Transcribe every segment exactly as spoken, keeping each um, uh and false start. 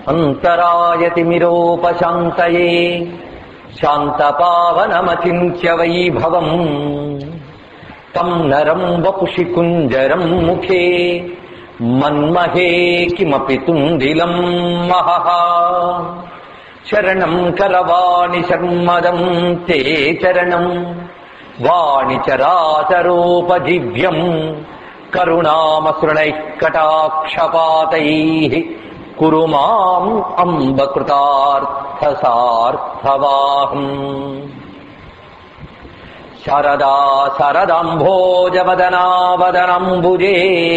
అంతరాయతిమిరోపశాంతయే శాంతపావనమచింత్య వైభవం తం నరం వపుషి కుంజరం ముఖే మన్మహే కిమపి తుందిలం మహః చరణం కరవాణి శర్మదం తే చరణం వాణి చరాచరోపజీవ్యం కరుణామసృణైః కటాక్షపాతైః కురు మాం అంబ కృతార్థసార్థవాహం. శారదా శరదాంభోజవదనావదనంబుజే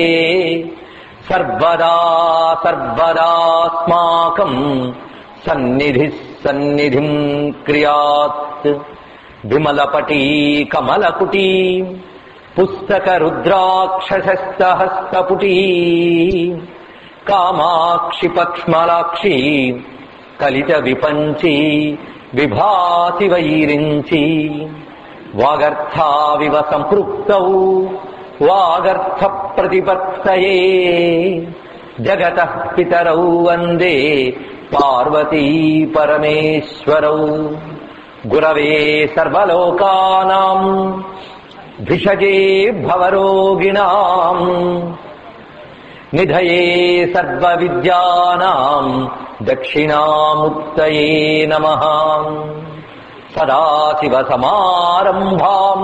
సర్వదా సర్వదాస్మాకం సన్నిధి సన్నిధిం క్రియాత్. విమలపటీ కమలకుటీ పుస్తక రుద్రాక్షసస్తహస్తపుటీ కామాక్షి పక్ష్మలాక్షి కలిత విపంచి విభాసి వైరించి వాగర్థావివ సంపృక్తౌ వాగర్థ ప్రతిపత్తయే జగతః పితరౌ వందే పార్వతీ పరమేశ్వరౌ. గురవే సర్వలోకానాం భిషజే భవరోగిణాం నిధయే సర్వవిద్యానాం దక్షిణాముత్తయే నమః. సదాశివసమారంభాం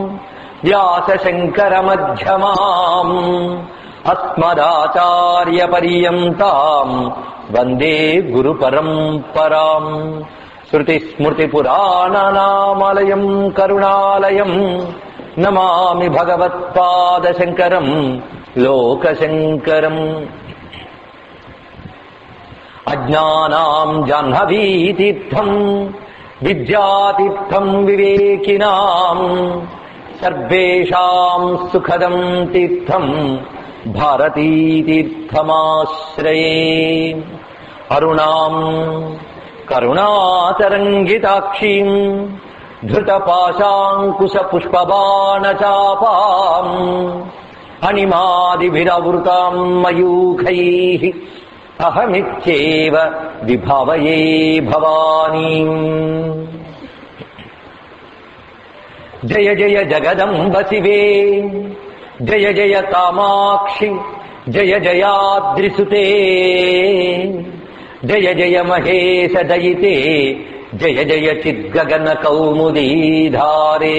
వ్యాసశంకరమధ్యమాం అస్మదాచార్యపర్యంతాం వందే గురుపరంపరాం. శృతిస్మృతిపురాణానామాలయం కరుణాలయం నమామి భగవత్పాదశంకరం లోకశంకరం. అజ్ఞానాం జాహ్నవీతీర్థం విద్యాతీర్థం వివేకినాం సర్వేషాం సుఖదం తీర్థం భారతీతీర్థమాశ్రయే. అరుణాం కరుణాతరంగితాక్షీం ధృతపాశాంకుశపుష్పబాణచాపాం అణిమాదిభిరవృతాం మయూఖైః అహమిత్యేవ విభావయే భవానీం. జయ జయ జగదంబ శివే జయ జయ కామాక్షి జయ జయాద్రిసుతే జయ జయ మహేశ దయితే జయ జయ చిద్గగన కౌముదీధారే.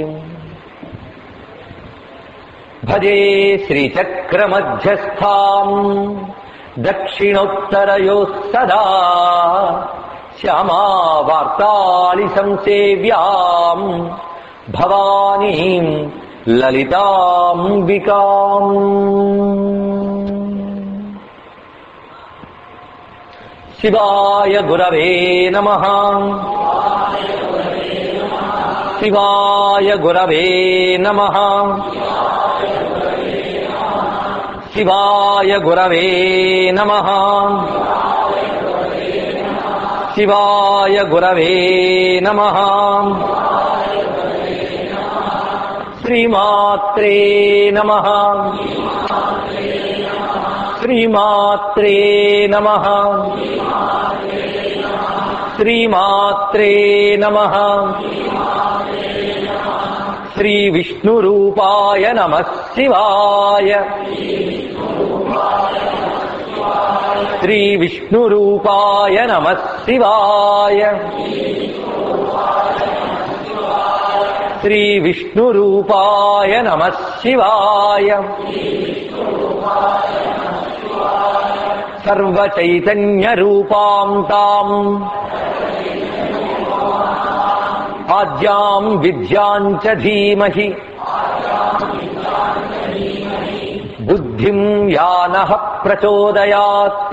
భజే శ్రీచక్రమధ్యస్థాం దక్షిణోత్తరయోః సదా శ్యామావార్తాళి సంసేవ్యాం భవానీం లలితాంబికాం. శివాయ గురవే నమః. శివాయ గురవే నమః. శివాయ గురవే నమః. శివాయ గురవే నమః. శ్రీమాత్రే నమః. శ్రీమాత్రే నమః. శ్రీమాత్రే నమః. శ్రీ విష్ణురూపాయ నమః శివాయ. శ్రీ విష్ణురూపాయ నమః శివాయ. శ్రీ విష్ణురూపాయ నమః శివాయ. సర్వచైతన్యరూపాం తాం ఆద్యాం విద్యాం చ ధీమహి బుద్ధిం యా నః ప్రచోదయాత్.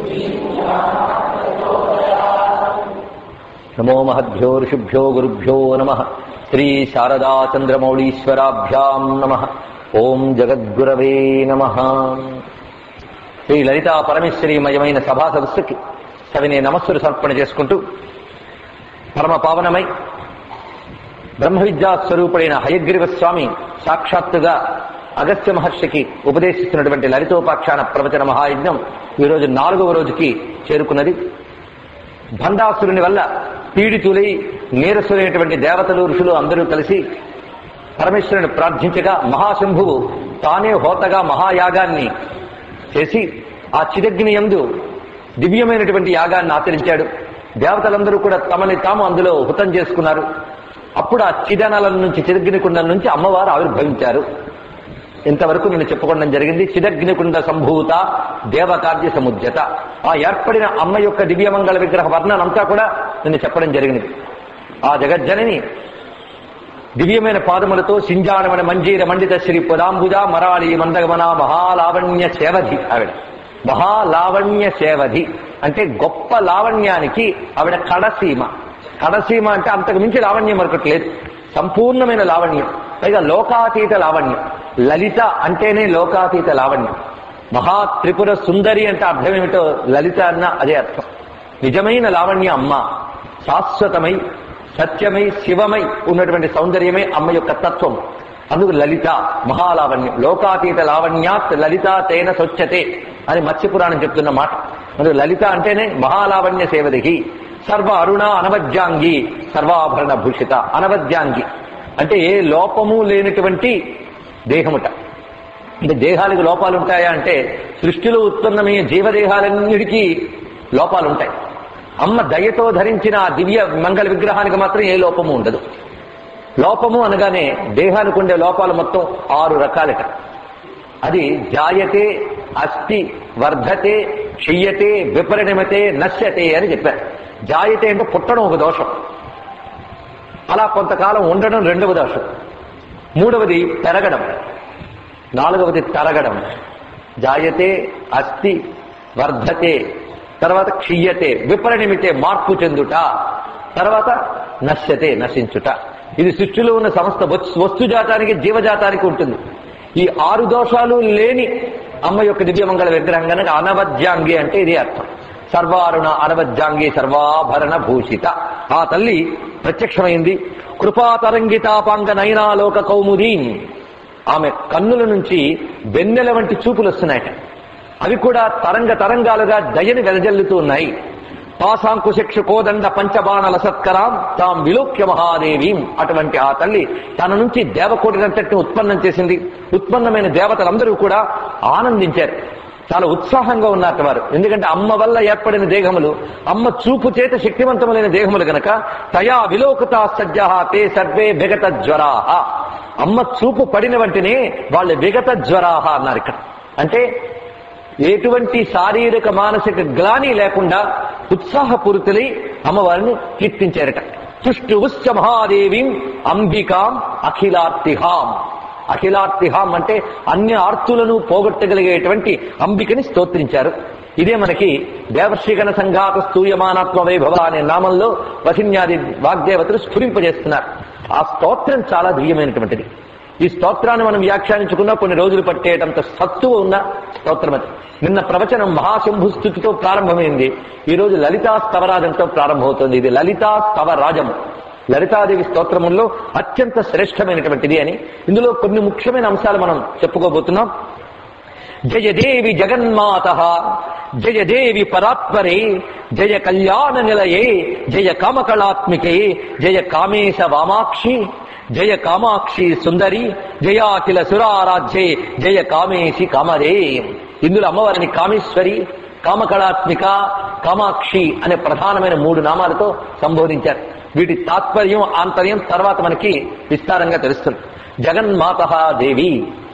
నమో మహద్భ్యో ఋషిభ్యో గురుభ్యో నమః. శ్రీ శారదా చంద్రమౌళీశ్వరాభ్యాం నమః. ఓం జగద్గురవే నమః. శ్రీ లలితా పరమేశ్వరీమయమైన సభా సదస్సుకి సవినే నమస్సులు సమర్పణ చేసుకుంటూ పరమ పావనమై బ్రహ్మ విద్యా స్వరూపుడైన హయగ్రీవ స్వామి సాక్షాత్తుగా అగస్త్య మహర్షికి ఉపదేశిస్తున్నటువంటి లలితోపాఖ్యాన ప్రవచన మహాయజ్ఞం ఈరోజు నాలుగవ రోజుకి చేరుకున్నది. భండాసురుని వల్ల పీడితులై నీరసులైనటువంటి దేవతలు ఋషులు అందరూ కలిసి పరమేశ్వరుని ప్రార్థించగా మహాశంభువు తానే హోతగా మహాయాగాన్ని చేసి ఆ చిదగ్ని యందు దివ్యమైనటువంటి యాగాన్ని ఆచరించాడు. దేవతలందరూ కూడా తమని తాము అందులో హుతం చేసుకున్నారు. అప్పుడు ఆ చిదనల నుంచి చిదగ్నికుండం నుంచి అమ్మవారు ఆవిర్భవించారు. ఇంతవరకు నేను చెప్పుకోవడం జరిగింది. చిదగ్నికుండ సంభూత దేవకార్య సముద్యత, ఆ ఏర్పడిన అమ్మ యొక్క దివ్యమంగళ విగ్రహ వర్ణనంతా కూడా నేను చెప్పడం జరిగింది. ఆ జగజ్జనని దివ్యమైన పాదములతో సింజానమన మంజీర మండిత శ్రీ పుదాంబుజ మరాళి మందగమన మహాలావణ్య సేవధి. ఆవిడ మహాలావణ్య సేవధి అంటే గొప్ప లావణ్యానికి ఆవిడ కడసీమ. కడసీమ అంటే అంతకు మించి లావణ్యం మరొకటి లేదు. సంపూర్ణమైన లావణ్యం, పైగా లోకాతీత లావణ్యం. లలిత అంటేనే లోకాతీత లావణ్యం. మహా త్రిపుర సుందరి అంటే అర్థం ఏమిటో లలిత అన్న అదే అర్థం. నిజమైన లావణ్య అమ్మ, శాశ్వతమై సత్యమై శివమై ఉన్నటువంటి సౌందర్యమే అమ్మ యొక్క తత్వం. అందుకు లలిత మహాలావణ్యం. లోకాతీత లావణ్యాత్ లలిత తేన స్వచ్ఛతే అని మత్స్యపురాణం చెప్తున్న మాట. అందుకు లలిత అంటేనే మహాలావణ్య సేవదికి. సర్వ అరుణ అనవద్యాంగి సర్వాభరణ భూషిత. అనవద్యాంగి అంటే ఏ లోపము లేనటువంటి దేహముట. అంటే దేహాలకు లోపాలు ఉంటాయా అంటే సృష్టిలో ఉత్పన్నమయ్యే జీవదేహాలన్నిటికీ లోపాలుంటాయి. అమ్మ దయతో ధరించిన ఆ దివ్య మంగళ విగ్రహానికి మాత్రం ఏ లోపము ఉండదు. లోపము అనగానే దేహానికి ఉండే లోపాలు మొత్తం ఆరు రకాలట. అది జాయతే, అస్థి, వర్ధతే, క్షీయతే, విపరిణమతే, నశ్యతే అని చెప్పారు. జాయతే అంటే పుట్టడం ఒక దోషం, అలా కొంతకాలం ఉండడం రెండవ దోషం, మూడవది పెరగడం, నాలుగవది తరగడం. జాయతే, అస్థి, వర్ధతే, తర్వాత క్షీయతే, విపరిణమితే మార్పు చెందుట, తర్వాత నశ్యతే నశించుట. ఇది సృష్టిలో ఉన్న సమస్త వస్తుజాతానికి జీవజాతానికి ఉంటుంది. ఈ ఆరు దోషాలు లేని అమ్మ యొక్క దివ్యమంగళ విగ్రహం కనుక అనవద్యాంగి అంటే ఇది అర్థం. సర్వారుణ అనవద్యాంగి సర్వాభరణ భూషిత. ఆ తల్లి ప్రత్యక్షమైంది. కృపాతరంగితాపాంగ నయనాలోక కౌముదీన్. ఆమె కన్నుల నుంచి వెన్నెల వంటి చూపులు వస్తున్నాయట. అవి కూడా తరంగ తరంగాలుగా దయని వెదజల్లుతూ ఉన్నాయి. పాశాంకుశిక్షు కోదండ పంచబాణల సత్కరాం తాం విలోక్య మహాదేవీం. అటువంటి ఆ తల్లి తన నుంచి దేవకోటినంతటిని ఉత్పన్నం చేసింది. ఉత్పన్నమైన దేవతలందరూ కూడా ఆనందించారు, చాలా ఉత్సాహంగా ఉన్నారు వారు. ఎందుకంటే అమ్మ వల్ల ఏర్పడిన దేహములు, అమ్మ చూపు చేత శక్తివంతములైన దేహములు గనక తయా విలోకతా సజ్జా తే సర్వే విగత జ్వరాహ. అమ్మ చూపు పడిన వెంటనే వాళ్ళు విగత జ్వరాహ అన్నారు ఇక్కడ. అంటే ఎటువంటి శారీరక మానసిక గ్లాని లేకుండా ఉత్సాహపూరితులై అమ్మవారిని కీర్తించారట. తుష్టువుశ్చ మహాదేవీం అంబికాం అఖిలార్తిహాం. అఖిలార్తిహాం అంటే అన్ని ఆర్తులను పోగొట్టగలిగేటువంటి అంబికని స్తోత్రించారు. ఇదే మనకి దేవర్షిగణ సంఘాత స్తూయమానాత్మ వైభవ అనే నామంలో వసిన్యాది వాగ్దేవతలు స్ఫురింపజేస్తున్నారు. ఆ స్తోత్రం చాలా దివ్యమైనటువంటిది. ఈ స్తోత్రాన్ని మనం వ్యాఖ్యానించుకున్నా కొన్ని రోజులు పట్టేటంత సత్తువ ఉన్న స్తోత్రం అది. నిన్న ప్రవచనం మహాశంభుస్థుతితో ప్రారంభమైంది. ఈ రోజు లలితా స్తవరాజంతో ప్రారంభమవుతుంది. ఇది లలితా స్తవరాజము, లలితాదేవి స్తోత్రముల్లో అత్యంత శ్రేష్టమైనటువంటిది అని. ఇందులో కొన్ని ముఖ్యమైన అంశాలు మనం చెప్పుకోబోతున్నాం. జయదేవి జగన్మాత, జయదేవి పరాత్పరే, జయ కళ్యాణ నిలయే, జయ కామకళాత్మికే, జయ కామేశ వామాక్షి, జయ కామాక్షి సుందరి, జయాఖిల సురారాధ్యే, జయ కామేశి కామరే. ఇందులో అమ్మవారిని కామేశ్వరి, కామకళాత్మిక, కామాక్షి అనే ప్రధానమైన మూడు నామాలతో సంబోధించారు. వీటి తాత్పర్యం ఆంతర్యం తర్వాత మనకి విస్తారంగా తెలుస్తుంది. జగన్మాత దేవి,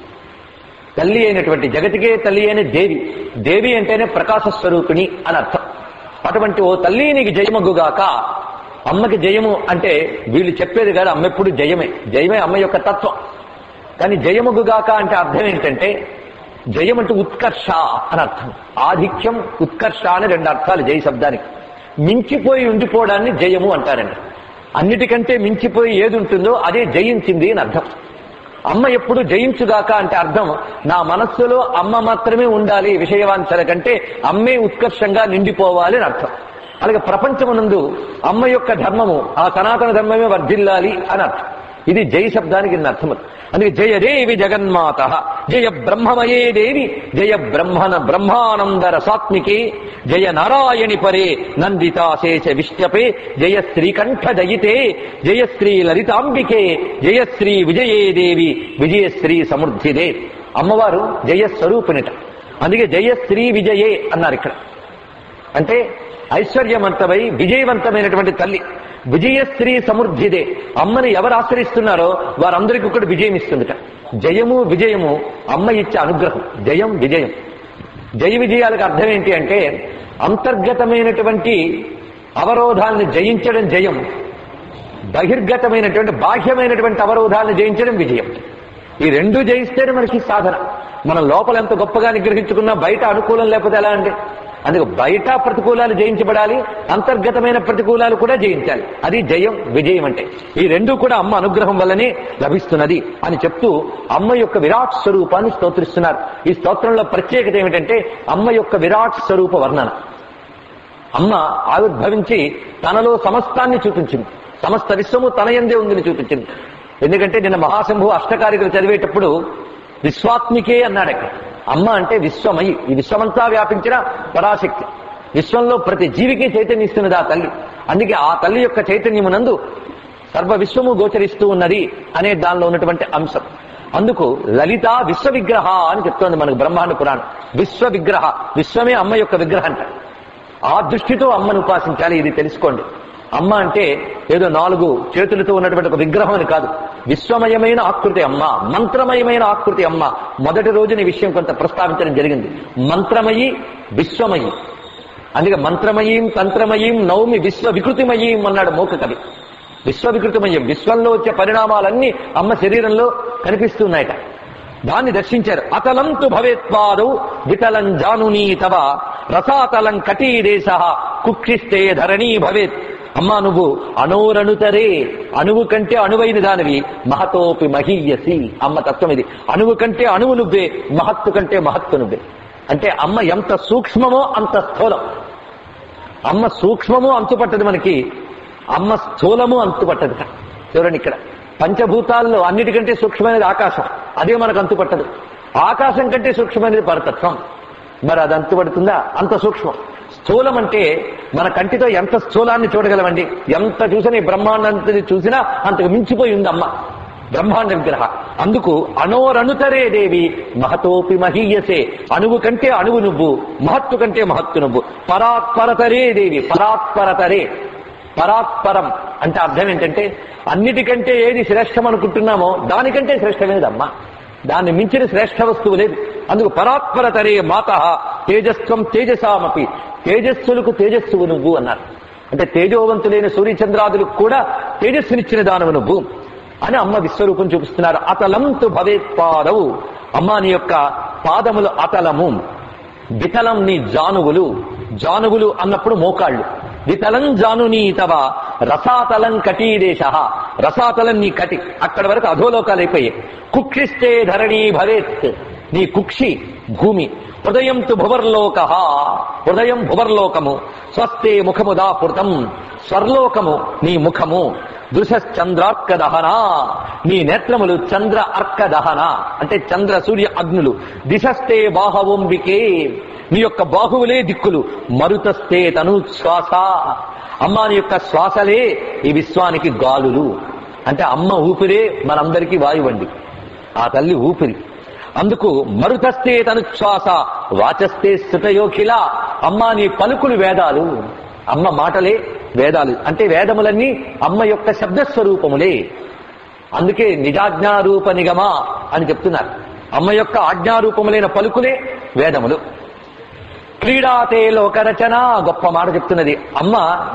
తల్లి అయినటువంటి జగతికే తల్లి అయిన దేవి. దేవి అంటేనే ప్రకాశ స్వరూపిణి అని అర్థం. అటువంటి ఓ తల్లి నీకు జయమగ్గుగాక. అమ్మకి జయము అంటే వీళ్ళు చెప్పేది కాదు, అమ్మ ఎప్పుడు జయమే. జయమే అమ్మ యొక్క తత్వం. కానీ జయమగ్గుగాక అంటే అర్థం ఏంటంటే జయం అంటే ఉత్కర్ష అని అర్థం. ఆధిక్యం, ఉత్కర్ష అని రెండు అర్థాలు జయ శబ్దానికి. మించిపోయి ఉండిపోవడాన్ని జయము అంటారండి. అన్నిటికంటే మించిపోయి ఏది ఉంటుందో అదే జయించింది అని అర్థం. అమ్మ ఎప్పుడు జయించుగాక అంటే అర్థం నా మనస్సులో అమ్మ మాత్రమే ఉండాలి, విషయవాంఛల కంటే అమ్మే ఉత్కర్షంగా నిండిపోవాలి అని అర్థం. అలాగే ప్రపంచమునందు అమ్మ యొక్క ధర్మము, ఆ సనాతన ధర్మమే వర్ధిల్లాలి అని అర్థం. ఇది జయ శబ్దానికి ఇన్ని అర్థములు. అందుకే జయ దేవి జగన్మాత, జయ బ్రహ్మమయే దేవి, జయ బ్రహ్మణ బ్రహ్మానంద రసాత్మికే, జయ నారాయణి పరే నందితాశేష విష్ణపే, జయ శ్రీకంఠ జయితే, జయ శ్రీ లలితాంబికే, జయ శ్రీ విజయే దేవి, విజయశ్రీ సమృద్ధిదే. అమ్మవారు జయస్వరూపిణిట. అందుకే జయశ్రీ విజయే అన్నారు ఇక్కడ. అంటే ఐశ్వర్యవంతమై విజయవంతమైనటువంటి తల్లి, విజయశ్రీ సమృద్ధిదే. అమ్మని ఎవరు ఆశ్రయిస్తున్నారో వారందరికీ ఒకటి విజయం ఇస్తుందిట. జయము విజయము అమ్మ ఇచ్చే అనుగ్రహం. జయం విజయం, జయ విజయాలకు అర్థం ఏంటి అంటే అంతర్గతమైనటువంటి అవరోధాలను జయించడం జయం, బహిర్గతమైనటువంటి బాహ్యమైనటువంటి అవరోధాలను జయించడం విజయం. ఈ రెండు జయిస్తేనే మనకి సాధన. మనం లోపల ఎంత గొప్పగా నిగ్రహించుకున్నా బయట అనుకూలం లేకపోతే ఎలా అండి? అందుకే బయట ప్రతికూలాలు జయించబడాలి, అంతర్గతమైన ప్రతికూలాలు కూడా జయించాలి. అది జయం విజయం అంటే. ఈ రెండు కూడా అమ్మ అనుగ్రహం వల్లనే లభిస్తున్నది అని చెప్తూ అమ్మ యొక్క విరాట్ స్వరూపాన్ని స్తోత్రిస్తున్నారు. ఈ స్తోత్రంలో ప్రత్యేకత ఏమిటంటే అమ్మ యొక్క విరాట్ స్వరూప వర్ణన. అమ్మ ఆవిర్భవించి తనలో సమస్తాన్ని చూపించింది, సమస్త విశ్వము తన యందే ఉందని చూపించింది. ఎందుకంటే నిన్న మహాశంభు అష్టకారికలు చదివేటప్పుడు విశ్వాత్మికే అన్నాడు. అక్కడ అమ్మ అంటే విశ్వమయి, ఈ విశ్వమంతా వ్యాపించిన పరాశక్తి. విశ్వంలో ప్రతి జీవికి చైతన్యం ఇస్తున్నది ఆ తల్లి. అందుకే ఆ తల్లి యొక్క చైతన్యమునందు సర్వ విశ్వము గోచరిస్తూ ఉన్నది అనే దానిలో ఉన్నటువంటి అంశం. అందుకు లలిత విశ్వ విగ్రహ అని చెప్తోంది మనకు బ్రహ్మాండ పురాణం. విశ్వ విగ్రహ, విశ్వమే అమ్మ యొక్క విగ్రహం అంట. ఆ దృష్టితో అమ్మను ఉపాసించాలి. ఇది తెలుసుకోండి. అమ్మ అంటే ఏదో నాలుగు చేతులతో ఉన్నటువంటి ఒక విగ్రహం అని కాదు. విశ్వమయమైన ఆకృతి అమ్మ, మంత్రమయమైన ఆకృతి అమ్మ. మొదటి రోజున ఈ విషయం కొంత ప్రస్తావించడం జరిగింది. మంత్రమయి, విశ్వమయి. అందుకే మంత్రమయీం తంత్రమయీం నౌమి విశ్వ వికృతిమయీం అన్నాడు మోక కవి. విశ్వ వికృతిమయం, విశ్వంలో వచ్చే పరిణామాలన్నీ అమ్మ శరీరంలో కనిపిస్తున్నాయట. దాన్ని దర్శించారు. అతలంతు భవేత్పాదౌ వితలం జానునీ తవ రసాతలం కటీదేశ కుక్షిస్తే ధరణీ భవేత్. అమ్మా నువ్వు అనోరణుతరే, అణువు కంటే అణువైన దానివి, మహతోపి మహీయసి. అమ్మ తత్వం ఇది. అణువు కంటే అణువు నువ్వే, మహత్తు కంటే మహత్తు నువ్వే. అంటే అమ్మ ఎంత సూక్ష్మమో అంత స్థూలం. అమ్మ సూక్ష్మము అంతుపట్టదు మనకి, అమ్మ స్థూలము అంతుపట్టదు. చూడండి ఇక్కడ పంచభూతాల్లో అన్నిటికంటే సూక్ష్మమైనది ఆకాశం, అదే మనకు అంతుపట్టదు. ఆకాశం కంటే సూక్ష్మమైనది పరతత్వం. మరి అది అంతుపడుతుందా? అంత సూక్ష్మం. స్థూలం అంటే మన కంటితో ఎంత స్థూలాన్ని చూడగలమండి? ఎంత చూసినా ఈ బ్రహ్మాండాన్ని చూసినా అంతకు మించిపోయి ఉంది అమ్మ, బ్రహ్మాండ విగ్రహ. అందుకు అనోరణుతరే దేవి మహతోపి మహీయసే. అణువు కంటే అణువు నువ్వు, మహత్తు కంటే మహత్తు నువ్వు. పరాత్పరతరే దేవి, పరాత్పరతరే. పరాత్పరం అంటే అర్థం ఏంటంటే అన్నిటికంటే ఏది శ్రేష్టం అనుకుంటున్నామో దానికంటే శ్రేష్టమైనదమ్మ, దాన్ని మించిన శ్రేష్ఠ వస్తువు లేదు. అందుకు పరాత్పరతరే మాత తేజస్వం తేజసామపి. తేజస్సులకు తేజస్సువు నువ్వు అన్నారు. అంటే తేజోవంతులైన సూర్యచంద్రాదులకు కూడా తేజస్సునిచ్చిన దానవు నువ్వు అని అమ్మ విశ్వరూపం చూపిస్తున్నారు. అతలంతు భవేత్పాదవు. అమ్మ నీ యొక్క పాదములు అతలము, వితలం నీ జానువులు. జానువులు అన్నప్పుడు మోకాళ్ళు. వితలం జానునీ తవ రసాతలం కటీదేశ. రసాతలం నీ కటి, అక్కడ వరకు అధోలోకాలు అయిపోయాయి. కుక్షిస్తే ధరణీ భవేత్. నీ కుక్షి భూమి. హృదయం తు భువర్లోక. హృదయం భువర్లోకము. స్వస్తే ముఖము దాపృతం. స్వర్లోకము నీ ముఖము. దృశశ్చంద్రార్క దహన. నీ నేత్రములు చంద్ర అర్క దహన అంటే చంద్ర సూర్య అగ్నులు. దిశస్తే బాహవంబికే. నీ యొక్క బాహువులే దిక్కులు. మరుతస్తే తను శ్వాస. అమ్మ నీ యొక్క శ్వాసలే ఈ విశ్వానికి గాలులు. అంటే అమ్మ ఊపిరే మనందరికీ వాయువండి, ఆ తల్లి ఊపిరి. అందుకు మరుతస్తే తను శ్వాస వాచస్తే శ్రుతయోఖిల. అమ్మ నీ పలుకులు వేదాలు. అమ్మ మాటలే వేదాలు. అంటే వేదములన్నీ అమ్మ యొక్క శబ్దస్వరూపములే. అందుకే నిజాజ్ఞారూప నిగమ అని చెప్తున్నారు. అమ్మ యొక్క ఆజ్ఞారూపములైన పలుకులే వేదములు. క్రీడాతే లోకరచన గొప్ప మాట చెప్తున్నది. అమ్మ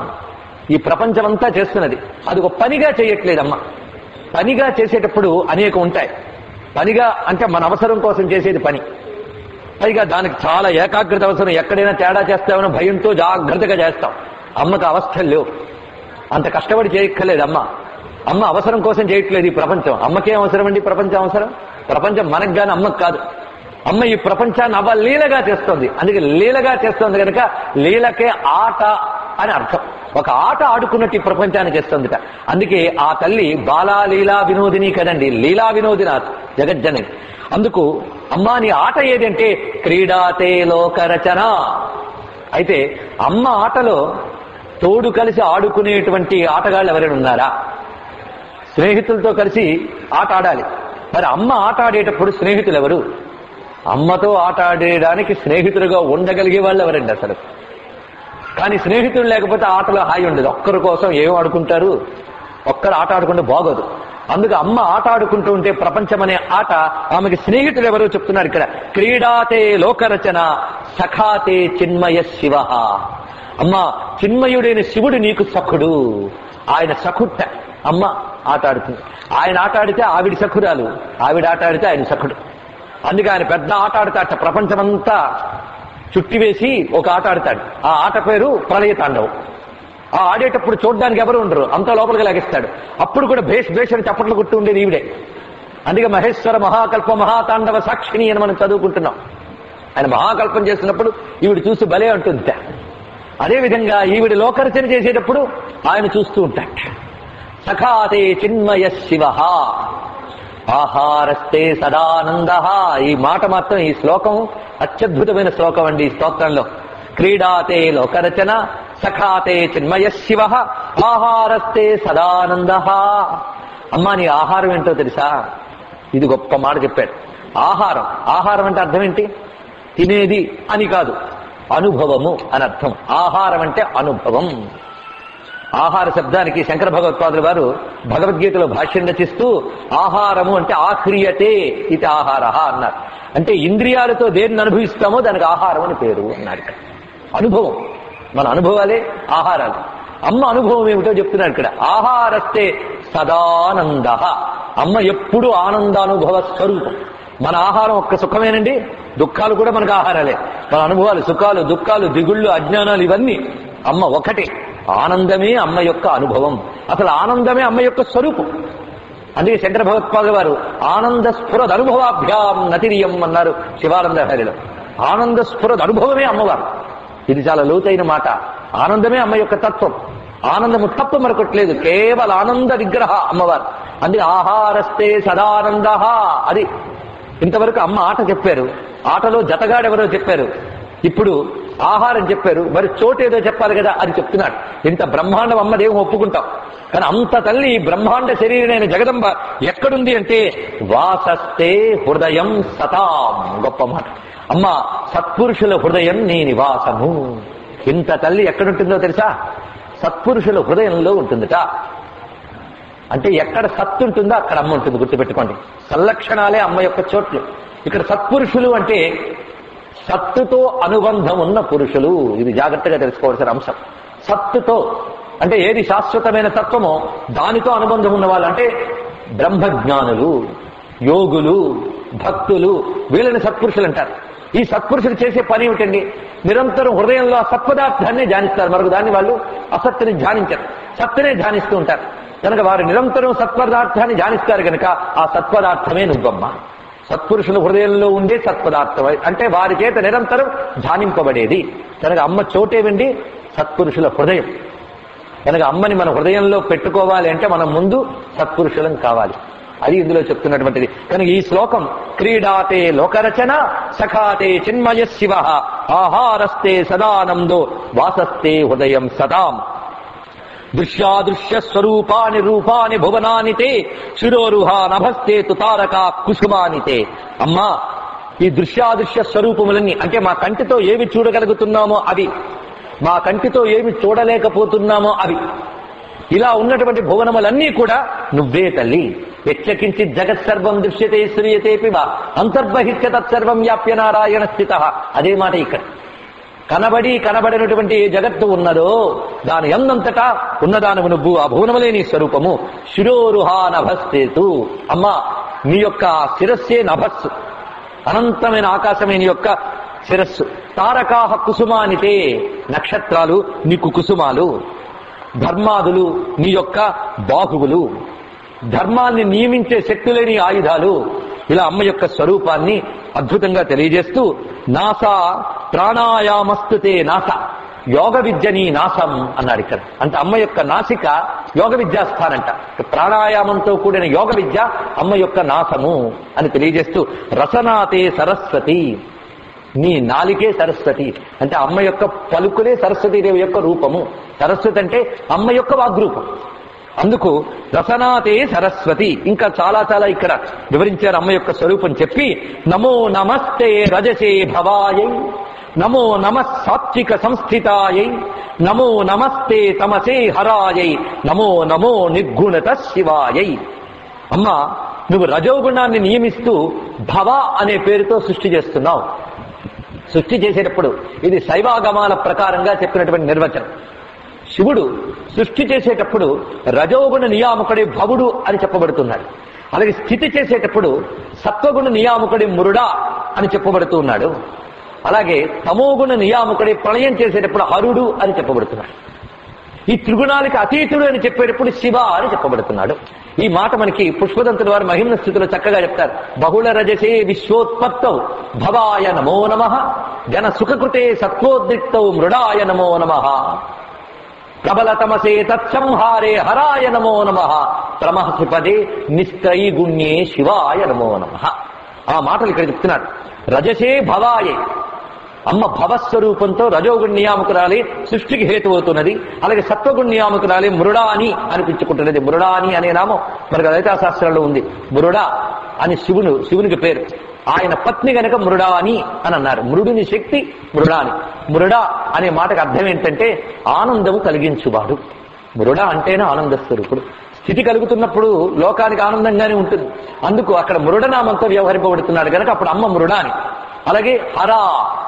ఈ ప్రపంచమంతా చేస్తున్నది, అది ఒక పనిగా చేయట్లేదు. అమ్మ పనిగా చేసేటప్పుడు అనేకం ఉంటాయి. పనిగా అంటే మన అవసరం కోసం చేసేది పని, పైగా దానికి చాలా ఏకాగ్రత అవసరం. ఎక్కడైనా తేడా చేస్తామని భయంతో జాగ్రత్తగా చేస్తాం. అమ్మకు అవస్థలు లేవు, అంత కష్టపడి చేయక్కర్లేదు. అమ్మ అమ్మ అవసరం కోసం చేయట్లేదు ఈ ప్రపంచం. అమ్మకేం అవసరం అండి? ప్రపంచం అవసరం. ప్రపంచం మనకు గాని అమ్మకు కాదు. అమ్మ ఈ ప్రపంచాన్ని అవలీలగా చేస్తోంది. అందుకే లీలగా చేస్తోంది కనుక లీలకే ఆట అని అర్థం. ఒక ఆట ఆడుకున్నట్టు ఈ ప్రపంచాన్ని చేస్తుందిట. అందుకే ఆ తల్లి బాలా లీలా వినోదిని కదండి, లీలా వినోదినాథ్ జగజ్జని. అందుకు అమ్మా నీ ఆట ఏదంటే క్రీడాతే లోకరచన. అయితే అమ్మ ఆటలో తోడు కలిసి ఆడుకునేటువంటి ఆటగాళ్ళు ఎవరైనా ఉన్నారా? స్నేహితులతో కలిసి ఆట ఆడాలి. మరి అమ్మ ఆట ఆడేటప్పుడు స్నేహితులు ఎవరు? అమ్మతో ఆట ఆడేయడానికి స్నేహితులుగా ఉండగలిగే వాళ్ళు ఎవరండి అసలు? కానీ స్నేహితులు లేకపోతే ఆటలో హాయి ఉండదు. ఒక్కరి కోసం ఏం ఆడుకుంటారు? ఒక్కరు ఆట ఆడుకుంటే బాగోదు. అందుకు అమ్మ ఆట ఆడుకుంటూ ఉంటే ప్రపంచం అనే ఆట ఆమెకి స్నేహితులు ఎవరో చెప్తున్నారు ఇక్కడ. క్రీడాతే లోకరచన సఖాతే చిన్మయ శివ. అమ్మ చిన్మయుడైన శివుడు నీకు సఖుడు. ఆయన సఖుట్ట. అమ్మ ఆట ఆడుతుంది. ఆయన ఆట ఆడితే ఆవిడ సఖురాలు, ఆవిడ ఆట ఆడితే ఆయన సఖుడు. అందుకే ఆయన పెద్ద ఆట ఆడతాట. ప్రపంచమంతా చుట్టివేసి ఒక ఆట ఆడతాడు. ఆ ఆట పేరు ప్రళయ తాండవం. ఆ ఆడేటప్పుడు చూడడానికి ఎవరు ఉండరు, అంతా లోపలికి లాగిస్తాడు. అప్పుడు కూడా భేష్ భేష్ అని చప్పట్లు కొట్టు ఉండేది ఈవిడే. అందుకే మహేశ్వర మహాకల్ప మహాతాండవ సాక్షిణి అని మనం చదువుకుంటున్నాం. ఆయన మహాకల్పం చేస్తున్నప్పుడు ఈవిడ చూసి భలే అంటుంది. అదేవిధంగా ఈవిడ లోకరచన చేసేటప్పుడు ఆయన చూస్తూ ఉంటాడు. సఖాతే చిన్మయ శివ ఆహారస్తే సదానంద. ఈ మాట మాత్రం ఈ శ్లోకం అత్యద్భుతమైన శ్లోకం అండి. ఈ స్తోత్రంలో క్రీడాతే లోకరచన సఖాతే చిన్మయ శివ ఆహారస్తే సదానంద. అమ్మా నీ ఆహారం ఏంటో తెలుసా? ఇది గొప్ప మాట చెప్పాడు. ఆహారం ఆహారం అంటే అర్థం ఏంటి? తినేది అని కాదు, అనుభవము అని అర్థం. ఆహారం అంటే అనుభవం. ఆహార శబ్దానికి శంకర భగవత్పాదుల వారు భగవద్గీతలో భాష్యం రచిస్తూ ఆహారము అంటే ఆక్రియతే ఇది ఆహార అన్నారు. అంటే ఇంద్రియాలతో దేన్ని అనుభవిస్తామో దానికి ఆహారం అని పేరు అన్నారు. అనుభవం, మన అనుభవాలే ఆహారాలు. అమ్మ అనుభవం ఏమిటో చెప్తున్నారు ఇక్కడ. ఆహారస్తే సదానంద. అమ్మ ఎప్పుడు ఆనందానుభవ స్వరూపం. మన ఆహారం ఒక్క సుఖమేనండి, దుఃఖాలు కూడా మనకు ఆహారాలే. మన అనుభవాలు సుఖాలు దుఃఖాలు దిగుళ్ళు అజ్ఞానాలు ఇవన్నీ అమ్మ ఒకటే. ఆనందమే అమ్మ యొక్క అనుభవం. అసలు ఆనందమే అమ్మ యొక్క స్వరూపం. అందుకే శంకర భగవత్పాదుల వారు ఆనంద స్ఫురద అనుభవాభ్యాం నతిరియం అన్నారు శివానంద హరిలో. ఆనంద స్ఫురద అనుభవమే అమ్మవారు. ఇది చాలా లోతైన మాట. ఆనందమే అమ్మ యొక్క తత్వం. ఆనందము తప్ప మరొకట్లేదు, కేవల ఆనంద విగ్రహ అమ్మవారు. అందుకే ఆహారస్తే సదానంద. అది ఇంతవరకు అమ్మ ఆట చెప్పారు, ఆటలో జతగాడెవరో చెప్పారు, ఇప్పుడు ఆహారం చెప్పారు. మరి చోటేదో చెప్పాలి కదా, అది చెప్తున్నాడు. ఇంత బ్రహ్మాండం అమ్మదేమో ఒప్పుకుంటాం, కానీ అంత తల్లి బ్రహ్మాండ శరీరమైన జగదంబ ఎక్కడుంది అంటే వాసస్తే హృదయం సతాం. గొప్ప మాట. అమ్మ సత్పురుషుల హృదయం నీ నివాసము. ఇంత తల్లి ఎక్కడుంటుందో తెలుసా? సత్పురుషుల హృదయంలో ఉంటుందిట. అంటే ఎక్కడ సత్తు ఉంటుందో అక్కడ అమ్మ ఉంటుంది, గుర్తుపెట్టుకోండి. సల్లక్షణాలే అమ్మ యొక్క చోట్లు. ఇక్కడ సత్పురుషులు అంటే సత్తుతో అనుబంధం ఉన్న పురుషులు. ఇది జాగ్రత్తగా తెలుసుకోవాల్సిన అంశం. సత్తుతో అంటే ఏది శాశ్వతమైన తత్వమో దానితో అనుబంధం ఉన్న వాళ్ళు అంటే బ్రహ్మజ్ఞానులు, యోగులు, భక్తులు, వీళ్ళని సత్పురుషులు అంటారు. ఈ సత్పురుషులు చేసే పని ఏమిటండి? నిరంతరం హృదయంలో ఆ సత్పదార్థాన్ని ధ్యానిస్తారు. మరొక దాన్ని వాళ్ళు అసత్తుని ధ్యానించరు, సత్తునే ధ్యానిస్తూ ఉంటారు. కనుక వారు నిరంతరం సత్పదార్థాన్ని ధ్యానిస్తారు కనుక ఆ సత్పదార్థమే నువ్వమ్మ. సత్పురుషుల హృదయంలో ఉండే సత్పదార్థం అంటే వారి చేత నిరంతరం ధ్యానింపబడేది. కనుక అమ్మ చోటేవండి సత్పురుషుల హృదయం. కనుక అమ్మని మన హృదయంలో పెట్టుకోవాలి అంటే మనం ముందు సత్పురుషులం కావాలి. అది ఇందులో చెప్తున్నటువంటిది. కనుక ఈ శ్లోకం క్రీడాతే లోకరచన సఖాతే చిన్మయ శివ ఆహారస్తే సదానందో వాసస్తే హృదయం సదాం. దృశ్యాదృశ్య స్వరూపాని రూపాని భువనాని తే శిరోరుహా నభస్తే తారకా కుసుమాని తే. అమ్మా ఈ దృశ్యాదృశ్య స్వరూపములన్నీ అంటే మా కంటితో ఏవి చూడగలుగుతున్నామో అవి, మా కంటితో ఏమి చూడలేకపోతున్నామో అవి, ఇలా ఉన్నటువంటి భువనములన్నీ కూడా నువ్వే తల్లి. యచ్చకించి జగత్సర్వం దృశ్యతే శ్రీయతే పివ అంతర్బహిష్య తత్సర్వం వ్యాప్య నారాయణ స్థిత. అదే మాట ఇక్కడ. కనబడి కనబడినటువంటి ఏ జగత్తు ఉన్నదో దాని ఎందంతటా ఉన్నదానము నువ్వు. ఆ భువనములే నీ స్వరూపము. శిరోరుహా నభస్తేతు. అమ్మా నీ యొక్క శిరస్సే నభస్సు, అనంతమైన ఆకాశమే నీ యొక్క శిరస్సు. తారకాహ కుసుమానితే నక్షత్రాలు నీకు కుసుమాలు. ధర్మాదులు నీ యొక్క బాహువులు. ధర్మాన్ని నియమించే శక్తులేని ఆయుధాలు. ఇలా అమ్మ యొక్క స్వరూపాన్ని అద్భుతంగా తెలియజేస్తూ నాసా ప్రాణాయామస్తుతే నాస యోగ విద్య నీ నాశం అన్నాడు ఇక్కడ. అంటే అమ్మ యొక్క నాసిక యోగ విద్యాస్థానంట. ప్రాణాయామంతో కూడిన యోగ విద్య అమ్మ యొక్క నాశము అని తెలియజేస్తూ రసనాతే సరస్వతి, నీ నాలికే సరస్వతి అంటే అమ్మ యొక్క పలుకులే సరస్వతీదేవి యొక్క రూపము. సరస్వతి అంటే అమ్మ యొక్క వాగ్రూపం. అందుకు రసనాతే సరస్వతి. ఇంకా చాలా చాలా ఇక్కడ వివరించారు అమ్మ యొక్క స్వరూపం చెప్పి, నమో నమస్తే రజసే భవాయై, నమో నమ సాత్విక సంస్థితాయై, నమో నమస్తే తమసే హరాయై, నమో నమో నిర్గుణత శివాయై. అమ్మ, నువ్వు రజోగుణాన్ని నియమిస్తూ భవ అనే పేరుతో సృష్టి చేస్తున్నావు. సృష్టి చేసేటప్పుడు ఇది శైవాగమాల ప్రకారంగా చెప్పినటువంటి నిర్వచనం. శివుడు సృష్టి చేసేటప్పుడు రజోగుణ నియామకుడి భవుడు అని చెప్పబడుతున్నాడు. అలాగే స్థితి చేసేటప్పుడు సత్వగుణ నియామకుడి మురుడా అని చెప్పబడుతూ ఉన్నాడు. అలాగే తమోగుణ నియామకుడి ప్రళయం చేసేటప్పుడు హరుడు అని చెప్పబడుతున్నాడు. ఈ త్రిగుణాలకి అతీతుడు అని చెప్పేటప్పుడు శివ అని చెప్పబడుతున్నాడు. ఈ మాట మనకి పుష్పదంతుల వారు మహిమ్న స్థితిలో చక్కగా చెప్తారు. బహుళ రజసే విశ్వోత్పత్తౌ భవాయ నమో నమః, జన సుఖకృతే సత్వోద్రిక్తౌ మృడాయ నమో నమః, ప్రబల తమసే తత్సంహారే హరాయ నమో నమః, ప్రమహసి పదే నిస్త్రయీ గుణ్యే శివాయ నమో నమః. ఆ మాటలు ఇక్కడ చెప్తున్నారు. రజసే భవాయే, అమ్మ భవస్వరూపంతో రజోగుణ నియామకురాలి సృష్టికి హేతువవుతున్నది. అలాగే సత్వగుణ నియామకురాలి మృడాని అనిపించుకుంటున్నది. మృడాని అనే నామం మనకు లలితా శాస్త్రంలో ఉంది. మృడా అని శివుడు, శివునికి పేరు. ఆయన పత్ని గనక మృడాని అని అన్నారు. మృడుని శక్తి మృడాని. మృడా అనే మాటకు అర్థం ఏంటంటే ఆనందము కలిగించువాడు. మృడ అంటేనే ఆనంద స్వరూపుడు. స్థితి కలుగుతున్నప్పుడు లోకానికి ఆనందంగానే ఉంటుంది. అందుకు అక్కడ మృడనామంతో వ్యవహరింపబడుతున్నాడు కనుక అప్పుడు అమ్మ మృడాని. అలాగే హరా,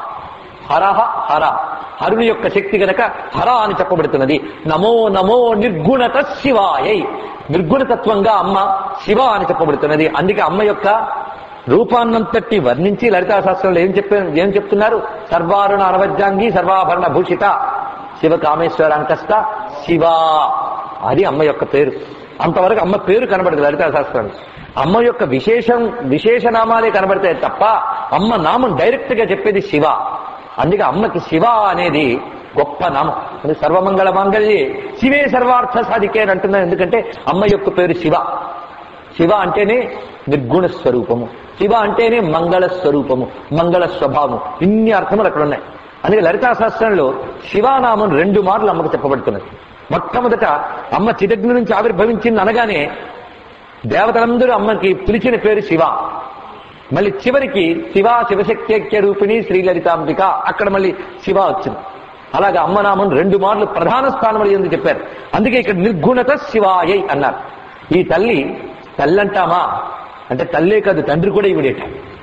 హరహ హర, హరుని యొక్క శక్తి గనక హర అని చెప్పబడుతున్నది. నమో నమో నిర్గుణత శివాయై, నిర్గుణతత్వంగా అమ్మ శివ అని చెప్పబడుతున్నది. అందుకే అమ్మ యొక్క రూపాన్నంతటి వర్ణించి లలితా శాస్త్రంలో ఏం చెప్పే ఏం చెప్తున్నారు? సర్వారుణ అనవజ్జాంగి సర్వాభరణ భూషిత శివ కామేశ్వరాంకస్త శివ, అది అమ్మ యొక్క పేరు. అంతవరకు అమ్మ పేరు కనబడదు లలితా శాస్త్రంలో. అమ్మ యొక్క విశేషం విశేషనామాలే కనబడతాయి తప్ప అమ్మ నామం డైరెక్ట్ గా చెప్పేది శివ. అందుకే అమ్మకి శివ అనేది గొప్ప నామం. సర్వమంగళ మాంగళ్యే శివే సర్వార్థ సాధికే అని అంటున్నాను. ఎందుకంటే అమ్మ యొక్క పేరు శివ. శివ అంటేనే నిర్గుణ స్వరూపము, శివ అంటేనే మంగళ స్వరూపము, మంగళ స్వభావము. ఇన్ని అర్థములు అక్కడ ఉన్నాయి. అందుకే లలితా శాస్త్రంలో శివానామం రెండు మార్లు అమ్మకు చెప్పబడుతున్నది. మొట్టమొదట అమ్మ చిదగ్ని నుంచి ఆవిర్భవించింది అనగానే దేవతలందరూ అమ్మకి పిలిచిన పేరు శివ. మళ్ళీ చివరికి శివ శివశక్త్యైక్య రూపిణి శ్రీలలితాంబిక, అక్కడ మళ్ళీ శివ వచ్చింది. అలాగే అమ్మనామం రెండు మార్లు ప్రధాన స్థానంలో ఎందుకు చెప్పారు. అందుకే ఇక్కడ నిర్గుణత శివాయై అన్నారు. ఈ తల్లి తల్లి అంటామా అంటే తల్లే కాదు, తండ్రి కూడా ఇవిడేట.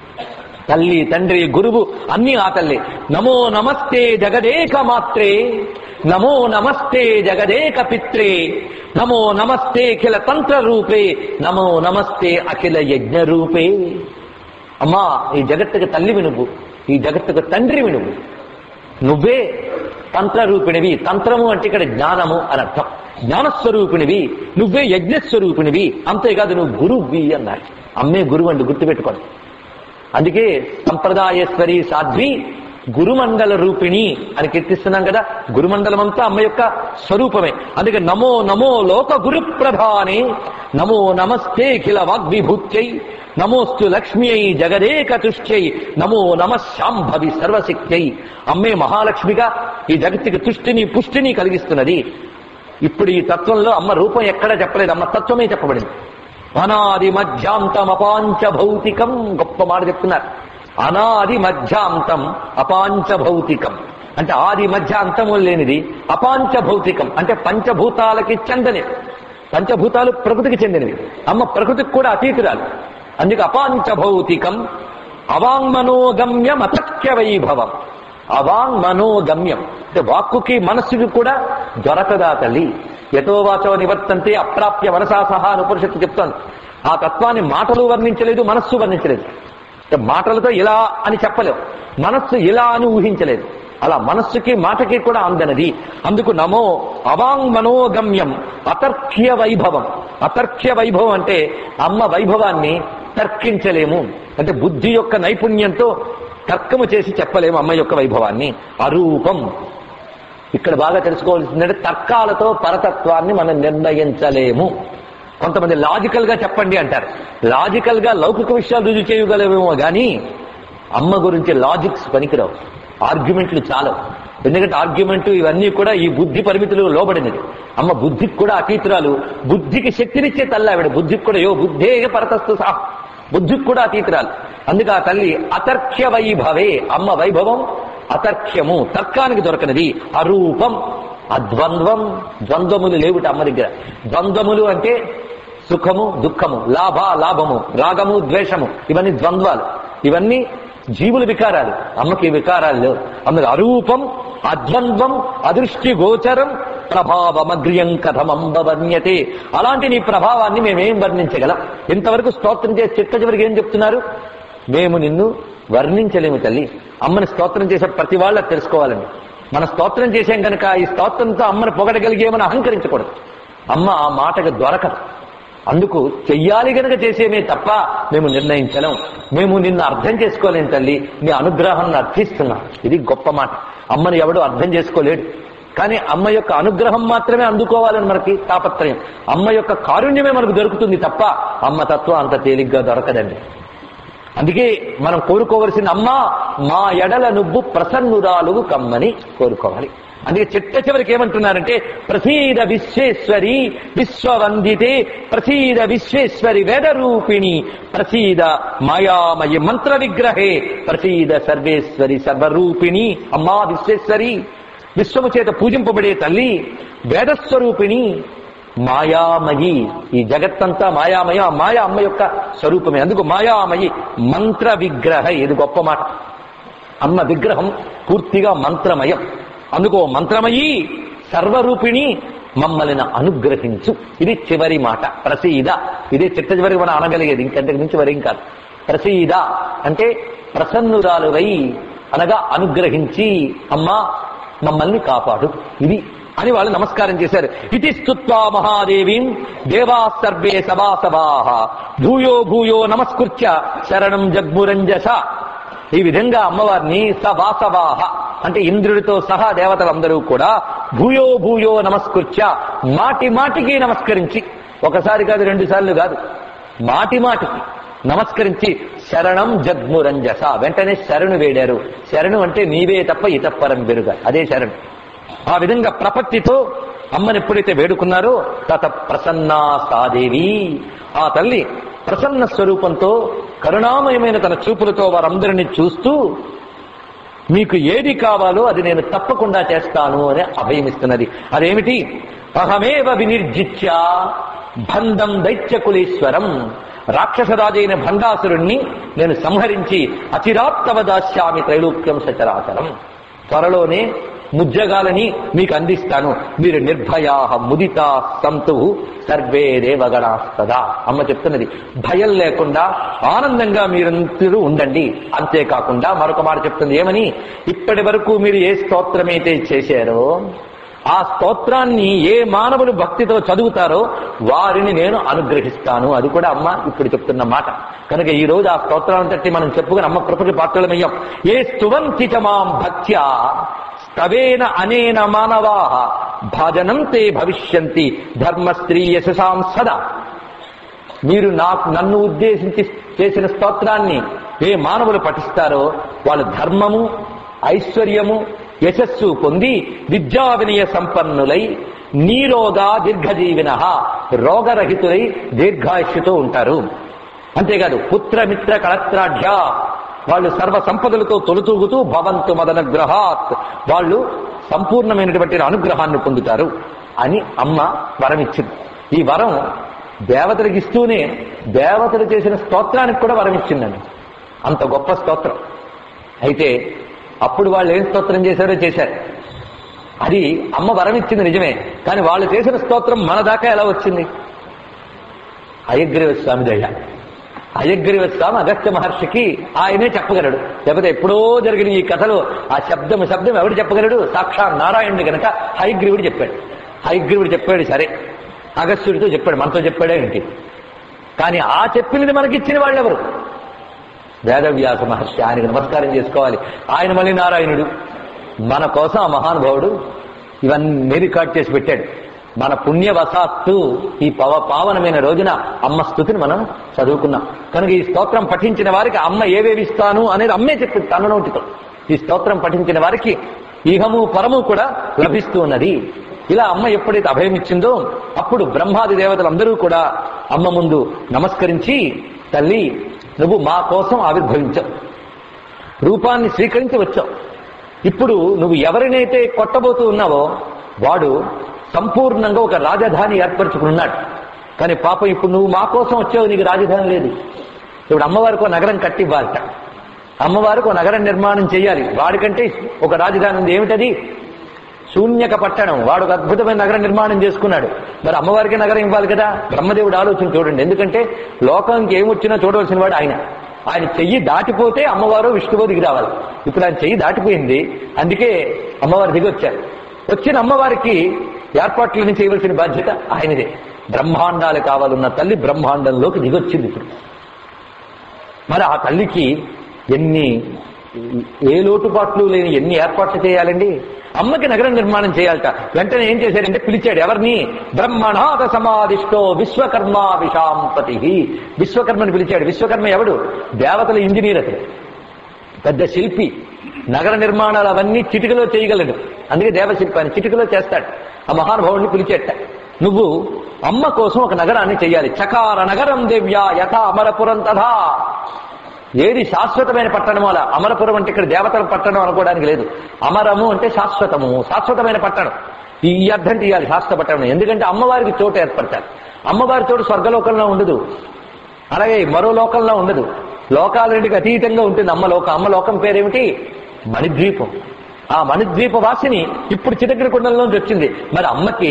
తల్లి తండ్రి గురువు అన్ని ఆ తల్లి. నమో నమస్తే జగదేక మాత్రే, నమో నమస్తే జగదేక పిత్రే, నమో నమస్తే అఖిల తంత్ర రూపే, నమో నమస్తే అఖిల యజ్ఞ రూపే. అమ్మా, ఈ జగత్తుకు తల్లివి నువ్వు, ఈ జగత్తుకు తండ్రివి నువ్వు. నువ్వే తంత్రరూపిణివి. తంత్రము అంటే ఇక్కడ జ్ఞానము అని అర్థం. జ్ఞానస్వరూపిణివి, నువ్వే యజ్ఞస్వరూపిణివి. అంతేకాదు నువ్వు గురువి అన్నారు. అమ్మే గురువు అండి, గుర్తుపెట్టుకోండి. అందుకే సంప్రదాయేశ్వరి సాధ్వి గురుమండల రూపిణి అని కీర్తిస్తున్నాం కదా. గురుమండలం అంతా అమ్మ యొక్క స్వరూపమే. అందుకే నమో నమో లోక గురు ప్రధానే, నమో నమస్తే కిల వాగ్విభూత్యై, నమోస్తు లక్ష్మ్యై జగదేక తుష్ట్యై, నమో నమ శాంభవి సర్వశక్త్యై. అమ్మే మహాలక్ష్మిగా ఈ జగత్తుకి తుష్టిని పుష్టిని కలిగిస్తున్నది. ఇప్పుడు ఈ తత్వంలో అమ్మ రూపం ఎక్కడా చెప్పలేదు, అమ్మ తత్వమే చెప్పబడింది. అనాది మధ్యాంతం అపాంచ భౌతికం, గొప్ప మాట చెప్తున్నారు. అనాది మధ్యాంతం అపాంచ భౌతికం అంటే ఆది మధ్య అంతము లేనిది. అపాంచ భౌతికం అంటే పంచభూతాలకి చెందనిది. పంచభూతాలు ప్రకృతికి చెందినవి, అమ్మ ప్రకృతికి కూడా అతీతురాలు. అందుకే అపాంచ భౌతికం అవాంగ్మనోగమ్యం అతక్య వైభవం. అవాంగ్మనోగమ్యం అంటే వాక్కుకి మనస్సుకి కూడా దొరకదా తల్లి. యతో వాచో నివర్తంతే అప్రాప్య మనసా సహా అని ఉపనిషత్తు చెప్తోంది. ఆ తత్వాన్ని మాటలు వర్ణించలేదు, మనస్సు వర్ణించలేదు. మాటలతో ఇలా అని చెప్పలేవు, మనస్సు ఇలా అని ఊహించలేదు. అలా మనస్సుకి మాటకి కూడా అందనది. అందుకు నమో అవాంగ్మనోగమ్యం అతర్క్య వైభవం. అతర్క్య వైభవం అంటే అమ్మ వైభవాన్ని తర్కించలేము, అంటే బుద్ధి యొక్క నైపుణ్యంతో తర్కము చేసి చెప్పలేము అమ్మ యొక్క వైభవాన్ని. అరూపం ఇక్కడ బాగా తెలుసుకోవాల్సిందంటే తర్కాలతో పరతత్వాన్ని మనం నిర్ణయించలేము. కొంతమంది లాజికల్ గా చెప్పండి అంటారు. లాజికల్ గా లౌకిక విషయాలు రుజువు చేయగలవేమో గానీ అమ్మ గురించి లాజిక్స్ పనికిరావు, ఆర్గ్యుమెంట్లు చాలవు. ఎందుకంటే ఆర్గ్యుమెంట్ ఇవన్నీ కూడా ఈ బుద్ధి పరిమితులు లోబడినది. అమ్మ బుద్ధికి కూడా అతీతురాలు, బుద్ధికి శక్తినిచ్చే తల్లి ఆవిడ. బుద్ధికి కూడా యో బుద్ధే పరతస్తు సహ, బుద్ధికి కూడా అతీతురాలు. అందుకే ఆ తల్లి అతర్క్య వైభవే, అమ్మ వైభవం అతర్క్యము, తర్కానికి దొరకనిది. అరూపం, అద్వంద్వం, ద్వంద్వములు లేవుట అమ్మ దగ్గర. ద్వంద్వములు అంటే సుఖము దుఃఖము, లాభ లాభము, రాగము ద్వేషము, ఇవన్నీ ద్వంద్వాలు, ఇవన్నీ జీవుల వికారాలు. అమ్మకి వికారాలు లేవు. అందులో అరూపం, అద్వంద్వం, అదృష్టి గోచరం, ప్రభావమగ్రియం కథమంబ వర్ణ్యతే. అలాంటి నీ ప్రభావాన్ని మేమేం వర్ణించగలం? ఇంతవరకు స్తోత్రం చేసి చిట్ట చివరికి ఏం చెప్తున్నారు? మేము నిన్ను వర్ణించలేము తల్లి. అమ్మని స్తోత్రం చేసే ప్రతి వాళ్ళ తెలుసుకోవాలండి. మన స్తోత్రం చేసాం కనుక ఈ స్తోత్రంతో అమ్మని పొగడగలిగేమని అహంకరించకూడదు. అమ్మ ఆ మాటకు దొరకదు. అందుకు చెయ్యాలి గనక చేసేమే తప్ప మేము నిర్ణయించలేం. మేము నిన్ను అర్థం చేసుకోలేం తల్లి, నీ అనుగ్రహాన్ని అర్థిస్తున్నాం. ఇది గొప్ప మాట. అమ్మని ఎవడు అర్థం చేసుకోలేడు, కానీ అమ్మ యొక్క అనుగ్రహం మాత్రమే అందుకోవాలని మనకి తాపత్రయం. అమ్మ యొక్క కారుణ్యమే మనకు దొరుకుతుంది తప్ప అమ్మ తత్వం అంత తేలిగ్గా దొరకదండి. అందుకే మనం కోరుకోవలసింది, అమ్మా మా ఎడల నువ్వు ప్రసన్నురాలు కమ్మని కోరుకోవాలి. అందుకే చిట్ట చివరికి ఏమంటున్నారంటే, ప్రసీద విశ్వేశ్వరి విశ్వవందితే, ప్రసీద విశ్వేశ్వరి వేదరూపిణి, ప్రసీద మాయామయి మంత్ర విగ్రహే, ప్రసీద సర్వేశ్వరి సర్వరూపిణి. అమ్మా విశ్వేశ్వరి, విశ్వము చేత పూజింపబడే తల్లి, వేదస్వరూపిణి, మాయామయి. ఈ జగత్తంతా మాయామయ, మాయా అమ్మ యొక్క స్వరూపమే. అందుకు మాయామయి మంత్ర విగ్రహ. ఇది గొప్ప మాట. అమ్మ విగ్రహం పూర్తిగా మంత్రమయం. అందుకో మంత్రమయి సర్వరూపిణి, మమ్మల్ని అనుగ్రహించు. ఇది చివరి మాట. ప్రసీద, ఇదే చిట్ట చివరికి మనం అనగలిగేది, ఇంకంతకు మించి వరేం కాదు. ప్రసీద అంటే ప్రసన్నురాలువై అనగా అనుగ్రహించి, అమ్మా మమ్మల్ని కాపాడు. ఇది అని వాళ్ళు నమస్కారం చేశారు. ఇతి స్తుత్వా మహాదేవీం దేవా సర్వే సభాసభాః భూయో భూయో నమస్కృత్య శరణం జగ్మురంజస. ఈ విధంగా అమ్మవారిని సభాసభాః అంటే ఇంద్రుడితో సహా దేవతలందరూ కూడా భూయో భూయో నమస్కృత్య, మాటి మాటికి నమస్కరించి, ఒకసారి కాదు రెండు సార్లు కాదు, మాటి మాటికి నమస్కరించి శరణం జగ్మురంజస, వెంటనే శరణు వేడారు. శరణు అంటే నీవే తప్ప ఇతప్పరం బెరుగా, అదే శరణు. ఆ విధంగా ప్రపత్తితో అమ్మని ఎప్పుడైతే వేడుకున్నారో తత ప్రసన్నా సాదేవి, ఆ తల్లి ప్రసన్న స్వరూపంతో కరుణామయమైన తన చూపులతో వారందరినీ చూస్తూ మీకు ఏది కావాలో అది నేను తప్పకుండా చేస్తాను అని అభయమిస్తున్నది. అదేమిటి? అహమేవ వినిర్జిత్య బంధం దైత్యకులేశ్వరం, రాక్షసరాజైన భండాసురుణ్ణి నేను సంహరించి అచిరాత్తవ దాస్యామి త్రైలోక్యం సచరాచరం, త్వరలోనే ముజ్జగాలని మీకు అందిస్తాను. మీరు నిర్భయా ముదితా సంతు సర్వే దేవగణాస్తదా. అమ్మ చెప్తున్నది, భయం లేకుండా ఆనందంగా మీరందరూ ఉండండి. అంతేకాకుండా మరొక మాట చెప్తుంది, ఏమని? ఇప్పటి వరకు మీరు ఏ స్తోత్రమైతే చేశారో ఆ స్తోత్రాన్ని ఏ మానవులు భక్తితో చదువుతారో వారిని నేను అనుగ్రహిస్తాను. అది కూడా అమ్మ ఇప్పుడు చెప్తున్న మాట. కనుక ఈ రోజు ఆ స్తోత్రాన్ని తట్టి మనం చెప్పుకుని అమ్మ కృపకి పాత్రలమయ్యాం. ఏ స్తువంతి చ మాం భక్త్యా స్తవేన అనేన మానవాః భాజనం తే భవిష్యంతి ధర్మస్త్రీ యశసాం సదా. మీరు నాకు నన్ను ఉద్దేశించి చేసిన స్తోత్రాన్ని ఏ మానవులు పఠిస్తారో వాళ్ళు ధర్మము, ఐశ్వర్యము, యశస్సు పొంది విద్యా వినయ సంపన్నులై నీరోగా దీర్ఘజీవిన, రోగరహితులై దీర్ఘాయుష్యుతో ఉంటారు. అంతేకాదు పుత్రమిత్ర కళత్రాఢ్య, వాళ్ళు సర్వ సంపదలతో తొలుతూగుతూ భవంతు మదనగ్రహాత్, వాళ్ళు సంపూర్ణమైనటువంటి అనుగ్రహాన్ని పొందుతారు అని అమ్మ వరం ఇచ్చింది. ఈ వరం దేవతలకు ఇస్తూనే దేవతలు చేసిన స్తోత్రానికి కూడా వరం ఇచ్చిందండి. అంత గొప్ప స్తోత్రం. అయితే అప్పుడు వాళ్ళు ఏం స్తోత్రం చేశారో చేశారు, అది అమ్మ వరం ఇచ్చింది నిజమే. కానీ వాళ్ళు చేసిన స్తోత్రం మన దాకా ఎలా వచ్చింది? హయగ్రీవ స్వామి దయ. హయగ్రీవ స్వామి అగస్త్య మహర్షికి ఆయనే చెప్పగలడు. లేకపోతే ఎప్పుడో జరిగిన ఈ కథలో ఆ శబ్దం శబ్దం ఎవడు చెప్పగలడు? సాక్షాత్ నారాయణుడు గనక హయగ్రీవుడు చెప్పాడు. హయగ్రీవుడు చెప్పాడు, సరే అగస్త్యుడితో చెప్పాడు, మనతో చెప్పాడే ఏంటి? కానీ ఆ చెప్పినది మనకిచ్చిన వాళ్ళెవరు? వేదవ్యాస మహర్షి. ఆయనకు నమస్కారం చేసుకోవాలి. ఆయన మళ్ళీ నారాయణుడు. మన కోసం ఆ మహానుభావుడు ఇవన్నీ రికార్డ్ చేసి పెట్టాడు. మన పుణ్యవశాత్తు ఈ పవ పావనమైన రోజున అమ్మ స్తుతిని మనం చదువుకున్నాం కనుక ఈ స్తోత్రం పఠించిన వారికి అమ్మ ఏవేవి ఇస్తాను అనేది అమ్మే చెప్పింది తన నోటితో. ఈ స్తోత్రం పఠించిన వారికి ఇహము పరము కూడా లభిస్తూ ఉన్నది. ఇలా అమ్మ ఎప్పుడైతే అభయం ఇచ్చిందో అప్పుడు బ్రహ్మాది దేవతలందరూ కూడా అమ్మ ముందు నమస్కరించి, తల్లి నువ్వు మా కోసం ఆవిర్భవించావు, రూపాన్ని స్వీకరించి వచ్చావు. ఇప్పుడు నువ్వు ఎవరినైతే కొట్టబోతూ ఉన్నావో వాడు సంపూర్ణంగా ఒక రాజధాని ఏర్పరచుకున్నాడు. కానీ పాపం ఇప్పుడు నువ్వు మా కోసం వచ్చావు, నీకు రాజధాని లేదు. ఇప్పుడు అమ్మవారికి ఒక నగరం కట్టివ్వాలట, అమ్మవారికి ఒక నగరం నిర్మాణం చేయాలి. వాడికంటే ఒక రాజధాని ఉంది. ఏమిటది? శూన్యక పట్టణం. వాడు ఒక అద్భుతమైన నగరం నిర్మాణం చేసుకున్నాడు. మరి అమ్మవారికి నగరం ఇవ్వాలి కదా. బ్రహ్మదేవుడు ఆలోచన చూడండి. ఎందుకంటే లోకానికి ఏమొచ్చినా చూడవలసిన వాడు ఆయన. ఆయన చెయ్యి దాటిపోతే అమ్మవారు విష్ణువు దిగి రావాలి. ఇప్పుడు ఆయన చెయ్యి దాటిపోయింది, అందుకే అమ్మవారు దిగి వచ్చారు. వచ్చిన అమ్మవారికి ఏర్పాట్లని చేయవలసిన బాధ్యత ఆయనదే. బ్రహ్మాండాలు కావాలన్న తల్లి బ్రహ్మాండంలోకి దిగొచ్చింది. ఇప్పుడు మరి ఆ తల్లికి ఎన్ని ఏ లోటుపాట్లు లేని ఎన్ని ఏర్పాట్లు చేయాలండి. అమ్మకి నగరం నిర్మాణం చేయాలట. వెంటనే ఏం చేశారంటే పిలిచాడు. ఎవరిని? బ్రహ్మణాథ సమాధిష్టో విశ్వకర్మ విశాంపతి. విశ్వకర్మని పిలిచాడు. విశ్వకర్మ ఎవడు? దేవతల ఇంజనీర్ అతడు, పెద్ద శిల్పి. నగర నిర్మాణాలు అవన్నీ చిటికలో చేయగలడు, అందుకే దేవశిల్పి అని చిటికలో చేస్తాడు. ఆ మహానుభావుడిని పిలిచేట. నువ్వు అమ్మ కోసం ఒక నగరాన్ని చెయ్యాలి. చకార నగరం దేవ్యా యథా అమరపురం తథా. ఏది శాశ్వతమైన పట్టణమో అలా. అమరపురం అంటే ఇక్కడ దేవతల పట్టణం అనుకోవడానికి లేదు. అమరము అంటే శాశ్వతము, శాశ్వతమైన పట్టణం. ఈ అర్థం తీయాలి శాశ్వత పట్టణం. ఎందుకంటే అమ్మవారికి చోటు ఏర్పరచాలి. అమ్మవారి చోటు స్వర్గలోకంలో ఉండదు, అలాగే మరో లోకంలో ఉండదు. లోకాలన్నిటికి అతీతంగా ఉంటుంది అమ్మ లోకం. అమ్మ లోకం పేరేమిటి? మణిద్వీపం. ఆ మణిద్వీప వాసిని ఇప్పుడు చితగ్రకుండంలోంచి వచ్చింది. మరి అమ్మకి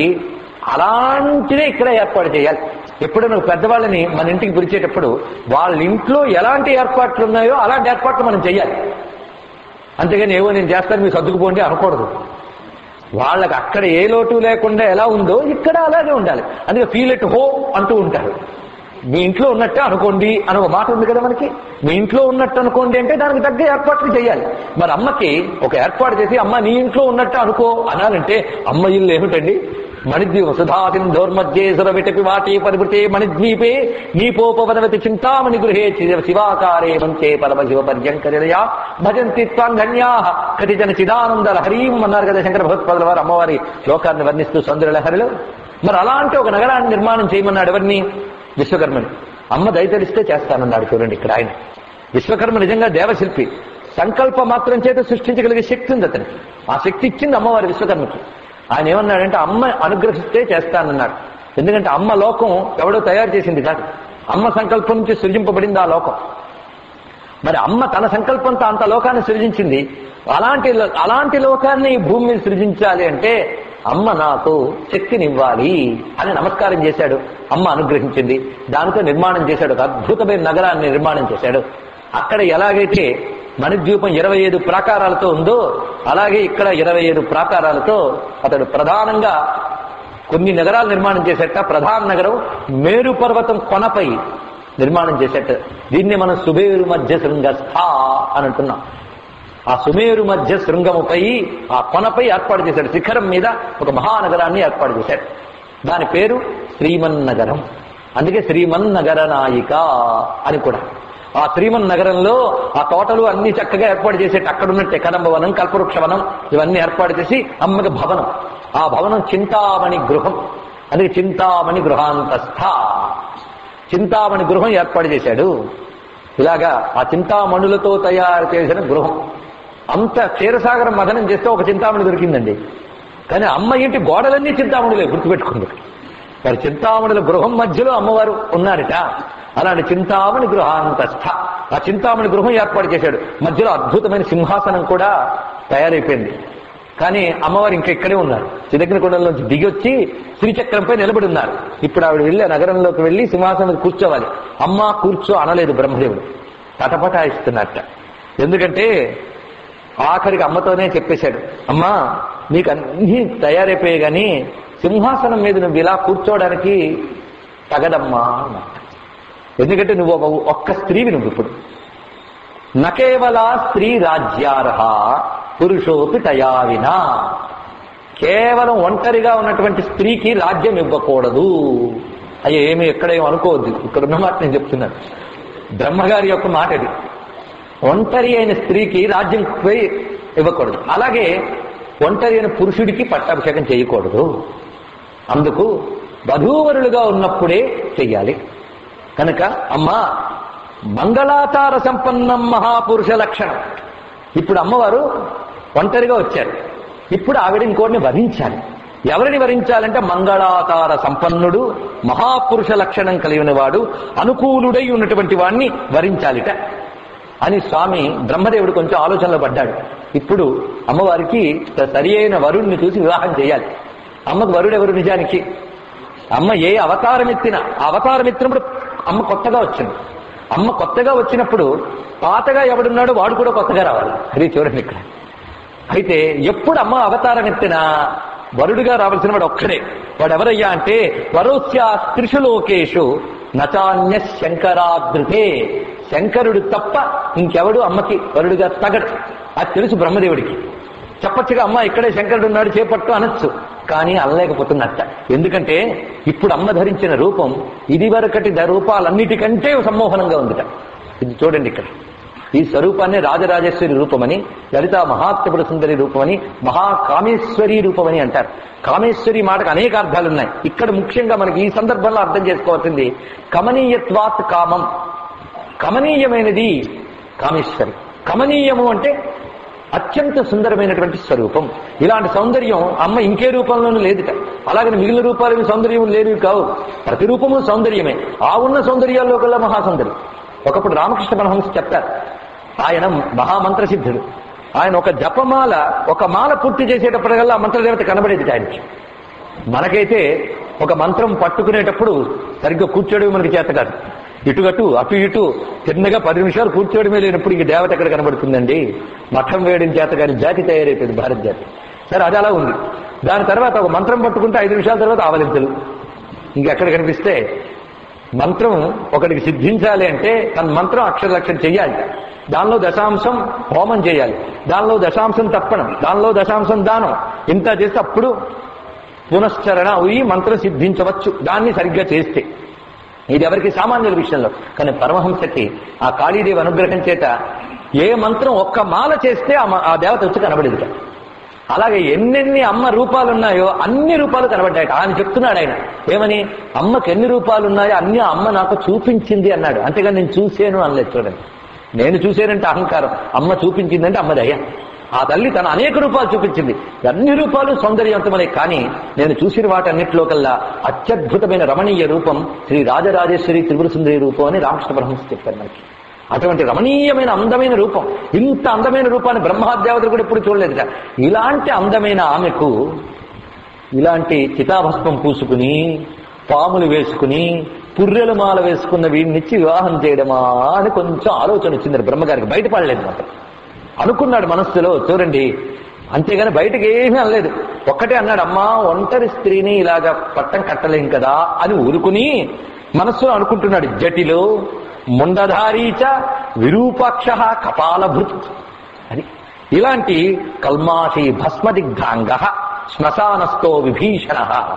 అలాంటిదే ఇక్కడ ఏర్పాటు చేయాలి. ఎప్పుడు నువ్వు పెద్దవాళ్ళని మన ఇంటికి పిలిచేటప్పుడు వాళ్ళ ఇంట్లో ఎలాంటి ఏర్పాట్లు ఉన్నాయో అలాంటి ఏర్పాట్లు మనం చెయ్యాలి. అంతేగాని ఏవో నేను చేస్తాను మీరు సర్దుకుపోండి అనకూడదు. వాళ్ళకి అక్కడ ఏ లోటు లేకుండా ఎలా ఉందో ఇక్కడ అలాగే ఉండాలి. అందుకే ఫీల్ ఎట్ హోమ్ అంటూ ఉంటారు. మీ ఇంట్లో ఉన్నట్టే అనుకోండి అని ఒక మాట ఉంది కదా మనకి. మీ ఇంట్లో ఉన్నట్టు అనుకోండి అంటే దానికి తగ్గ ఏర్పాట్లు చేయాలి. మరి అమ్మకి ఒక ఏర్పాటు చేసి అమ్మ నీ ఇంట్లో ఉన్నట్టు అనుకో అనాలంటే అమ్మ ఇల్లు ఏమిటండి? మణిద్వీప సుధాతిం దౌర్మధ్యే సురవిటపి వాటి పరివృతే మణిద్వీపే నీపోపవనవతి చింతామణి గృహే శివాకారే మంచే పరమ శివ పర్యంకరయా భజంతి త్వాం ధన్యాః కతిజన చిదానంద లహరీం అన్నారు కదా శంకర భగవత్పాదుల వారు అమ్మవారి శ్లోకాన్ని వర్ణిస్తూ సౌందర్య లహరిలో. మరి అలాంటి ఒక నగరాన్ని నిర్మాణం చేయమన్నాడు. ఎవరిని? విశ్వకర్మని. అమ్మ దయతలిస్తే చేస్తానన్నాడు. చూడండి ఇక్కడ ఆయన విశ్వకర్మ నిజంగా దేవశిల్పి. సంకల్ప మాత్రం చేత సృష్టించగలిగే శక్తి ఉంది అతనికి. ఆ శక్తి ఇచ్చింది అమ్మవారి విశ్వకర్మకి. ఆయన ఏమన్నాడంటే అమ్మ అనుగ్రహిస్తే చేస్తానన్నాడు. ఎందుకంటే అమ్మ లోకం ఎవడో తయారు చేసింది కాదు, అమ్మ సంకల్పం నుంచి సృజింపబడింది ఆ లోకం. మరి అమ్మ తన సంకల్పంతో అంత లోకాన్ని సృజించింది. అలాంటి అలాంటి లోకాన్ని భూమి మీద సృజించాలి అంటే అమ్మ నాకు శక్తినివ్వాలి అని నమస్కారం చేశాడు. అమ్మ అనుగ్రహించింది. దానితో నిర్మాణం చేశాడు. ఒక అద్భుతమైన నగరాన్ని నిర్మాణం చేశాడు. అక్కడ ఎలాగైతే మణిద్వీపం ఇరవై ఐదు ప్రాకారాలతో ఉందో అలాగే ఇక్కడ ఇరవై ఐదు ప్రాకారాలతో అతడు ప్రధానంగా కొన్ని నగరాలు నిర్మాణం చేసేట. ప్రధాన నగరం మేరు పర్వతం కొనపై నిర్మాణం చేసేట. దీన్ని మనం సుమేరు మధ్య శృంగస్థ అని అంటున్నాం. ఆ సుమేరు మధ్య శృంగముపై ఆ కొనపై ఏర్పాటు చేశాడు. శిఖరం మీద ఒక మహానగరాన్ని ఏర్పాటు చేశాడు. దాని పేరు శ్రీమన్నగరం. అందుకే శ్రీమన్నగర నాయిక అని కూడా. ఆ శ్రీమన్ నగరంలో ఆ తోటలు అన్ని చక్కగా ఏర్పాటు చేసేట. అక్కడున్నట్టే కదంబవనం, కల్పవృక్షవనం ఇవన్నీ ఏర్పాటు చేసి అమ్మకి భవనం. ఆ భవనం చింతామణి గృహం. అందుకే చింతామణి గృహాంతస్థ. చింతామణి గృహం ఏర్పాటు చేశాడు. ఇలాగా ఆ చింతామణులతో తయారు చేసిన గృహం. అంత క్షీరసాగరం మదనం చేస్తే ఒక చింతామణి దొరికిందండి. కానీ అమ్మ ఇంటి గోడలన్నీ చింతామణులే, గుర్తుపెట్టుకుంది. మరి చింతామణుల గృహం మధ్యలో అమ్మవారు ఉన్నారట. అలాంటి చింతామణి గృహాంతస్థ. ఆ చింతామణి గృహం ఏర్పాటు చేశాడు. మధ్యలో అద్భుతమైన సింహాసనం కూడా తయారైపోయింది. కానీ అమ్మవారు ఇంకా ఇక్కడే ఉన్నారు. చిదగ్నికొండలోంచి దిగొచ్చి శ్రీచక్రంపై నిలబడి ఉన్నారు. ఇప్పుడు ఆవిడ వెళ్ళి నగరంలోకి వెళ్ళి సింహాసనం కూర్చోవాలి. అమ్మ కూర్చో అనలేదు బ్రహ్మదేవుడు. తటపటాయిస్తున్నట్ట. ఎందుకంటే ఆఖరికి అమ్మతోనే చెప్పేశాడు, అమ్మా నీకు అన్నీ తయారైపోయాయి కానీ సింహాసనం మీద నువ్వు ఇలా కూర్చోవడానికి తగదమ్మా అన్నట్టు. ఎందుకంటే నువ్వు ఒక ఒక్క స్త్రీవి. నువ్వు ఇప్పుడు నకేవల స్త్రీ రాజ్యార్హ పురుషోపి తయావినా. కేవలం ఒంటరిగా ఉన్నటువంటి స్త్రీకి రాజ్యం ఇవ్వకూడదు. అయ్యో ఏమి ఎక్కడేమో అనుకోవద్దు, ఇక్కడున్న మాట నేను చెప్తున్నాను. బ్రహ్మగారి యొక్క మాట ఇది. ఒంటరి అయిన స్త్రీకి రాజ్యం పోయి ఇవ్వకూడదు. అలాగే ఒంటరి అయిన పురుషుడికి పట్టాభిషేకం చేయకూడదు. అందుకు వధూవరులుగా ఉన్నప్పుడే చెయ్యాలి. కనుక అమ్మా మంగళాచార సంపన్నం మహాపురుష లక్షణం. ఇప్పుడు అమ్మవారు ఒంటరిగా వచ్చారు. ఇప్పుడు ఆవిడ ఇంకోటిని వరించాలి. ఎవరిని వరించాలంటే మంగళాచార సంపన్నుడు, మహాపురుష లక్షణం కలిగిన వాడు, అనుకూలుడై ఉన్నటువంటి వాడిని వరించాలిట అని స్వామి బ్రహ్మదేవుడు కొంచెం ఆలోచనలో పడ్డాడు. ఇప్పుడు అమ్మవారికి సరి అయిన వరుణ్ణి చూసి వివాహం చేయాలి. అమ్మకు వరుడెవరు? నిజానికి అమ్మ ఏ అవతారం ఎత్తినా ఆ అవతారం ఎత్తినప్పుడు అమ్మ కొత్తగా వచ్చింది. అమ్మ కొత్తగా వచ్చినప్పుడు పాతగా ఎవడున్నాడో వాడు కూడా కొత్తగా రావాలి. అది చూడండి ఇక్కడ. అయితే ఎప్పుడు అమ్మ అవతారం ఎత్తినా వరుడుగా రావాల్సిన వాడు ఒక్కడే. వాడు ఎవరయ్యా అంటే వరోస్యా త్రిషు లోకేషు నచాన్య శంకరాదృతే. శంకరుడు తప్ప ఇంకెవడు అమ్మకి వరుడుగా తగడు. అది తెలుసు బ్రహ్మదేవుడికి. చెప్పచ్చుగా అమ్మ ఇక్కడే శంకరుడు ఉన్నాడు చేపట్టు అనొచ్చు, కానీ అనలేకపోతున్నట్ట. ఎందుకంటే ఇప్పుడు అమ్మ ధరించిన రూపం ఇది వరకటి రూపాలన్నిటికంటే సమ్మోహనంగా ఉందిట. ఇది చూడండి ఇక్కడ. ఈ స్వరూపాన్ని రాజరాజేశ్వరి రూపమని, లలితా మహాత్రిపుర సుందరి రూపమని, మహాకామేశ్వరి రూపమని అంటారు. కామేశ్వరి మాటకు అనేక అర్థాలున్నాయి. ఇక్కడ ముఖ్యంగా మనకి ఈ సందర్భంలో అర్థం చేసుకోవాల్సింది కమనీయత్వాత్ కామం. కమనీయమైనది కామేశ్వరి. కమనీయము అంటే అత్యంత సుందరమైనటువంటి స్వరూపం. ఇలాంటి సౌందర్యం అమ్మ ఇంకే రూపంలోనూ లేదుట. అలాగని మిగిలిన రూపాలు సౌందర్యం లేనివి కావు. ప్రతి రూపము సౌందర్యమే. ఆ ఉన్న సౌందర్యాల్లో కల్లా మహాసౌందర్యం. ఒకప్పుడు రామకృష్ణ పరమహంస చెప్తారు. ఆయన మహామంత్రసిద్ధుడు. ఆయన ఒక జపమాల ఒక మాల పూర్తి చేసేటప్పటికల్లా ఆ మంత్రదేవత కనబడేది ఆయనకి. మనకైతే ఒక మంత్రం పట్టుకునేటప్పుడు సరిగ్గా కూర్చోవడం మనకి చేత కాదు. ఇటుగటు అటు ఇటు చిన్నగా పది నిమిషాలు కూర్చోవడమే లేనప్పుడు ఇంక దేవత ఎక్కడ కనబడుతుందండి? మఠం వేయడం చేత కానీ జాతి తయారైపోయింది భారత జాతి. సరే అది అలా ఉంది. దాని తర్వాత ఒక మంత్రం పట్టుకుంటే ఐదు నిమిషాల తర్వాత ఆవలింతలు. ఇంకెక్కడ కనిపిస్తే మంత్రం ఒకటికి సిద్ధించాలి అంటే తన మంత్రం అక్షరలక్షం చెయ్యాలి. దానిలో దశాంశం హోమం చేయాలి, దానిలో దశాంశం తప్పడం, దానిలో దశాంశం దానం. ఇంత చేస్తే అప్పుడు పునశ్చరణ ఈ మంత్రం సిద్ధించవచ్చు, దాన్ని సరిగ్గా చేస్తే. ఇది ఎవరికి సామాన్యుల విషయంలో. కానీ పరమహంసకి ఆ కాళీదేవి అనుగ్రహం చేత ఏ మంత్రం ఒక్క మాల చేస్తే ఆ దేవత వచ్చి కనబడేది. అలాగే ఎన్నెన్ని అమ్మ రూపాలు ఉన్నాయో అన్ని రూపాలు కనబడ్డాయి. ఆయన చెప్తున్నాడు ఆయన ఏమని, అమ్మకి ఎన్ని రూపాలు ఉన్నాయో అన్ని అమ్మ నాకు చూపించింది అన్నాడు. అంతేగాని నేను చూశాను అనలేదు. చూడండి, నేను చూశానంటే అహంకారం, అమ్మ చూపించిందంటే అమ్మదయ్య. ఆ తల్లి తన అనేక రూపాలు చూపించింది. అన్ని రూపాలు సౌందర్యవంతమనే. కానీ నేను చూసిన వాటన్నిటిలో కల్లా అత్యద్భుతమైన రమణీయ రూపం శ్రీ రాజరాజేశ్వరి త్రిపుర సుందరి రూపం అని రామకృష్ణ పరమహంస చెప్పారు మనకి. అటువంటి రమణీయమైన అందమైన రూపం, ఇంత అందమైన రూపాన్ని బ్రహ్మదేవతలు కూడా ఎప్పుడు చూడలేదుట. ఇలాంటి అందమైన ఆమెకు ఇలాంటి చితాభస్మం పూసుకుని పాములు వేసుకుని పుర్రెల మాల వేసుకున్న వీడినిచ్చి వివాహం చేయడమా అని కొంచెం ఆలోచన వచ్చింది బ్రహ్మగారికి. బయటపడలేదు మాట అనుకున్నాడు మనస్సులో. చూడండి, అంతేగాని బయటకు ఏమీ అనలేదు. ఒక్కటే అన్నాడు, అమ్మా ఒంటరి స్త్రీని ఇలాగా పట్టం కట్టలేం కదా అని ఊరుకుని మనస్సులో అనుకుంటున్నాడు. జటిలో ముండధారీచ విరూపాక్ష కపాలభృత్ అని. ఇలాంటి కల్మాషి భస్మదిగ్ధాంగ శ్మశానస్థో విభీషణ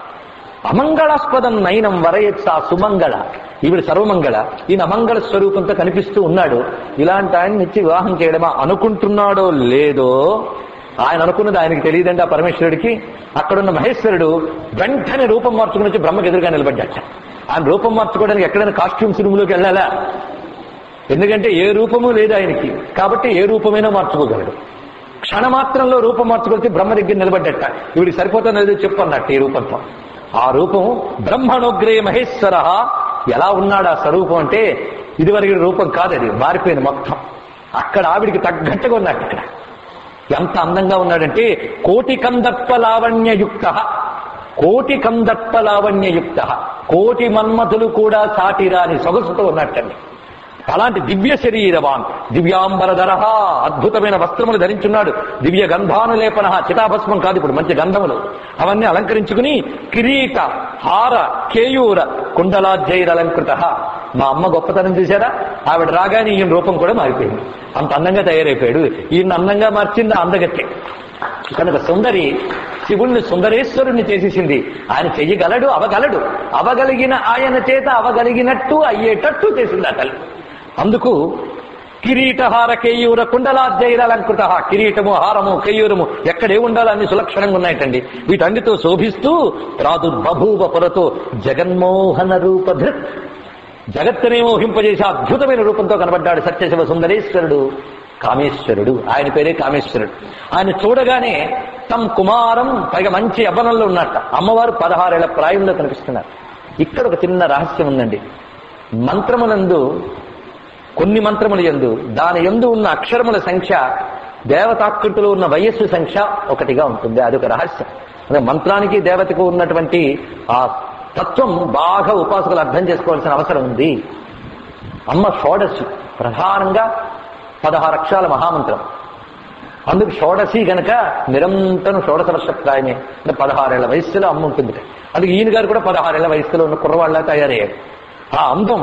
అమంగళాస్పదం నయనం వరయత్సా సుమంగళ. ఈవిడ సర్వమంగళ, ఈయన అమంగళ స్వరూపంతో కనిపిస్తూ ఉన్నాడు. ఇలాంటి ఆయన ఇచ్చి వివాహం చేయడమా అనుకుంటున్నాడో లేదో ఆయన అనుకున్నది ఆయనకి తెలియదండి. ఆ పరమేశ్వరుడికి అక్కడున్న మహేశ్వరుడు వెంటనే రూపం మార్చుకుని వచ్చి బ్రహ్మకు ఎదురుగా నిలబడ్డాట. ఆయన రూపం మార్చుకోవడానికి ఎక్కడైనా కాస్ట్యూమ్స్ రూమ్లోకి వెళ్ళాలా? ఎందుకంటే ఏ రూపము లేదు ఆయనకి, కాబట్టి ఏ రూపమైనా మార్చుకోగలడు. క్షణమాత్రంలో రూపం మార్చుకొచ్చి బ్రహ్మ దగ్గర నిలబడ్డట. వీడికి సరిపోతాను ఏదో చెప్పు అన్నట్టు ఈ రూపంతో. ఆ రూపం బ్రహ్మణోగ్రే మహేశ్వర. ఎలా ఉన్నాడు ఆ స్వరూపం అంటే ఇదివరకు రూపం కాదు, అది మారిపోయింది మొత్తం. అక్కడ ఆవిడికి తగ్గట్టుగా ఉన్నట్టు. ఇక్కడ ఎంత అందంగా ఉన్నాడంటే కోటి కందర్ప లావణ్యయుక్త, కోటి కందర్ప లావణ్యయుక్త, కోటి మన్మథులు కూడా సాటిరాని సొగసుతో ఉన్నట్టండి. అలాంటి దివ్య శరీరవాన్ దివ్యాంబరధర, అద్భుతమైన వస్త్రములు ధరించున్నాడు. దివ్య గంధానులేపన, చితాభస్మం కాదు ఇప్పుడు, మంచి గంధములు అవన్నీ అలంకరించుకుని కిరీట హార కేయూర కుండలాజ్జైరలంకృత. మా అమ్మ గొప్పతనం చూశారా? ఆవిడ రాగానే ఈయన రూపం కూడా మారిపోయింది. అంత అందంగా తయారైపోయాడు. ఈయన అందంగా మార్చింది అందగత్తే. కనుక సుందరి శివుణ్ణి సుందరేశ్వరుణ్ణి చేసేసింది. ఆయన చెయ్యగలడు, అవగలడు. అవగలిగిన ఆయన చేత అవగలిగినట్టు అయ్యేటట్టు చేసింది ఆ తల్లి. అందుకు కిరీటహార కేయూర కుండలాద్యైరలంకృత, కిరీటము, హారము, కేయూరము ఎక్కడే ఉండాలో అన్ని సులక్షణంగా ఉన్నాయటండి. వీటన్నిటితో శోభిస్తూ ప్రాదుర్బభూవ పురతో జగన్మోహన రూపధృత్, జగత్తునే మోహింపజేసే అద్భుతమైన రూపంతో కనబడ్డాడు సత్యశివ సుందరేశ్వరుడు, కామేశ్వరుడు. ఆయన పేరే కామేశ్వరుడు. ఆయన చూడగానే తమ్ కుమారం, పైగా మంచి యవ్వనంలో ఉన్నట్ట. అమ్మవారు పదహారేళ్ల ప్రాయంలో కనిపిస్తున్నారు. ఇక్కడ ఒక చిన్న రహస్యం ఉందండి. మంత్రములందు, కొన్ని మంత్రముల యందు దాని యందు ఉన్న అక్షరముల సంఖ్య దేవతాకృతిలో ఉన్న వయస్సు సంఖ్య ఒకటిగా ఉంటుంది. అదొక రహస్యం. అంటే మంత్రానికి దేవతకు ఉన్నటువంటి ఆ తత్వం బాగా ఉపాసకులు అర్థం చేసుకోవాల్సిన అవసరం ఉంది. అమ్మ షోడశి, ప్రధానంగా పదహారు అక్షరాల మహామంత్రం. అందుకు షోడశి గనక నిరంతరం షోడశ వర్షప్రాయమే. అంటే పదహారేళ్ల వయస్సులో అమ్మ ఉంటుంది. అందుకు ఈయన గారు కూడా పదహారేళ్ల వయస్సులో ఉన్న కుర్రవాళ్ళ తయారయ్యాడు. ఆ అందం,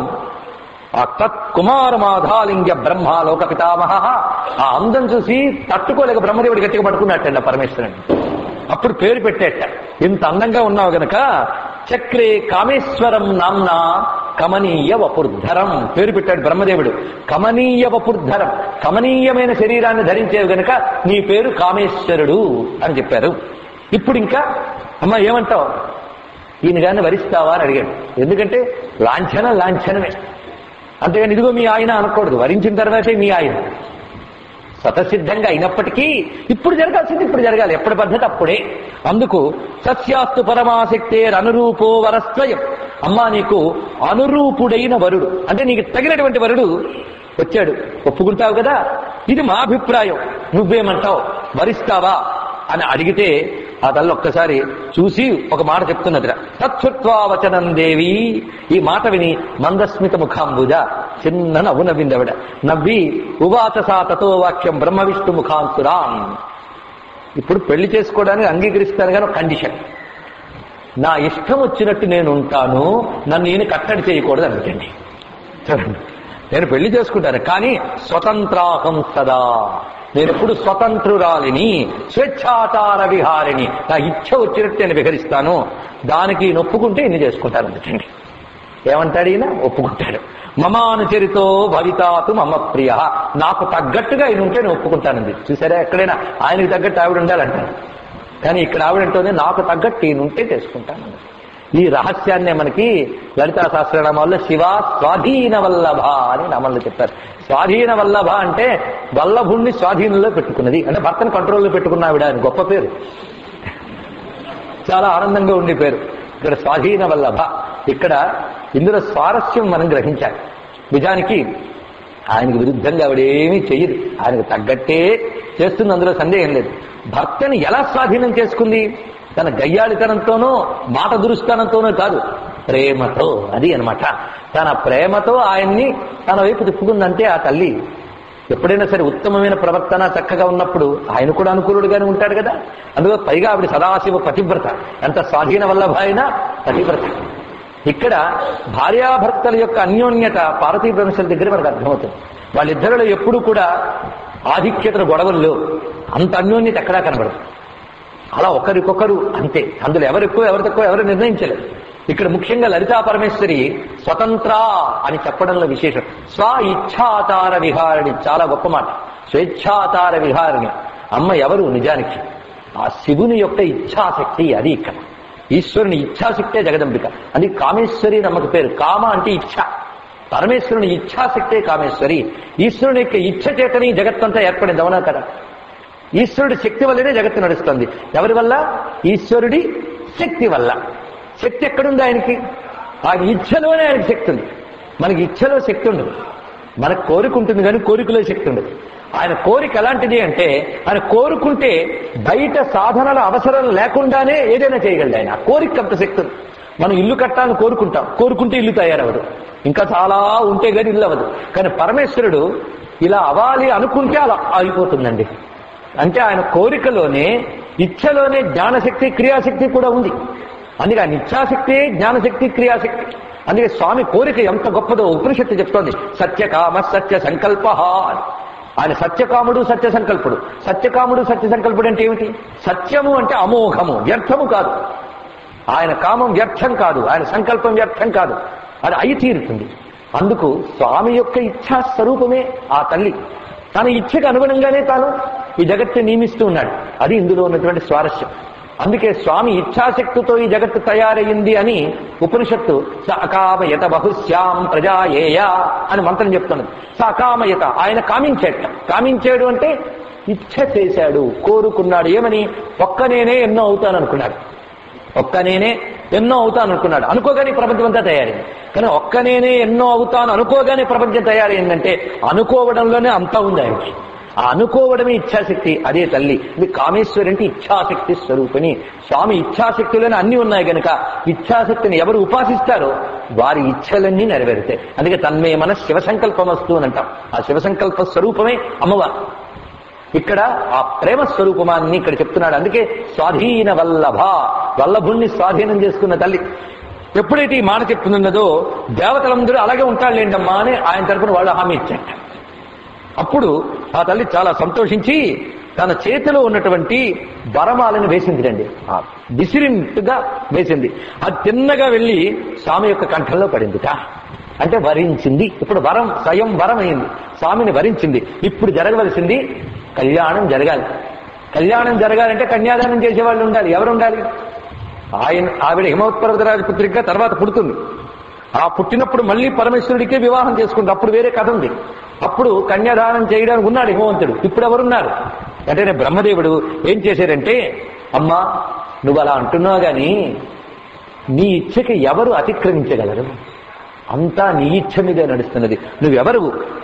ఆ తత్కుమారమాధాలింగ బ్రహ్మ లోక పితామహ, ఆ అందం చూసి తట్టుకోలేక బ్రహ్మదేవుడు గట్టిగా పట్టుకున్నట్టండి ఆ పరమేశ్వరుని. అప్పుడు పేరు పెట్టేట, ఇంత అందంగా ఉన్నావు గనక చక్రే కామేశ్వరం నామ్నా కమనీయ వపుర్ధరం పేరు పెట్టాడు బ్రహ్మదేవుడు. కమనీయ వపుర్ధరం, కమనీయమైన శరీరాన్ని ధరించేవి గనక నీ పేరు కామేశ్వరుడు అని చెప్పారు. ఇప్పుడు ఇంకా అమ్మ ఏమంటావు, ఈయన గారిని వరిస్తావా అని అడిగాడు. ఎందుకంటే లాంఛనం లాంఛనమే, అంతేగాని ఇదిగో మీ ఆయన అనకూడదు. వరించిన తర్వాతే మీ ఆయన. స్వతసిద్ధంగా అయినప్పటికీ ఇప్పుడు జరగాల్సింది ఇప్పుడు జరగాలి, ఎప్పటి పద్ధతి అప్పుడే. అందుకు సస్యాస్తు పరమాశక్తేర్ అనురూపో వరస్వయం, అమ్మా నీకు అనురూపుడైన వరుడు, అంటే నీకు తగినటువంటి వరుడు వచ్చాడు, ఒప్పుకుంటావు కదా, ఇది మా అభిప్రాయం, నువ్వేమంటావు, వరిస్తావా అని అడిగితే ఆ తల్లి ఒక్కసారి చూసి ఒక మాట చెప్తున్నదిరా. తత్సుత్వా వచనం దేవి, ఈ మాట విని మందస్మిత ముఖాంబుజ, చిన్న నవ్వు నవ్విందవిడ. నవ్వి ఉవాచ సా తతో వాక్యం బ్రహ్మ విష్ణు ముఖాంసురాం, ఇప్పుడు పెళ్లి చేసుకోవడానికి అంగీకరిస్తాను కానీ ఒక కండిషన్, నా ఇష్టం వచ్చినట్టు నేను ఉంటాను, నన్ను నేను కట్టడి చేయకూడదు అనుకోండి. చూడండి, నేను పెళ్లి చేసుకుంటాను కానీ స్వతంత్రాహం సదా, నేను ఎప్పుడు స్వతంత్రురాలిని, స్వేచ్ఛాచార విహారిని, నా ఇచ్చ వచ్చినట్టు నేను విహరిస్తాను, దానికి నొప్పుకుంటే ఇన్ని చేసుకుంటాను అందుకండి. ఏమంటాడు ఈయన, ఒప్పుకుంటాడు. మమానుచరితో భవితాతు మమ ప్రియ, నాకు తగ్గట్టుగా ఆయన ఉంటే నేను ఒప్పుకుంటానండి. చూసారా, ఎక్కడైనా ఆయనకి తగ్గట్టు ఆవిడ ఉండాలంటారు, కానీ ఇక్కడ ఆవిడంటోనే నాకు తగ్గట్టు ఈయన ఉంటే చేసుకుంటాను. ఈ రహస్యాన్నే మనకి లలితా సహస్రనామాల్లో శివ స్వాధీన వల్లభ అని నామాల్లో చెప్పారు. స్వాధీన వల్లభ అంటే వల్లభుణ్ణి స్వాధీనంలో పెట్టుకున్నది, అంటే భర్తను కంట్రోల్లో పెట్టుకున్న ఆవిడ అని గొప్ప పేరు, చాలా ఆనందంగా ఉండే పేరు. ఇక్కడ స్వాధీన వల్లభ. ఇక్కడ ఇందులో స్వారస్యం మనం గ్రహించాలి. నిజానికి ఆయనకు విరుద్ధంగా ఆవిడేమీ చెయ్యదు, ఆయనకు తగ్గట్టే చేస్తుంది, అందులో సందేహం లేదు. భర్తని ఎలా స్వాధీనం చేసుకుంది, తన గయ్యాళితనంతోనో మాట దురుస్తానంతోనో కాదు, ప్రేమతో. అది అనమాట, తన ప్రేమతో ఆయన్ని తన వైపు తిప్పుకుందంటే ఆ తల్లి. ఎప్పుడైనా సరే ఉత్తమమైన ప్రవర్తన చక్కగా ఉన్నప్పుడు ఆయన కూడా అనుకూలుడుగానే ఉంటాడు కదా. అందులో పైగా ఆవిడ సదాశివ పతివ్రత, ఎంత స్వాధీన వల్లభ అయినా పతివ్రత. ఇక్కడ భార్యాభర్తల యొక్క అన్యోన్యత పార్వతీ బ్రహ్మశల దగ్గర మనకు అర్థమవుతుంది. వాళ్ళిద్దరిలో ఎప్పుడు కూడా ఆధిక్యతను గొడవల్లో అంత అన్యోన్యత ఎక్కడా కనబడదు. అలా ఒకరికొకరు అంతే, అందులో ఎవరు ఎక్కువ ఎవరు తక్కువ ఎవరు నిర్ణయించలేదు. ఇక్కడ ముఖ్యంగా లలితా పరమేశ్వరి స్వతంత్ర అని చెప్పడంలో విశేషం. స్వ ఇచ్ఛాచార విహారిణి, చాలా గొప్ప మాట, స్వేచ్ఛాచార విహారిణి. అమ్మ ఎవరు, నిజానికి ఆ శివుని యొక్క ఇచ్ఛాశక్తి. అది ఇక్కడ ఈశ్వరుని ఇచ్ఛాశక్తే జగదంబిక. అది కామేశ్వరి నమ్మక పేరు. కామ అంటే ఇచ్ఛ, పరమేశ్వరుని ఇచ్ఛాశక్తే కామేశ్వరి. ఈశ్వరుని యొక్క ఇచ్ఛ చేతని జగత్తంతా ఏర్పడింది, అవునా కదా. ఈశ్వరుడి శక్తి వల్లనే జగత్తు నడుస్తుంది. ఎవరి వల్ల, ఈశ్వరుడి శక్తి వల్ల. శక్తి ఎక్కడుంది ఆయనకి, ఆయన ఇచ్ఛలోనే ఆయనకి శక్తి ఉంది. మనకి ఇచ్ఛలో శక్తి ఉండదు, మనకు కోరిక ఉంటుంది కానీ కోరికలో శక్తి ఉండదు. ఆయన కోరిక ఎలాంటిది అంటే, ఆయన కోరుకుంటే బయట సాధనల అవసరం లేకుండానే ఏదైనా చేయగలడు ఆయన. కోరిక అంత శక్తి ఉంది. మనం ఇల్లు కట్టాలని కోరుకుంటాం, కోరుకుంటే ఇల్లు తయారవ్వదు, ఇంకా చాలా ఉంటే కానీ ఇల్లు అవ్వదు. కానీ పరమేశ్వరుడు ఇలా అవ్వాలి అనుకుంటే అలా అయిపోతుందండి. అంటే ఆయన కోరికలోనే, ఇచ్ఛలోనే జ్ఞానశక్తి క్రియాశక్తి కూడా ఉంది. అందుకే ఆయన ఇచ్ఛాశక్తి, జ్ఞానశక్తి, క్రియాశక్తి. అందుకే స్వామి కోరిక ఎంత గొప్పదో ఉపనిషత్తు చెప్తోంది. సత్య కామ సత్య సంకల్ప. ఆయన సత్యకాముడు, సత్య సంకల్పుడు. సత్యకాముడు, సత్య సంకల్పుడు అంటే ఏమిటి? సత్యము అంటే అమోఘము, వ్యర్థము కాదు. ఆయన కామం వ్యర్థం కాదు, ఆయన సంకల్పం వ్యర్థం కాదు, అది అయి తీరుతుంది. అందుకు స్వామి యొక్క ఇచ్ఛా స్వరూపమే ఆ తల్లి. తన ఇచ్ఛకు అనుగుణంగానే తాను ఈ జగత్తు నియమిస్తూ ఉన్నాడు. అది ఇందులో ఉన్నటువంటి స్వారస్యం. అందుకే స్వామి ఇచ్ఛాశక్తితో ఈ జగత్తు తయారయ్యింది అని ఉపనిషత్తు స అకామయత బహుశ్యాం ప్రజాయేయ అని మంత్రం చెప్తున్నది. స అకామయత, ఆయన కామించేట. కామించాడు అంటే ఇచ్ఛ చేశాడు, కోరుకున్నాడు. ఏమని? ఒక్క నేనే ఎన్నో అవుతాననుకున్నాడు. ఒక్క నేనే ఎన్నో అవుతాను అనుకున్నాడు. అనుకోగానే ప్రపంచం అంతా తయారైంది. కానీ ఒక్క నేనే ఎన్నో అవుతాను అనుకోగానే ప్రపంచం తయారైందంటే అనుకోవడంలోనే అంతా ఉంది ఆయనకి. ఆ అనుకోవడమే ఇచ్ఛాశక్తి. అదే తల్లి. ఇది కామేశ్వరి అంటే ఇచ్ఛాశక్తి స్వరూపిణి. స్వామి ఇచ్ఛాశక్తిలోనే అన్ని ఉన్నాయి కనుక ఇచ్ఛాశక్తిని ఎవరు ఉపాసిస్తారో వారి ఇచ్ఛలన్నీ నెరవేరుతాయి. అందుకే తన్మే మన శివ సంకల్పమస్తు అని అంటాం. ఆ శివ సంకల్ప స్వరూపమే అమ్మవారు. ఇక్కడ ఆ ప్రేమ స్వరూపమాన్ని ఇక్కడ చెప్తున్నాడు. అందుకే స్వాధీన వల్లభ, వల్లభుణ్ణి స్వాధీనం చేసుకున్న తల్లి. ఎప్పుడైతే ఈ మాట చెప్తున్నదో దేవతలందరూ అలాగే ఉంటాడులేండమ్మా అని ఆయన తరపున వాళ్ళు హామీ ఇచ్చాట. అప్పుడు ఆ తల్లి చాలా సంతోషించి తన చేతిలో ఉన్నటువంటి వరమాలను వేసింది రండి, విసిరింటుగా వేసింది. అది తిన్నగా వెళ్ళి స్వామి యొక్క కంఠంలో పడిందిట. అంటే వరించింది. ఇప్పుడు వరం స్వయం వరం అయింది, స్వామిని వరించింది. ఇప్పుడు జరగవలసింది కళ్యాణం జరగాలి. కళ్యాణం జరగాలంటే కన్యాదానం చేసేవాళ్ళు ఉండాలి. ఎవరు ఉండాలి? ఆయన ఆవిడ హిమవత్పర్వతరాజు పుత్రిక తర్వాత పుడుతుంది. ఆ పుట్టినప్పుడు మళ్ళీ పరమేశ్వరుడికే వివాహం చేసుకుంది. అప్పుడు వేరే కథ ఉంది. అప్పుడు కన్యాదానం చేయడానికి ఉన్నాడు హిమవంతుడు. ఇప్పుడు ఎవరున్నారు అంటే బ్రహ్మదేవుడు ఏం చేశారంటే, అమ్మా నువ్వు అలా అంటున్నావు గాని నీ ఇచ్చకి ఎవరు అతిక్రమించగలరు? అంతా నీ ఇచ్చ మీదే నడుస్తున్నది. నువ్వెవరు?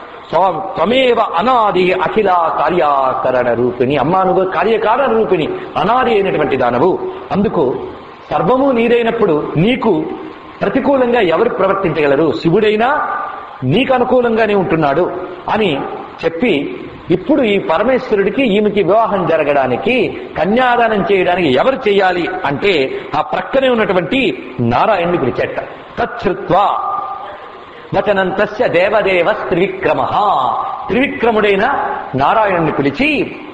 త్వమేవ అనాది అఖిల కార్యాకరణ రూపిణి. అమ్మా నువ్వు కార్యకారణ రూపిణి, అనాది అయినటువంటి దానవు. అందుకు సర్వము నీదైనప్పుడు నీకు ప్రతికూలంగా ఎవరు ప్రవర్తించగలరు? శివుడైనా నీకు అనుకూలంగానే ఉంటున్నాడు అని చెప్పి ఇప్పుడు ఈ పరమేశ్వరుడికి ఈమెకి వివాహం జరగడానికి కన్యాదానం చేయడానికి ఎవరు చేయాలి అంటే ఆ ప్రక్కనే ఉన్నటువంటి నారాయణుడికి పిలిచేట. తచ్చుత్వా వచనంతస్య దేవదేవ త్రివిక్రమ, త్రివిక్రముడైన నారాయణుని పిలిచి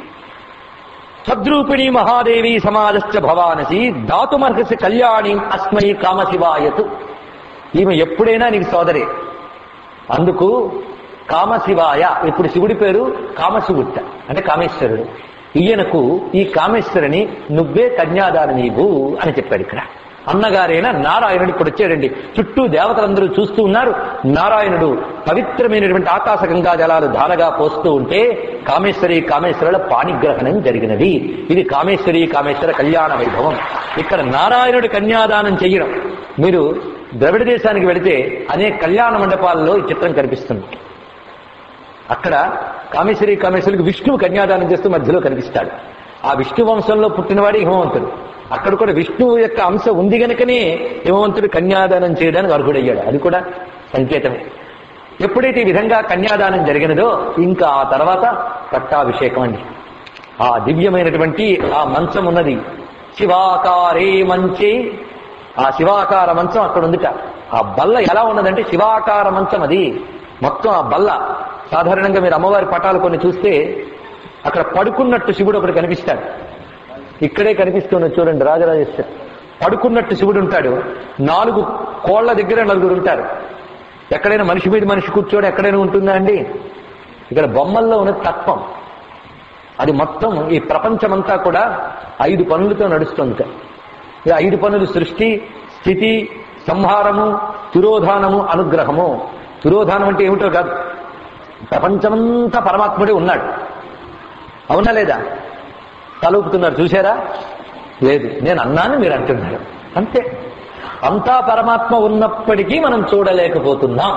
సద్రూపిణి మహాదేవి సమాజశ్చ భవానసి దాతుమర్హసి కళ్యాణి అస్మై కామశివాయతు. ఈమె ఎప్పుడైనా నీకు సోదరే. అందుకు కామశివాయ, ఇప్పుడు శివుడి పేరు కామశివుట్ట అంటే కామేశ్వరుడు. ఈయనకు ఈ కామేశ్వరుని నువ్వే కన్యాదానం నీవు అని చెప్పాడు. ఇక్కడ అన్నగారైన నారాయణుడు ఇప్పుడు వచ్చాడండి. చుట్టూ దేవతలందరూ చూస్తూ ఉన్నారు. నారాయణుడు పవిత్రమైనటువంటి ఆకాశ గంగా జలాలు ధారగా పోస్తూ ఉంటే కామేశ్వరి కామేశ్వరుల పాణిగ్రహణం జరిగినది. ఇది కామేశ్వరి కామేశ్వర కళ్యాణ వైభవం. ఇక్కడ నారాయణుడు కన్యాదానం చెయ్యడం. మీరు ద్రవిడ దేశానికి వెళితే అనేక కళ్యాణ మండపాలలో ఈ చిత్రం కనిపిస్తుంది. అక్కడ కామేశ్వరి కామేశ్వరికి విష్ణువు కన్యాదానం చేస్తూ మధ్యలో కనిపిస్తాడు. ఆ విష్ణు వంశంలో పుట్టినవాడే హిమవంతుడు. అక్కడ కూడా విష్ణువు యొక్క అంశ ఉంది గనుకనే హిమవంతుడు కన్యాదానం చేయడానికి అర్హుడయ్యాడు. అది కూడా సంకేతమే. ఎప్పుడైతే ఈ విధంగా కన్యాదానం జరిగినదో ఇంకా ఆ తర్వాత పట్టాభిషేకం అండి. ఆ దివ్యమైనటువంటి ఆ మంచం ఉన్నది. శివాకారే మంచే, ఆ శివాకార మంచం అక్కడ ఉందిట. ఆ బల్ల ఎలా ఉన్నదంటే శివాకార మంచం అది మొత్తం. ఆ బల్ల సాధారణంగా మీరు అమ్మవారి పటాలు కొన్ని చూస్తే అక్కడ పడుకున్నట్టు శివుడు ఒకటి కనిపిస్తాడు. ఇక్కడే కనిపిస్తున్నది చూడండి, రాజరాజేశ్వరి పడుకున్నట్టు శివుడు ఉంటాడు. నాలుగు కోళ్ల దగ్గర నలుగురు ఉంటారు. ఎక్కడైనా మనిషి మీద మనిషి కూర్చోడం ఎక్కడైనా ఉంటుందా అండి? ఇక్కడ బొమ్మల్లో ఉన్న తత్వం అది మొత్తం ఈ ప్రపంచమంతా కూడా ఐదు పనులతో నడుస్తుంది. ఈ ఐదు పనులు సృష్టి, స్థితి, సంహారము, తిరోధానము, అనుగ్రహము. తిరోధానం అంటే ఏమిటో కాదు, ప్రపంచమంతా పరమాత్ముడే ఉన్నాడు. అవునా లేదా? తలూపుతున్నారు చూసారా? లేదు, నేను అన్నాను మీరు అంటున్నారు అంతే. అంతా పరమాత్మ ఉన్నప్పటికీ మనం చూడలేకపోతున్నాం.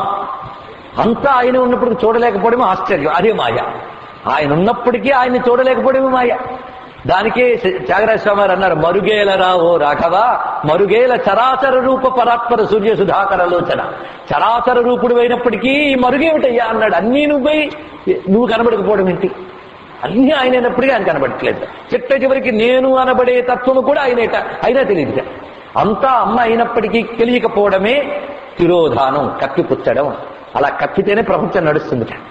అంతా ఆయన ఉన్నప్పుడు చూడలేకపోవడమే ఆశ్చర్యం, అదే మాయ. ఆయన ఉన్నప్పటికీ ఆయన్ని చూడలేకపోవడమే మాయ. దానికే త్యాగరాజ స్వామి వారు అన్నారు, మరుగేల రావో రాఘవ మరుగేల చరాచర రూప పరాత్పర సూర్య సుధాకరలోచన. చరాచర రూపుడు అయినప్పటికీ మరుగేమిటయ్యా అన్నాడు. అన్నీ నువ్వై నువ్వు కనబడకపోవడం ఏంటి? అన్నీ ఆయన అయినప్పటికీ ఆయన కనబడట్లేదు. చిట్ట చివరికి నేను అనబడే తత్వము కూడా ఆయనేట, అయినా తెలియదుగా. అంతా అమ్మ అయినప్పటికీ తెలియకపోవడమే తిరోధానం, కప్పిపుచ్చడం. అలా కప్పితేనే ప్రపంచం నడుస్తుంది.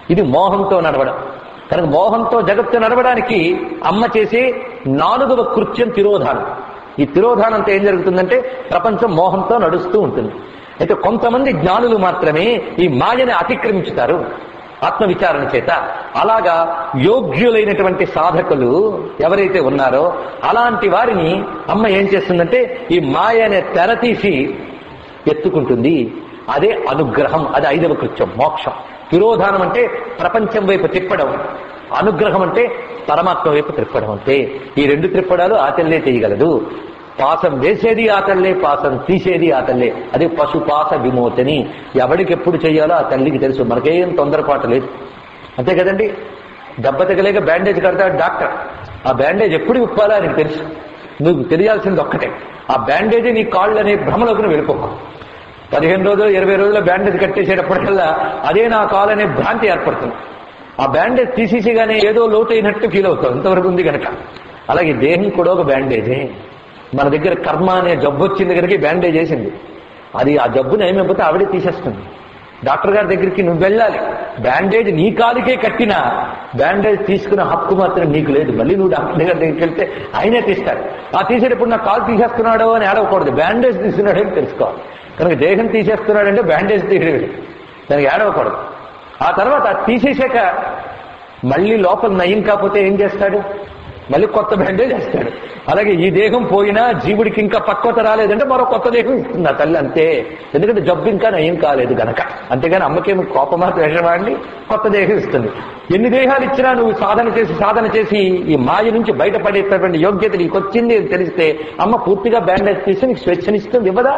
ఇది మోహంతో నడవడం. కనుక మోహంతో జగత్తు నడవడానికి అమ్మ చేసే నాలుగవ కృత్యం తిరోధానం. ఈ తిరోధానంతో ఏం జరుగుతుందంటే ప్రపంచం మోహంతో నడుస్తూ ఉంటుంది. అయితే కొంతమంది జ్ఞానులు మాత్రమే ఈ మాయని అతిక్రమించుతారు ఆత్మవిచారణ చేత. అలాగా యోగ్యులైనటువంటి సాధకులు ఎవరైతే ఉన్నారో అలాంటి వారిని అమ్మ ఏం చేస్తుందంటే ఈ మాయనే తెర తీసి ఎత్తుకుంటుంది. అదే అనుగ్రహం. అది ఐదవ కృత్యం, మోక్షం. తిరోధానం అంటే ప్రపంచం వైపు తిప్పడం, అనుగ్రహం అంటే పరమాత్మ వైపు త్రిప్పడం. అంటే ఈ రెండు త్రిప్పడాలు ఆ తల్లే చేయగలదు. పాసం వేసేది ఆ తల్లే, పాసం తీసేది ఆ తల్లే. అది పశుపాస విమోచని. ఎవడికెప్పుడు చేయాలో ఆ తల్లికి తెలుసు. మనకేం తొందరపాటు లేదు. అంతే కదండి. దెబ్బ తగలేక బ్యాండేజ్ కడతాడు డాక్టర్. ఆ బ్యాండేజ్ ఎప్పుడు విప్పాలో ఆయనకు తెలుసు. నువ్వు తెలియాల్సింది ఒక్కటే, ఆ బ్యాండేజీ నీ కాళ్ళు అనే భ్రమలోకి వెళ్ళిపోకు. పదిహేను రోజులు ఇరవై రోజుల బ్యాండేజ్ కట్టేసేటప్పటికల్లా అదే నా కాలు అనే భ్రాంతి ఏర్పడుతుంది. ఆ బ్యాండేజ్ తీసేసిగానే ఏదో లోటు అయినట్టు ఫీల్ అవుతావు, ఇంతవరకు ఉంది కనుక. అలాగే దేహం కూడా ఒక బ్యాండేజే. మన దగ్గర కర్మ అనే జబ్బు వచ్చిన దగ్గరికి బ్యాండేజ్ వేసింది. అది ఆ జబ్బుని ఏమైపోతే ఆవిడే తీసేస్తుంది. డాక్టర్ గారి దగ్గరికి నువ్వు వెళ్ళాలి. బ్యాండేజ్ నీ కాలుకే కట్టినా బ్యాండేజ్ తీసుకున్న హక్కు మాత్రం నీకు లేదు. మళ్ళీ నువ్వు డాక్టర్ గారి దగ్గరికి వెళ్తే ఆయనే తీస్తాడు. ఆ తీసేటప్పుడు నా కాలు తీసేస్తున్నాడో అని ఏడవకూడదు, బ్యాండేజ్ తీస్తున్నాడో అని తెలుసుకోవాలి. కనుక దేహం తీసేస్తున్నాడంటే బ్యాండేజ్ తీయలేదు, దానికి ఏడవకూడదు. ఆ తర్వాత తీసేసాక మళ్ళీ లోపల నయం కాకపోతే ఏం చేస్తాడు? మళ్ళీ కొత్త బ్యాండేజ్ వేస్తాడు. అలాగే ఈ దేహం పోయినా జీవుడికి ఇంకా పక్వత రాలేదంటే మరో కొత్త దేహం ఇస్తుంది ఆ తల్లి. అంతే. ఎందుకంటే జబ్బు ఇంకా నయం కాలేదు గనక. అంతేగాని అమ్మకేమి కోపమా ద్వేషమా అండి? కొత్త దేహం ఇస్తుంది. ఎన్ని దేహాలు ఇచ్చినా నువ్వు సాధన చేసి సాధన చేసి ఈ మాయ నుంచి బయటపడేటటువంటి యోగ్యత నీకు వచ్చింది అని తెలిస్తే అమ్మ పూర్తిగా బ్యాండేజ్ తీసి నీకు స్వేచ్ఛనిస్తుంది, ఇవ్వదా?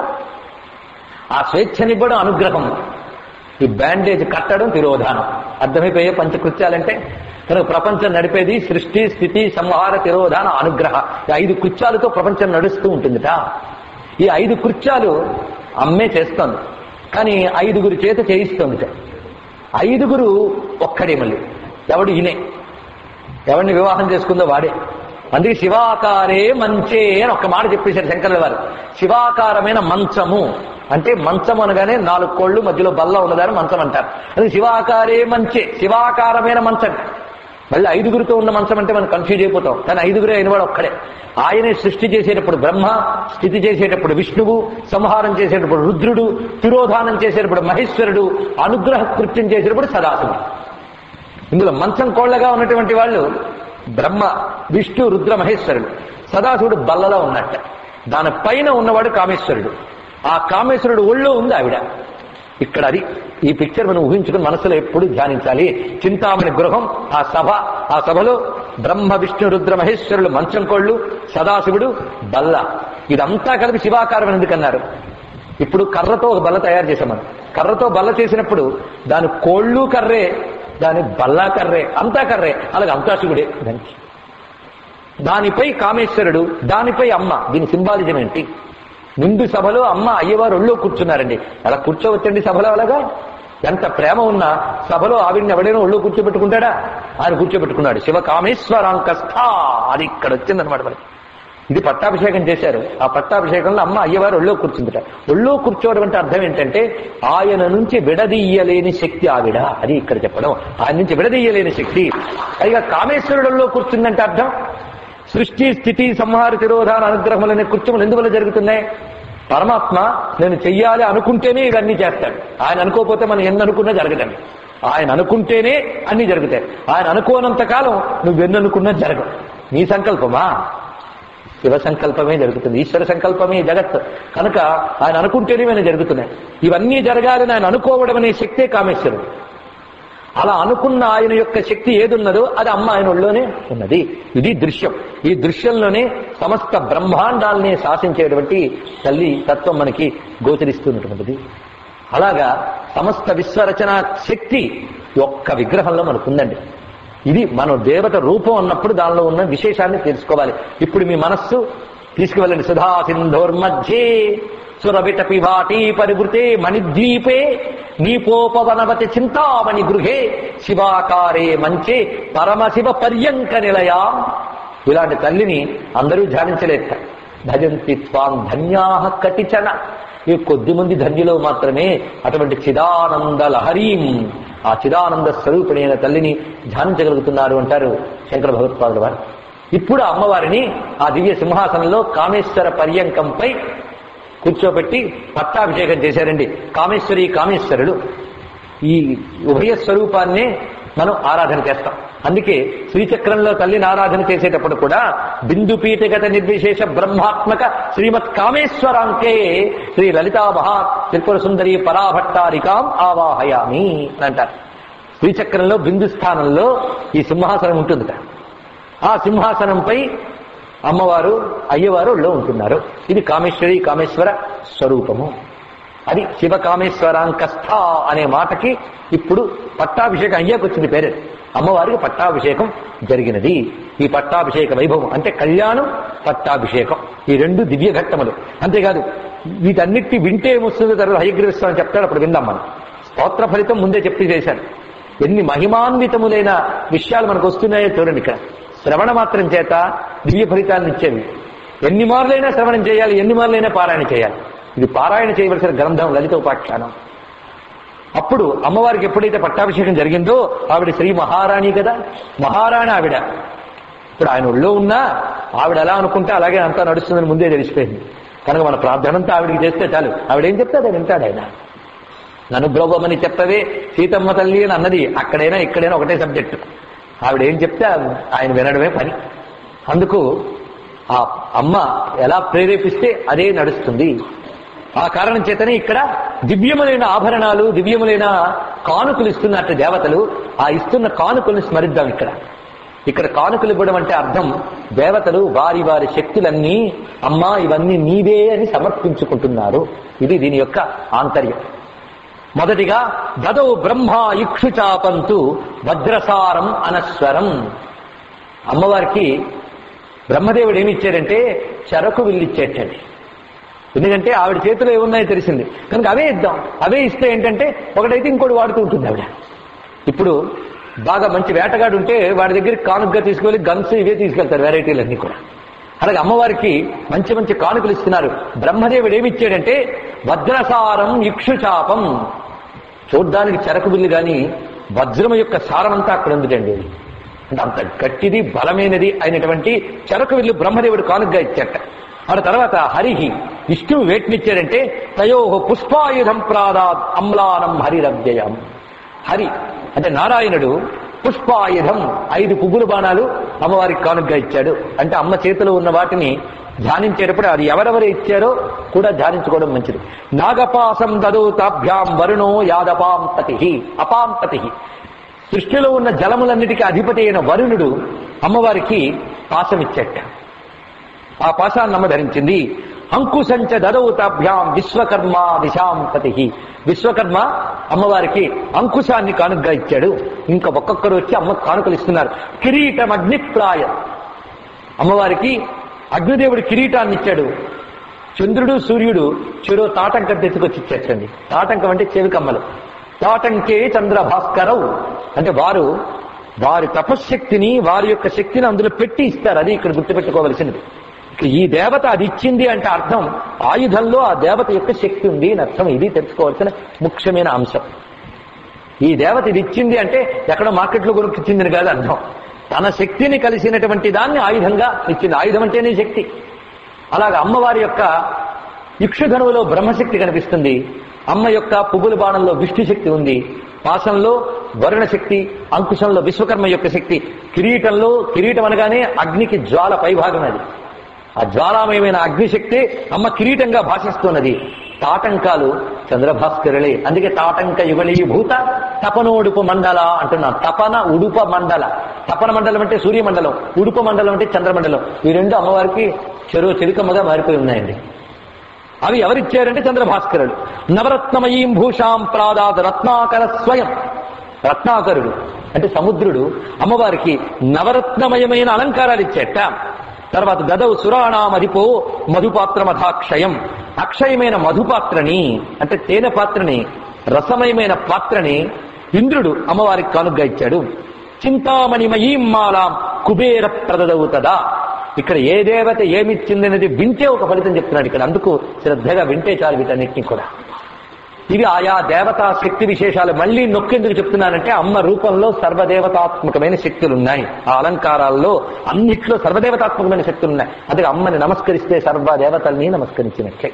ఆ స్వేచ్ఛనివ్వడం అనుగ్రహం. ఈ బ్యాండేజ్ కట్టడం తిరోధానం. అర్థమైపోయే పంచకృత్యాలంటే. కనుక ప్రపంచం నడిపేది సృష్టి, స్థితి, సంహార, తిరోధాన, అనుగ్రహ. ఈ ఐదు కృత్యాలతో ప్రపంచం నడుస్తూ ఉంటుందిట. ఈ ఐదు కృత్యాలు అమ్మే చేస్తోంది, కానీ ఐదుగురు చేత చేయిస్తోందిట. ఐదుగురు ఒక్కడే. మళ్ళీ ఎవడు? ఈయనే. ఎవరిని వివాహం చేసుకుందో వాడే. అందుకే శివాకారే మంచే అని ఒక్క మాట చెప్పేశారు శంకరుల వారు. శివాకారమైన మంచము అంటే మంచం అనగానే నాలుగు కోళ్లు మధ్యలో బల్ల ఉన్నదాన్ని మంచం అంటారు. అది శివాకారే మంచే, శివాకారమైన మంచం. మళ్ళీ ఐదుగురితో ఉన్న మంచం అంటే మనం కన్ఫ్యూజ్ అయిపోతాం. కానీ ఐదుగురే అయినవాడు ఒక్కడే. ఆయనే సృష్టి చేసేటప్పుడు బ్రహ్మ, స్థితి చేసేటప్పుడు విష్ణువు, సంహారం చేసేటప్పుడు రుద్రుడు, తిరోధానం చేసేటప్పుడు మహేశ్వరుడు, అనుగ్రహ కృత్యం చేసేటప్పుడు సదాశివుడు. ఇందులో మంచం కోళ్లగా ఉన్నటువంటి వాళ్ళు బ్రహ్మ, విష్ణు, రుద్ర, మహేశ్వరుడు. సదాశివుడు బల్లలో ఉన్నట్ట. దాని పైన ఉన్నవాడు కామేశ్వరుడు. ఆ కామేశ్వరుడు ఒళ్ళో ఉంది ఆవిడ. ఇక్కడ అది ఈ పిక్చర్ మనం ఊహించుకుని మనసులో ఎప్పుడు ధ్యానించాలి. చింతామణి గృహం, ఆ సభ, ఆ సభలో బ్రహ్మ, విష్ణు, రుద్ర, మహేశ్వరులు మంచం కోళ్లు, సదాశివుడు బల్ల. ఇదంతా కలిపి శివాకారం ఎందుకన్నారు? ఇప్పుడు కర్రతో ఒక బల్ల తయారు చేశాం మనం. కర్రతో బల్ల చేసినప్పుడు దాని కోళ్ళు కర్రే, దాని బల్లా కర్రే, అంతా కర్రే. అలాగే అంతా శివుడే దానికి. దానిపై కామేశ్వరుడు, దానిపై అమ్మ. దీని సింబాలిజం ఏంటి? నిండు సభలో అమ్మ అయ్యవారు ఒళ్ళో కూర్చున్నారండి. అలా కూర్చోవచ్చండి సభలో? అలాగా ఎంత ప్రేమ ఉన్నా సభలో ఆవిడ్ని ఎవడైనా ఒళ్ళో కూర్చోబెట్టుకుంటాడా? ఆయన కూర్చోబెట్టుకున్నాడు. శివ కామేశ్వరాంకస్థ. అది ఇక్కడ వచ్చిందనమాట మనకి. ఇది పట్టాభిషేకం చేశారు. ఆ పట్టాభిషేకంలో అమ్మ అయ్యవారు ఒళ్ళో కూర్చుందిట. ఒళ్ళో కూర్చోవడం అంటే అర్థం ఏంటంటే ఆయన నుంచి విడదీయలేని శక్తి ఆవిడ. అది ఇక్కడ చెప్పడం. ఆయన నుంచి విడదీయలేని శక్తి. పైగా కామేశ్వరుడులో కూర్చుందంటే అర్థం సృష్టి, స్థితి, సంహార, తిరోధాన, అనుగ్రహములనే కృత్యములు ఎందువల్ల జరుగుతున్నాయి? పరమాత్మ నేను చెయ్యాలి అనుకుంటేనే ఇవన్నీ చేస్తాడు. ఆయన అనుకోకపోతే మనం ఎన్ని అనుకున్నా జరగదండి. ఆయన అనుకుంటేనే అన్ని జరుగుతాయి. ఆయన అనుకోనంత కాలం నువ్వెన్ననుకున్నా జరగవు. నీ సంకల్పమా? శివ సంకల్పమే జరుగుతుంది. ఈశ్వర సంకల్పమే జగత్. కనుక ఆయన అనుకుంటేనే ఇవన్నీ జరుగుతున్నాయి. ఇవన్నీ జరగాలని ఆయన అనుకోవడం అనే శక్తే కామేశ్వరుడు. అలా అనుకున్న ఆయన యొక్క శక్తి ఏదున్నదో అది అమ్మ ఆయన ఒళ్ళోనే ఉన్నది. ఇది దృశ్యం. ఈ దృశ్యంలోనే సమస్త బ్రహ్మాండాల్ని శాసించేటువంటి తల్లి తత్వం మనకి గోచరిస్తున్నటువంటిది. అలాగా సమస్త విశ్వరచన శక్తి ఒక్క విగ్రహంలో మనకుందండి. ఇది మనం దేవత రూపం అన్నప్పుడు దానిలో ఉన్న విశేషాన్ని తెలుసుకోవాలి. ఇప్పుడు మీ మనస్సు తీసుకువెళ్ళండి. సుధా సింధోర్మధ్యే సురవిటపి వాటీ పరివృతే మణిద్వీపే నీపోపవనవతి చింతామణి గృహే శివాకారే మంచే పరమశివ పర్యంక నిలయా. ఇలాంటి తల్లిని అందరూ ధ్యానించలేక భజంతి త్వాం ధన్యాః కటిచన. ఈ కొద్ది మంది ధన్యులో మాత్రమే అటువంటి చిదానంద లహరీం, ఆ చిదానంద స్వరూపిణైన తల్లిని ధ్యానించగలుగుతున్నారు అంటారు శంకర భగవత్పాదుల వారు. ఇప్పుడు అమ్మవారిని ఆ దివ్య సింహాసనంలో కామేశ్వర పర్యంకంపై కూర్చోబెట్టి పట్టాభిషేకం చేశారండి. కామేశ్వరి కామేశ్వరుడు ఈ ఉభయ స్వరూపాన్నే మనం ఆరాధన చేస్తాం. అందుకే శ్రీచక్రంలో తల్లిని ఆరాధన చేసేటప్పుడు కూడా బిందు పీఠగత నిర్విశేష బ్రహ్మాత్మక శ్రీమత్ కామేశ్వరాంకే శ్రీ లలితా మహా త్రిపుర సుందరి పరాభట్టారికాం ఆవాహయామి అని అంటారు. శ్రీచక్రంలో బిందు స్థానంలో ఈ సింహాసనం ఉంటుందిట. ఆ సింహాసనంపై అమ్మవారు అయ్యవారు లో ఉంటున్నారు. ఇది కామేశ్వరి కామేశ్వర స్వరూపము. అది శివ కామేశ్వరాంకస్థ అనే మాటకి ఇప్పుడు పట్టాభిషేకం అయ్యాకొచ్చింది పేరు. అమ్మవారికి పట్టాభిషేకం జరిగినది. ఈ పట్టాభిషేక వైభవం అంటే కళ్యాణం, పట్టాభిషేకం ఈ రెండు దివ్య ఘట్టములు. అంతేకాదు వీటన్నిటి వింటే ఏమొస్తుందో తర్వాత హయగ్రీవస్వామి చెప్తాడు, అప్పుడు విందాం. మనం స్తోత్ర ఫలితం ముందే చెప్పి చేశారు. ఎన్ని మహిమాన్వితములైన విషయాలు మనకు వస్తున్నాయో చూడండి. ఇక్కడ శ్రవణ మాత్రం చేత దివ్య ఫలితాలను ఇచ్చేవి. ఎన్ని మార్లైనా శ్రవణం చేయాలి, ఎన్ని మార్లైనా పారాయణ చేయాలి. ఇది పారాయణ చేయవలసిన గ్రంథం లలిత ఉపాఖ్యానం. అప్పుడు అమ్మవారికి ఎప్పుడైతే పట్టాభిషేకం జరిగిందో ఆవిడ శ్రీ మహారాణి కదా, మహారాణి ఆవిడ. ఇప్పుడు ఆయన ఒళ్ళో ఉన్నా ఆవిడ ఎలా అనుకుంటే అలాగే అంతా నడుస్తుందని ముందే తెలిసిపోయింది. కనుక మన ప్రార్థనంతా ఆవిడికి చేస్తే చాలు. ఆవిడేం చెప్తే అది వింటాడు ఆయన. నన్ను బ్రోగమని చెప్పవే సీతమ్మ తల్లి అని అన్నది అక్కడైనా ఇక్కడైనా ఒకటే సబ్జెక్టు. ఆవిడేం చెప్తే ఆయన వినడమే పని. అందుకు ఆ అమ్మ ఎలా ప్రేరేపిస్తే అదే నడుస్తుంది. ఆ కారణం చేతనే ఇక్కడ దివ్యములైన ఆభరణాలు, దివ్యములైన కానుకలు ఇస్తున్నట్టు దేవతలు. ఆ ఇస్తున్న కానుకలను స్మరిద్దాం. ఇక్కడ ఇక్కడ కానుకలు ఇవ్వడం అంటే అర్థం దేవతలు వారి వారి శక్తులన్నీ అమ్మా ఇవన్నీ నీవే అని సమర్పించుకుంటున్నారు. ఇది దీని యొక్క ఆంతర్యం. మొదటిగా దదౌ బ్రహ్మ ఇక్షుచాపంతు వజ్రసారం అనస్వరం. అమ్మవారికి బ్రహ్మదేవుడు ఏమి ఇచ్చాడంటే చెరకు విల్లిచ్చేటండి. ఎందుకంటే ఆవిడ చేతిలో ఏమున్నాయో తెలిసింది కనుక అవే ఇద్దాం. అవే ఇస్తే ఏంటంటే ఒకటైతే ఇంకోటి వాడుతూ ఉంటుంది ఆవిడ. ఇప్పుడు బాగా మంచి వేటగాడు ఉంటే వాడి దగ్గరికి కానుకగా తీసుకువెళ్ళి గన్స్ ఇవే తీసుకెళ్తారు, వెరైటీలన్నీ కూడా. అలాగే అమ్మవారికి మంచి మంచి కానుకలు ఇస్తున్నారు. బ్రహ్మదేవుడు ఏమి ఇచ్చాడంటే వజ్రసారం ఇక్షుచాపం. చూడ్డానికి చెరకు బిల్లు కానీ వజ్రము యొక్క సారం అంతా అక్కడ ఉందిటండి. అంటే అంత గట్టిది బలమైనది అయినటువంటి చెరకు విల్లు బ్రహ్మదేవుడు కానుకగా ఇచ్చాట. ఆ తర్వాత హరిహి విష్ణువు వేటినిచ్చాడంటే తయో పుష్పాయుధం ప్రాదాత్ అమ్లానం హరిరవ్యయం. హరి అంటే నారాయణుడు పుష్పాయుధం ఐదు పువ్వుల బాణాలు అమ్మవారికి కానుకగా ఇచ్చాడు. అంటే అమ్మ చేతిలో ఉన్న వాటిని ధ్యానించేటప్పుడు అది ఎవరెవరు ఇచ్చారో కూడా ధ్యానించుకోవడం మంచిది. నాగపాసం దదౌతాభ్యాం వరుణో యాదపాంపతి అపాంపతి. సృష్టిలో ఉన్న జలములన్నిటికీ అధిపతి అయిన వరుణుడు అమ్మవారికి పాశం ఇచ్చేట. ఆ పాశాన్ని అమ్మ ధరించింది. అంకుశంచ దదౌతాభ్యాం విశ్వకర్మ దిశాంపతి. విశ్వకర్మ అమ్మవారికి అంకుశాన్ని కానుకగా ఇచ్చాడు. ఇంకా ఒక్కొక్కరు వచ్చి అమ్మ కానుకలు ఇస్తున్నారు. కిరీటం అగ్నిప్రాయ. అమ్మవారికి అగ్నిదేవుడు కిరీటాన్ని ఇచ్చాడు. చంద్రుడు సూర్యుడు చెరో తాటంకం తెచ్చుకొచ్చి ఇచ్చేటండి. తాటంకం అంటే చెవికమ్మలు. తాటంకే చంద్రభాస్కరవు అంటే వారు వారి తపశ్శక్తిని వారి యొక్క శక్తిని అందులో పెట్టి ఇస్తారు. అది ఇక్కడ గుర్తుపెట్టుకోవలసినది. ఈ దేవత అది ఇచ్చింది అంటే అర్థం ఆయుధంలో ఆ దేవత యొక్క శక్తి ఉంది అని అర్థం. ఇది తెలుసుకోవాల్సిన ముఖ్యమైన అంశం. ఈ దేవత ఇది ఇచ్చింది అంటే ఎక్కడో మార్కెట్లో కొనుక్కిచ్చిందని కాదు అర్థం. తన శక్తిని కలిసినటువంటి దాన్ని ఆయుధంగా ఇచ్చింది. ఆయుధం అంటేనే శక్తి. అలాగే అమ్మవారి యొక్క ఇక్షుధనువులో బ్రహ్మశక్తి కనిపిస్తుంది. అమ్మ యొక్క పువ్వుల బాణంలో విష్ణు శక్తి ఉంది. పాశంలో వరుణ శక్తి, అంకుశంలో విశ్వకర్మ యొక్క శక్తి, కిరీటంలో కిరీటం అనగానే అగ్నికి జ్వాల పైభాగం. అది ఆ జ్వాలామయమైన అగ్నిశక్తి అమ్మ కిరీటంగా భాషిస్తున్నది. తాటంకాలు చంద్రభాస్కరులే. అందుకే తాటంక యుగళీభూత తపనోడుపు మండల అంటున్నాను. తపన ఉడుప మండల. తపన మండలం అంటే సూర్యమండలం, ఉడుప మండలం అంటే చంద్రమండలం. ఈ రెండు అమ్మవారికి చెరువు చెలికమ్మగా మారిపోయి ఉన్నాయండి. అవి ఎవరిచ్చారంటే చంద్రభాస్కరుడు. నవరత్నమయీం భూషాం ప్రాదాత్ రత్నాకర స్వయం. రత్నాకరుడు అంటే సముద్రుడు అమ్మవారికి నవరత్నమయమైన అలంకారాలు ఇచ్చేట. తర్వాత దదౌ సురాణామధిపో మధుపాత్రమథాక్షయం. అక్షయమైన మధుపాత్రని అంటే తేనె పాత్రని, రసమయమైన పాత్రని ఇంద్రుడు అమ్మవారికి కానుగ్గా ఇచ్చాడు. చింతామణిమయీం మాలాం కుబేర ప్రదదవుతదా. ఇక్కడ ఏ దేవత ఏమిచ్చింది అనేది వింటే ఒక ఫలితం చెప్తున్నాడు ఇక్కడ. అందుకు శ్రద్ధగా వింటే చాలు వీటన్నిటినీ కూడా. ఇవి ఆయా దేవతా శక్తి విశేషాలు. మళ్లీ నొక్కేందుకు చెప్తున్నానంటే అమ్మ రూపంలో సర్వదేవతాత్మకమైన శక్తులు ఉన్నాయి. ఆ అలంకారాల్లో అన్నిట్లో సర్వదేవతాత్మకమైన శక్తులు ఉన్నాయి. అందుకే అమ్మని నమస్కరిస్తే సర్వదేవతల్ని నమస్కరించినట్లే.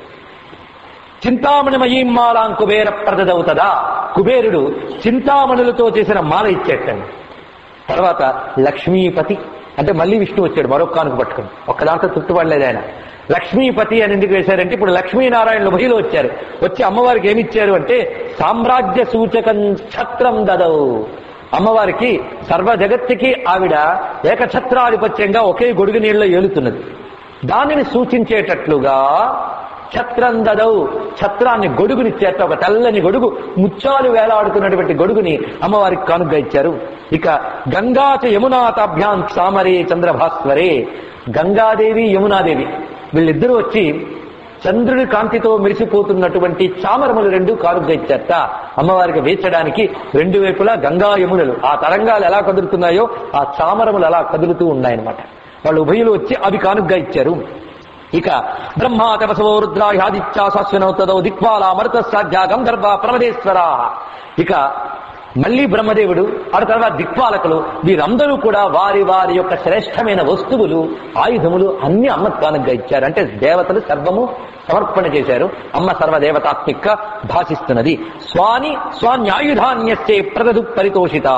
చింతామణిమయీం మాలాం కుబేర ప్రదదవుతదా. కుబేరుడు చింతామణులతో చేసిన మాల ఇచ్చేటండి. తర్వాత లక్ష్మీపతి అంటే మళ్ళీ విష్ణు వచ్చాడు మరొక కానుక పట్టుకుని. ఒక్కదాంతో తృప్తిపడలేదు ఆయన. లక్ష్మీపతి అని ఎందుకు వేశారంటే ఇప్పుడు లక్ష్మీనారాయణులు ఉభయలు వచ్చారు. వచ్చి అమ్మవారికి ఏమిచ్చారు అంటే సామ్రాజ్య సూచకం ఛత్రం దదవు. అమ్మవారికి సర్వ జగత్తుకి ఆవిడ ఏకఛత్రాధిపత్యంగా ఒకే గొడుగు నీళ్ళలో ఏలుతున్నది. దానిని సూచించేటట్లుగా ఛత్రం దదవు, ఛత్రాన్ని గొడుగునిచ్చేట ఒక తెల్లని గొడుగు, ముత్యాలు వేలాడుతున్నటువంటి గొడుగుని అమ్మవారికి కానుగ్గా ఇచ్చారు. ఇక గంగాచ యమునాతాభ్యాం సామరే చంద్రభాస్వరే. గంగాదేవి యమునాదేవి వీళ్ళిద్దరూ వచ్చి చంద్రుడి కాంతితో మెరిసిపోతున్నటువంటి చామరములు రెండు కానుగ్గా ఇచ్చారట అమ్మవారికి వేర్చడానికి. రెండు వైపులా గంగా యమునలు ఆ తరంగాలు ఎలా కదులుతున్నాయో ఆ చామరములు అలా కదులుతూ ఉన్నాయన్నమాట. వాళ్ళు ఉభయులు వచ్చి అవి కానుగ్గా ఇచ్చారు. ఇక బ్రహ్మ తపసవో రుద్రాయాదిత్యా శాశ్వనౌతదో దిక్పాలా మరుత సాధ్య గంధర్వ ప్రమదేశ్వరా. ఇక మళ్లీ బ్రహ్మదేవుడు ఆ తర్వాత దిక్పాలకులు వీరందరూ కూడా వారి వారి యొక్క శ్రేష్టమైన వస్తువులు ఆయుధములు అన్ని అమ్మ కానుగ్గా ఇచ్చారు. అంటే దేవతలు సర్వము సమర్పణ చేశారు. అమ్మ సర్వదేవతాత్మిక భాషిస్తున్నది. స్వాని స్వాన్యాయుధాన్యస్యే ప్రదదు పరితోషితా.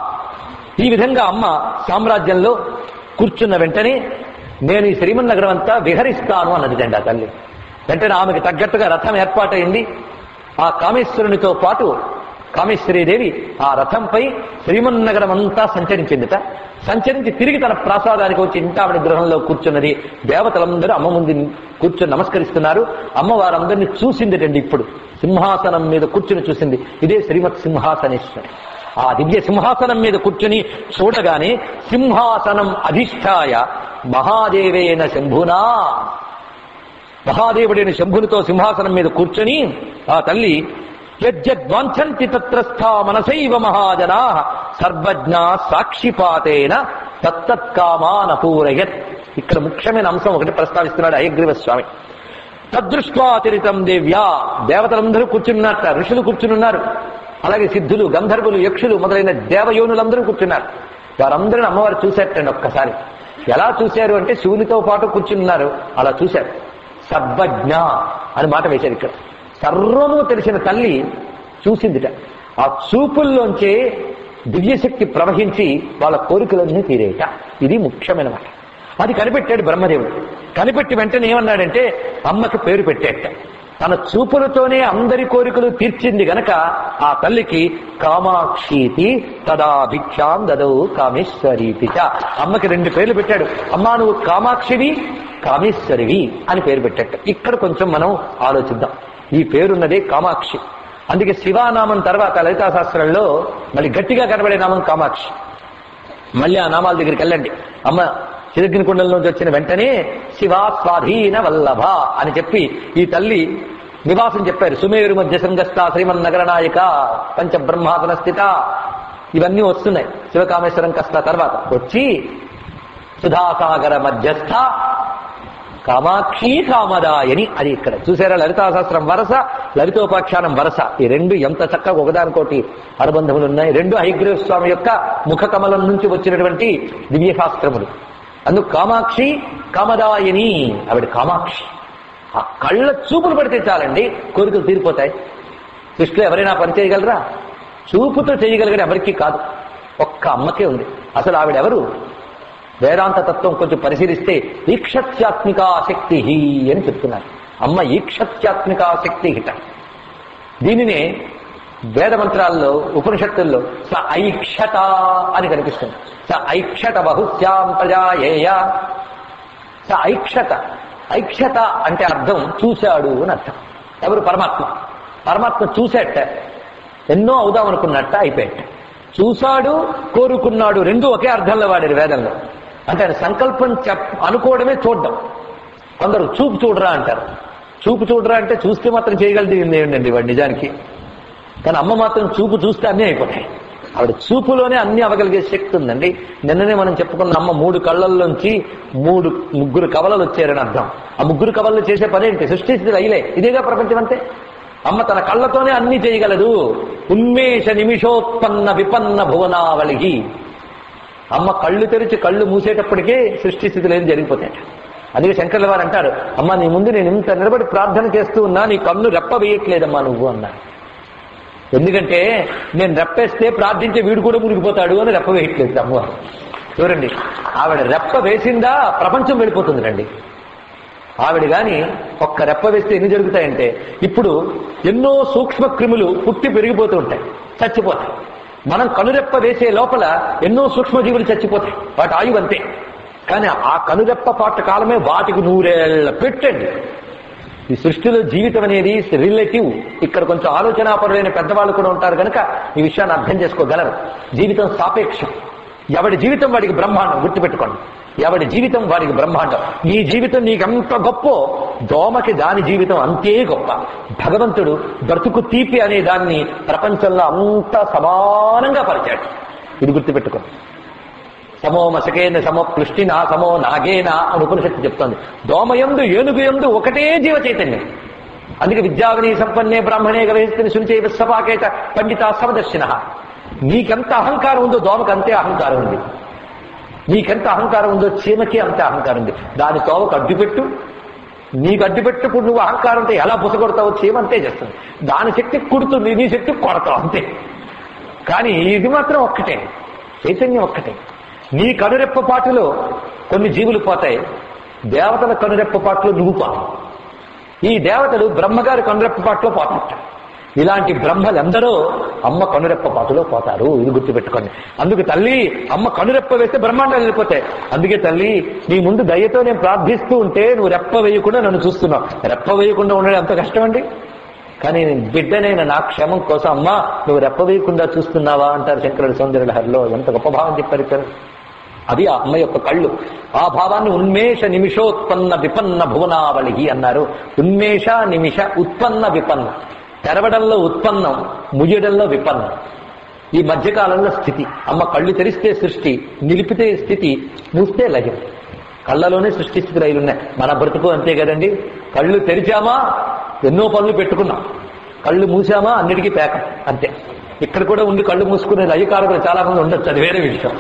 ఈ విధంగా అమ్మ సామ్రాజ్యంలో కూర్చున్న వెంటనే నేను ఈ శ్రీమన్నగరం అంతా విహరిస్తాను అన్నది దండి ఆ తల్లి. వెంటనే ఆమెకు తగ్గట్టుగా రథం ఏర్పాటైంది. ఆ కామేశ్వరునితో పాటు కామేశ్వరీదేవి ఆ రథంపై శ్రీమన్నగరం అంతా సంచరించిందిట. సంచరించి తిరిగి తన ప్రాసాదానికి వచ్చి ఇంటావిడ గృహంలో కూర్చున్నది. దేవతలందరూ అమ్మ ముందు కూర్చొని నమస్కరిస్తున్నారు. అమ్మవారందరినీ చూసిందిటండి. ఇప్పుడు సింహాసనం మీద కూర్చుని చూసింది. ఇదే శ్రీమత్ సింహాసనేశ్వరి. ఆ దివ్య సింహాసనం మీద కూర్చుని చూడగానే సింహాసనం అధిష్టాయ మహాదేవేన శంభునా. మహాదేవుడైన శంభునితో సింహాసనం మీద కూర్చొని ఆ తల్లి యజ్జద్వాంఛంతి తత్రస్థా మనసైవ మహాజనా సర్వజ్ఞ సాక్షిపాతేన తత్తత్కామానపూరయత్. ఇక్కడ ముఖ్యమైన అంశం ఒకటి ప్రస్తావిస్తున్నాడు హయగ్రీవ స్వామి. తదృష్ట్వాతిరితం దేవ్యా. దేవతలందరూ కూర్చున్నట్ట, ఋషులు కూర్చునున్నారు, అలాగే సిద్ధులు గంధర్వులు యక్షులు మొదలైన దేవయోనులందరూ కూర్చున్నారు. వారందరిని అమ్మవారు చూశారటండి. ఒక్కసారి ఎలా చూశారు అంటే శివునితో పాటు కూర్చున్నారు, అలా చూశారు. సర్వజ్ఞ అని మాట వేశారు ఇక్కడ. సర్వము తెలిసిన తల్లి చూసిందిట. ఆ చూపుల్లోంచే దివ్యశక్తి ప్రవహించి వాళ్ళ కోరికలన్నీ తీరేట. ఇది ముఖ్యమైన మాట. అది కనిపెట్టాడు బ్రహ్మదేవుడు. కనిపెట్టి వెంటనే ఏమన్నాడంటే అమ్మకి పేరు పెట్టేట. తన చూపులతోనే అందరి కోరికలు తీర్చింది గనక ఆ తల్లికి కామాక్షీతి తదా భిక్షాం దదౌ కామేశ్వరీతి. అమ్మకి రెండు పేర్లు పెట్టాడు. అమ్మా నువ్వు కామాక్షివి కామేశ్వరివి అని పేరు పెట్టాట. ఇక్కడ కొంచెం మనం ఆలోచిద్దాం. ఈ పేరున్నదే కామాక్షి. అందుకే శివానామం తర్వాత లలితా శాస్త్రంలో మళ్ళీ గట్టిగా కనబడే నామం కామాక్షి. మళ్ళీ ఆ నామాల దగ్గరికి వెళ్ళండి. అమ్మ చిరగ్ని కుండల నుంచి వచ్చిన వెంటనే శివా స్వాధీన వల్లభ అని చెప్పి ఈ తల్లి నివాసం చెప్పారు. సుమేరు మధ్య శృంగస్థ శ్రీమన్నగర నాయక పంచబ్రహ్మాసన స్థిత ఇవన్నీ వస్తున్నాయి. శివకామేశ్వరం కష్ట తర్వాత వచ్చి సుధాసాగర మధ్యస్థ కామాక్షి కామదాయని. అది ఇక్కడ చూసారా లలితాశాస్త్రం వరస, లలితోపాఖ్యానం వరస. ఈ రెండు ఎంత చక్కగా ఒకదానికోటి అనుబంధములు ఉన్నాయి. రెండు హయగ్రీవ స్వామి యొక్క ముఖ కమలం నుంచి వచ్చినటువంటి దివ్యశాస్త్రములు. అందుకు కామాక్షి కామదాయని. ఆవిడ కామాక్షి. ఆ కళ్ళ చూపులు పడితే చాలండి కోరికలు తీరిపోతాయి. సృష్టిలో ఎవరైనా పని చేయగలరా? చూపుతో చేయగలిగిన ఎవరికీ కాదు, ఒక్క అమ్మకే ఉంది. అసలు ఆవిడెవరు? వేదాంత తత్వం కొంచెం పరిశీలిస్తే ఈక్షత్యాత్మికా శక్తి అని చెప్తున్నారు. అమ్మ ఈక్షత్యాత్మికా శక్తి హిట. దీనినే వేద మంత్రాల్లో ఉపనిషత్తుల్లో స ఐక్షత అని కనిపిస్తుంది. స ఐక్షత బహుశ్యాం ప్రజాయేయ. స ఐక్షత. ఐక్షత అంటే అర్థం చూశాడు అని అర్థం. ఎవరు? పరమాత్మ. పరమాత్మ చూసేట, ఎన్నో అవుదాం అనుకున్నట్ట అయిపోయాట. చూశాడు, కోరుకున్నాడు, రెండు ఒకే అర్థంలో వాడారు వేదంలో. అంటే ఆయన సంకల్పం చెప్ అనుకోవడమే చూడడం. కొందరు చూపు చూడరా అంటారు. చూపు చూడరా అంటే చూస్తే మాత్రం చేయగలిగింది ఏంటండి వాడు నిజానికి. కానీ అమ్మ మాత్రం చూపు చూస్తే అన్నీ అయిపోతాయి. ఆవిడ చూపులోనే అన్ని అవగలిగే శక్తి ఉందండి. నిన్ననే మనం చెప్పుకున్న అమ్మ మూడు కళ్ళల్లోంచి మూడు ముగ్గురు కవలలు వచ్చారని అర్థం. ఆ ముగ్గురు కవలలు చేసే పనేంటి? సృష్టిస్థితులు అయిలే. ఇదేగా ప్రపంచం అంతే. అమ్మ తన కళ్ళతోనే అన్ని చేయగలదు. ఉన్మేష నిమిషోత్పన్న విపన్న భువనావళి. అమ్మ కళ్ళు తెరిచి కళ్ళు మూసేటప్పటికే సృష్టి స్థితులు ఏం జరిగిపోతాయి. అందుకే శంకర్ల వారు అంటారు, అమ్మ నీ ముందు నేను ఇంత నిలబడి ప్రార్థన చేస్తూ ఉన్నా, నీ కన్ను రెప్ప వేయట్లేదమ్మా నువ్వు అన్నారు. ఎందుకంటే నేను రెప్పేస్తే ప్రార్థించే వీడు కూడా మునిగిపోతాడు అని రెప్ప వేయట్లేదు అమ్మవారు. చూడండి, ఆవిడ రెప్ప వేసిందా ప్రపంచం వెళ్ళిపోతుంది రండి. ఆవిడ గాని ఒక్క రెప్ప వేస్తే ఎన్ని జరుగుతాయంటే, ఇప్పుడు ఎన్నో సూక్ష్మ క్రిములు పుట్టి పెరిగిపోతూ ఉంటాయి, చచ్చిపోతాయి. మనం కనురెప్ప వేసే లోపల ఎన్నో సూక్ష్మజీవులు చచ్చిపోతాయి, వాటి ఆయువు అంతే. కానీ ఆ కనురెప్ప పాట కాలమే వాటికి నూరేళ్ల పెట్టండి. ఈ సృష్టిలో జీవితం అనేది రిలేటివ్. ఇక్కడ కొంచెం ఆలోచనాపరులైన పెద్దవాళ్ళు కూడా ఉంటారు కనుక ఈ విషయాన్ని అర్థం చేసుకోగలరు. జీవితం సాపేక్షం. ఎవడి జీవితం వాడికి బ్రహ్మాండం, గుర్తుపెట్టుకోండి. ఎవడి జీవితం వాడికి బ్రహ్మాండం. నీ జీవితం నీకెంత గొప్ప, దోమకి దాని జీవితం అంతే గొప్ప. భగవంతుడు బ్రతుకు తీపి అనే దాన్ని ప్రపంచంలో అంతా సమానంగా పరిచాడు. ఇది గుర్తుపెట్టుకోండి. సమో మశకేన సమో కృష్టినా సమో నాగేనా అని ఉపనిషత్తు చెప్తోంది. దోమయందు ఏనుగు యందు ఒకటే జీవ చైతన్యం. అందుకే విద్యావిని సంపన్నే బ్రాహ్మణే గవేస్తుని శునిచే విశ్వపాకేత పండిత సమదర్శిన. నీకెంత అహంకారం ఉందో దోమకు అంతే అహంకారం ఉంది. నీకెంత అహంకారం ఉందో చీమకి అంతే అహంకారం ఉంది. దాని తోవకు అడ్డుపెట్టు, నీకు అడ్డుపెట్టుకుని నువ్వు అహంకారంతో ఎలా బుసగొడతావో చీమ అంతే చేస్తుంది. దాని శక్తి కుడుతుంది, నీ శక్తి కొడతావు అంతే. కానీ ఇది మాత్రం ఒక్కటే, చైతన్యం ఒక్కటే. నీ కనురెప్ప పాటులో కొన్ని జీవులు పోతాయి, దేవతల కనురెప్ప పాటులో నువ్వు పోతావు. ఈ దేవతలు బ్రహ్మగారి కనురెప్ప పాటులో పోతారట. ఇలాంటి బ్రహ్మలందరూ అమ్మ కనురెప్ప పాటులో పోతారు. ఇది గుర్తుపెట్టుకోండి. అందుకు తల్లి అమ్మ కనురెప్ప వేస్తే బ్రహ్మాండాలు వెళ్ళిపోతాయి. అందుకే తల్లి నీ ముందు దయతో నేను ప్రార్థిస్తూ ఉంటే నువ్వు రెప్ప వేయకుండా నన్ను చూస్తున్నావు. రెప్ప వేయకుండా ఉండడం ఎంత కష్టం అండి. కానీ బిడ్డనైన నా క్షేమం కోసం అమ్మ నువ్వు రెప్ప వేయకుండా చూస్తున్నావా అంటారు శంకరుడు సౌందర్యలహరిలో. ఎంత గొప్ప భావం చెప్పారు ఇక్కడ. అది ఆ అమ్మ యొక్క కళ్ళు. ఆ భావాన్ని ఉన్మేష నిమిషోత్పన్న విపన్న భువనావళి అన్నారు. ఉన్మేష నిమిష ఉత్పన్న విపన్న. తెరవడంలో ఉత్పన్నం, ముయ్యడంలో విపన్నం. ఈ మధ్యకాలంలో స్థితి. అమ్మ కళ్ళు తెరిస్తే సృష్టి, నిలిపితే స్థితి, మూస్తే లయం. కళ్ళలోనే సృష్టి స్థితి రైలున్నాయి. మన బ్రతుకు అంతే కదండి. కళ్ళు తెరిచామా ఎన్నో పనులు పెట్టుకున్నాం, కళ్ళు మూసామా అన్నిటికీ పేక అంతే. ఇక్కడ కూడా ఉండి కళ్ళు మూసుకునే లయకారకులు చాలా మంది ఉండొచ్చు, అది వేరే విషయం.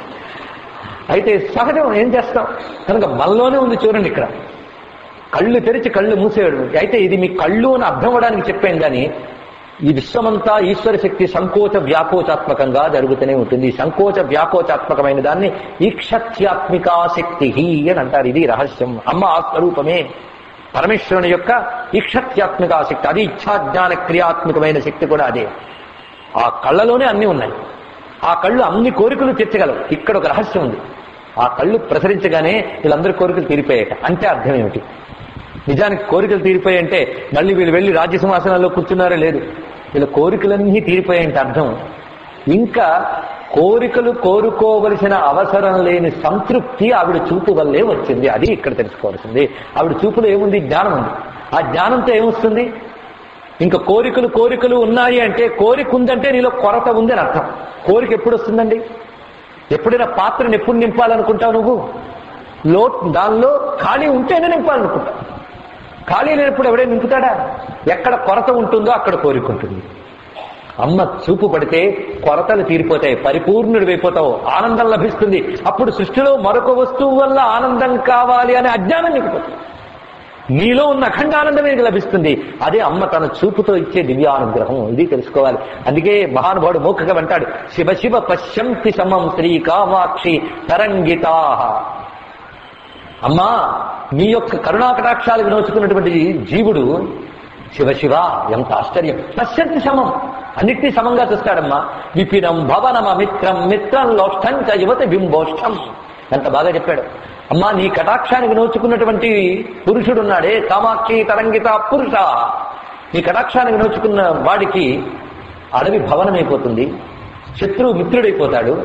అయితే సహజం, ఏం చేస్తాం కనుక మనలోనే ఉంది. చూడండి ఇక్కడ కళ్ళు తెరిచి కళ్ళు మూసేవాడు. అయితే ఇది మీ కళ్ళు అని అర్థం అవ్వడానికి చెప్పాను. కానీ ఈ విశ్వమంతా ఈశ్వర శక్తి సంకోచ వ్యాకోచాత్మకంగా జరుగుతూనే ఉంటుంది. ఈ సంకోచ వ్యాకోచాత్మకమైన దాన్ని ఈక్షత్యాత్మికా శక్తి అని అంటారు. ఇది రహస్యం. అమ్మ ఆ స్వరూపమే పరమేశ్వరుని యొక్క ఈక్షత్యాత్మికా శక్తి. అది ఇచ్ఛాజ్ఞాన క్రియాత్మకమైన శక్తి కూడా అదే. ఆ కళ్ళలోనే అన్ని ఉన్నాయి. ఆ కళ్ళు అన్ని కోరికలు తీర్చగలవు. ఇక్కడ ఒక రహస్యం ఉంది. ఆ కళ్ళు ప్రసరించగానే వీళ్ళందరి కోరికలు తీరిపోయాక అంటే అర్థం ఏమిటి? నిజానికి కోరికలు తీరిపోయాయంటే మళ్ళీ వీళ్ళు వెళ్ళి రాజ్య సింహాసనాల్లో కూర్చున్నారో లేదు, వీళ్ళ కోరికలన్నీ తీరిపోయాయంటే అర్థం ఇంకా కోరికలు కోరుకోవలసిన అవసరం లేని సంతృప్తి ఆవిడ చూపు వల్లే వచ్చింది. అది ఇక్కడ తెలుసుకోవాల్సింది. ఆవిడ చూపులో ఏముంది? జ్ఞానం ఉంది. ఆ జ్ఞానంతో ఏమొస్తుంది? ఇంకా కోరికలు కోరికలు ఉన్నాయి అంటే కోరిక ఉందంటే నీలో కొరత ఉంది అని అర్థం. కోరిక ఎప్పుడు వస్తుందండి? ఎప్పుడైనా పాత్రను ఎప్పుడు నింపాలనుకుంటావు నువ్వు? లో దానిలో ఖాళీ ఉంటేనే నింపాలనుకుంటావు. ఖాళీ లేనప్పుడు ఎవడే నింపుతాడా? ఎక్కడ కొరత ఉంటుందో అక్కడ కోరిక ఉంటుంది. అమ్మ చూపు పడితే కొరతలు తీరిపోతాయి, పరిపూర్ణుడు అయిపోతావు, ఆనందం లభిస్తుంది. అప్పుడు సృష్టిలో మరొక వస్తువు వల్ల ఆనందం కావాలి అనే అజ్ఞానం నీకుపోతుంది. నీలో ఉన్న అఖండ ఆనందమే లభిస్తుంది. అదే అమ్మ తన చూపుతో ఇచ్చే దివ్యానుగ్రహం. ఇది తెలుసుకోవాలి. అందుకే మహానుభావుడు మోక్షగా అంటాడు, శివ శివ పశ్యంతి సమం శ్రీ కామాక్షి తరంగితా. అమ్మా నీ యొక్క కరుణాకటాక్షాలకు నోచుకున్నటువంటి జీవుడు శివ శివ ఎంత ఆశ్చర్యం. పశ్యంతి సమం, అన్నిటినీ సమంగా చూస్తాడమ్మా. విపినం భవనమ మిత్రం మిత్రం లోష్టం చ యువతి బింబోష్టం. ఎంత బాగా చెప్పాడు. అమ్మా నీ కటాక్షానికి నోచుకున్నటువంటి పురుషుడున్నాడే, కామాక్షి తరంగిత పురుష. నీ కటాక్షానికి నోచుకున్న వాడికి అడవి భవనమైపోతుంది, శత్రువు మిత్రుడైపోతాడు,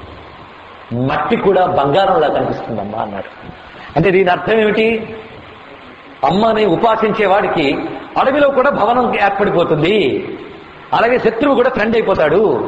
మట్టి కూడా బంగారంలా కనిపిస్తుందమ్మా అన్నాడు. అంటే దీని అర్థం ఏమిటి? అమ్మని ఉపాసించే వాడికి అడవిలో కూడా భవనం ఏర్పడిపోతుంది, అలాగే శత్రువు కూడా ఫ్రెండ్ అయిపోతాడు.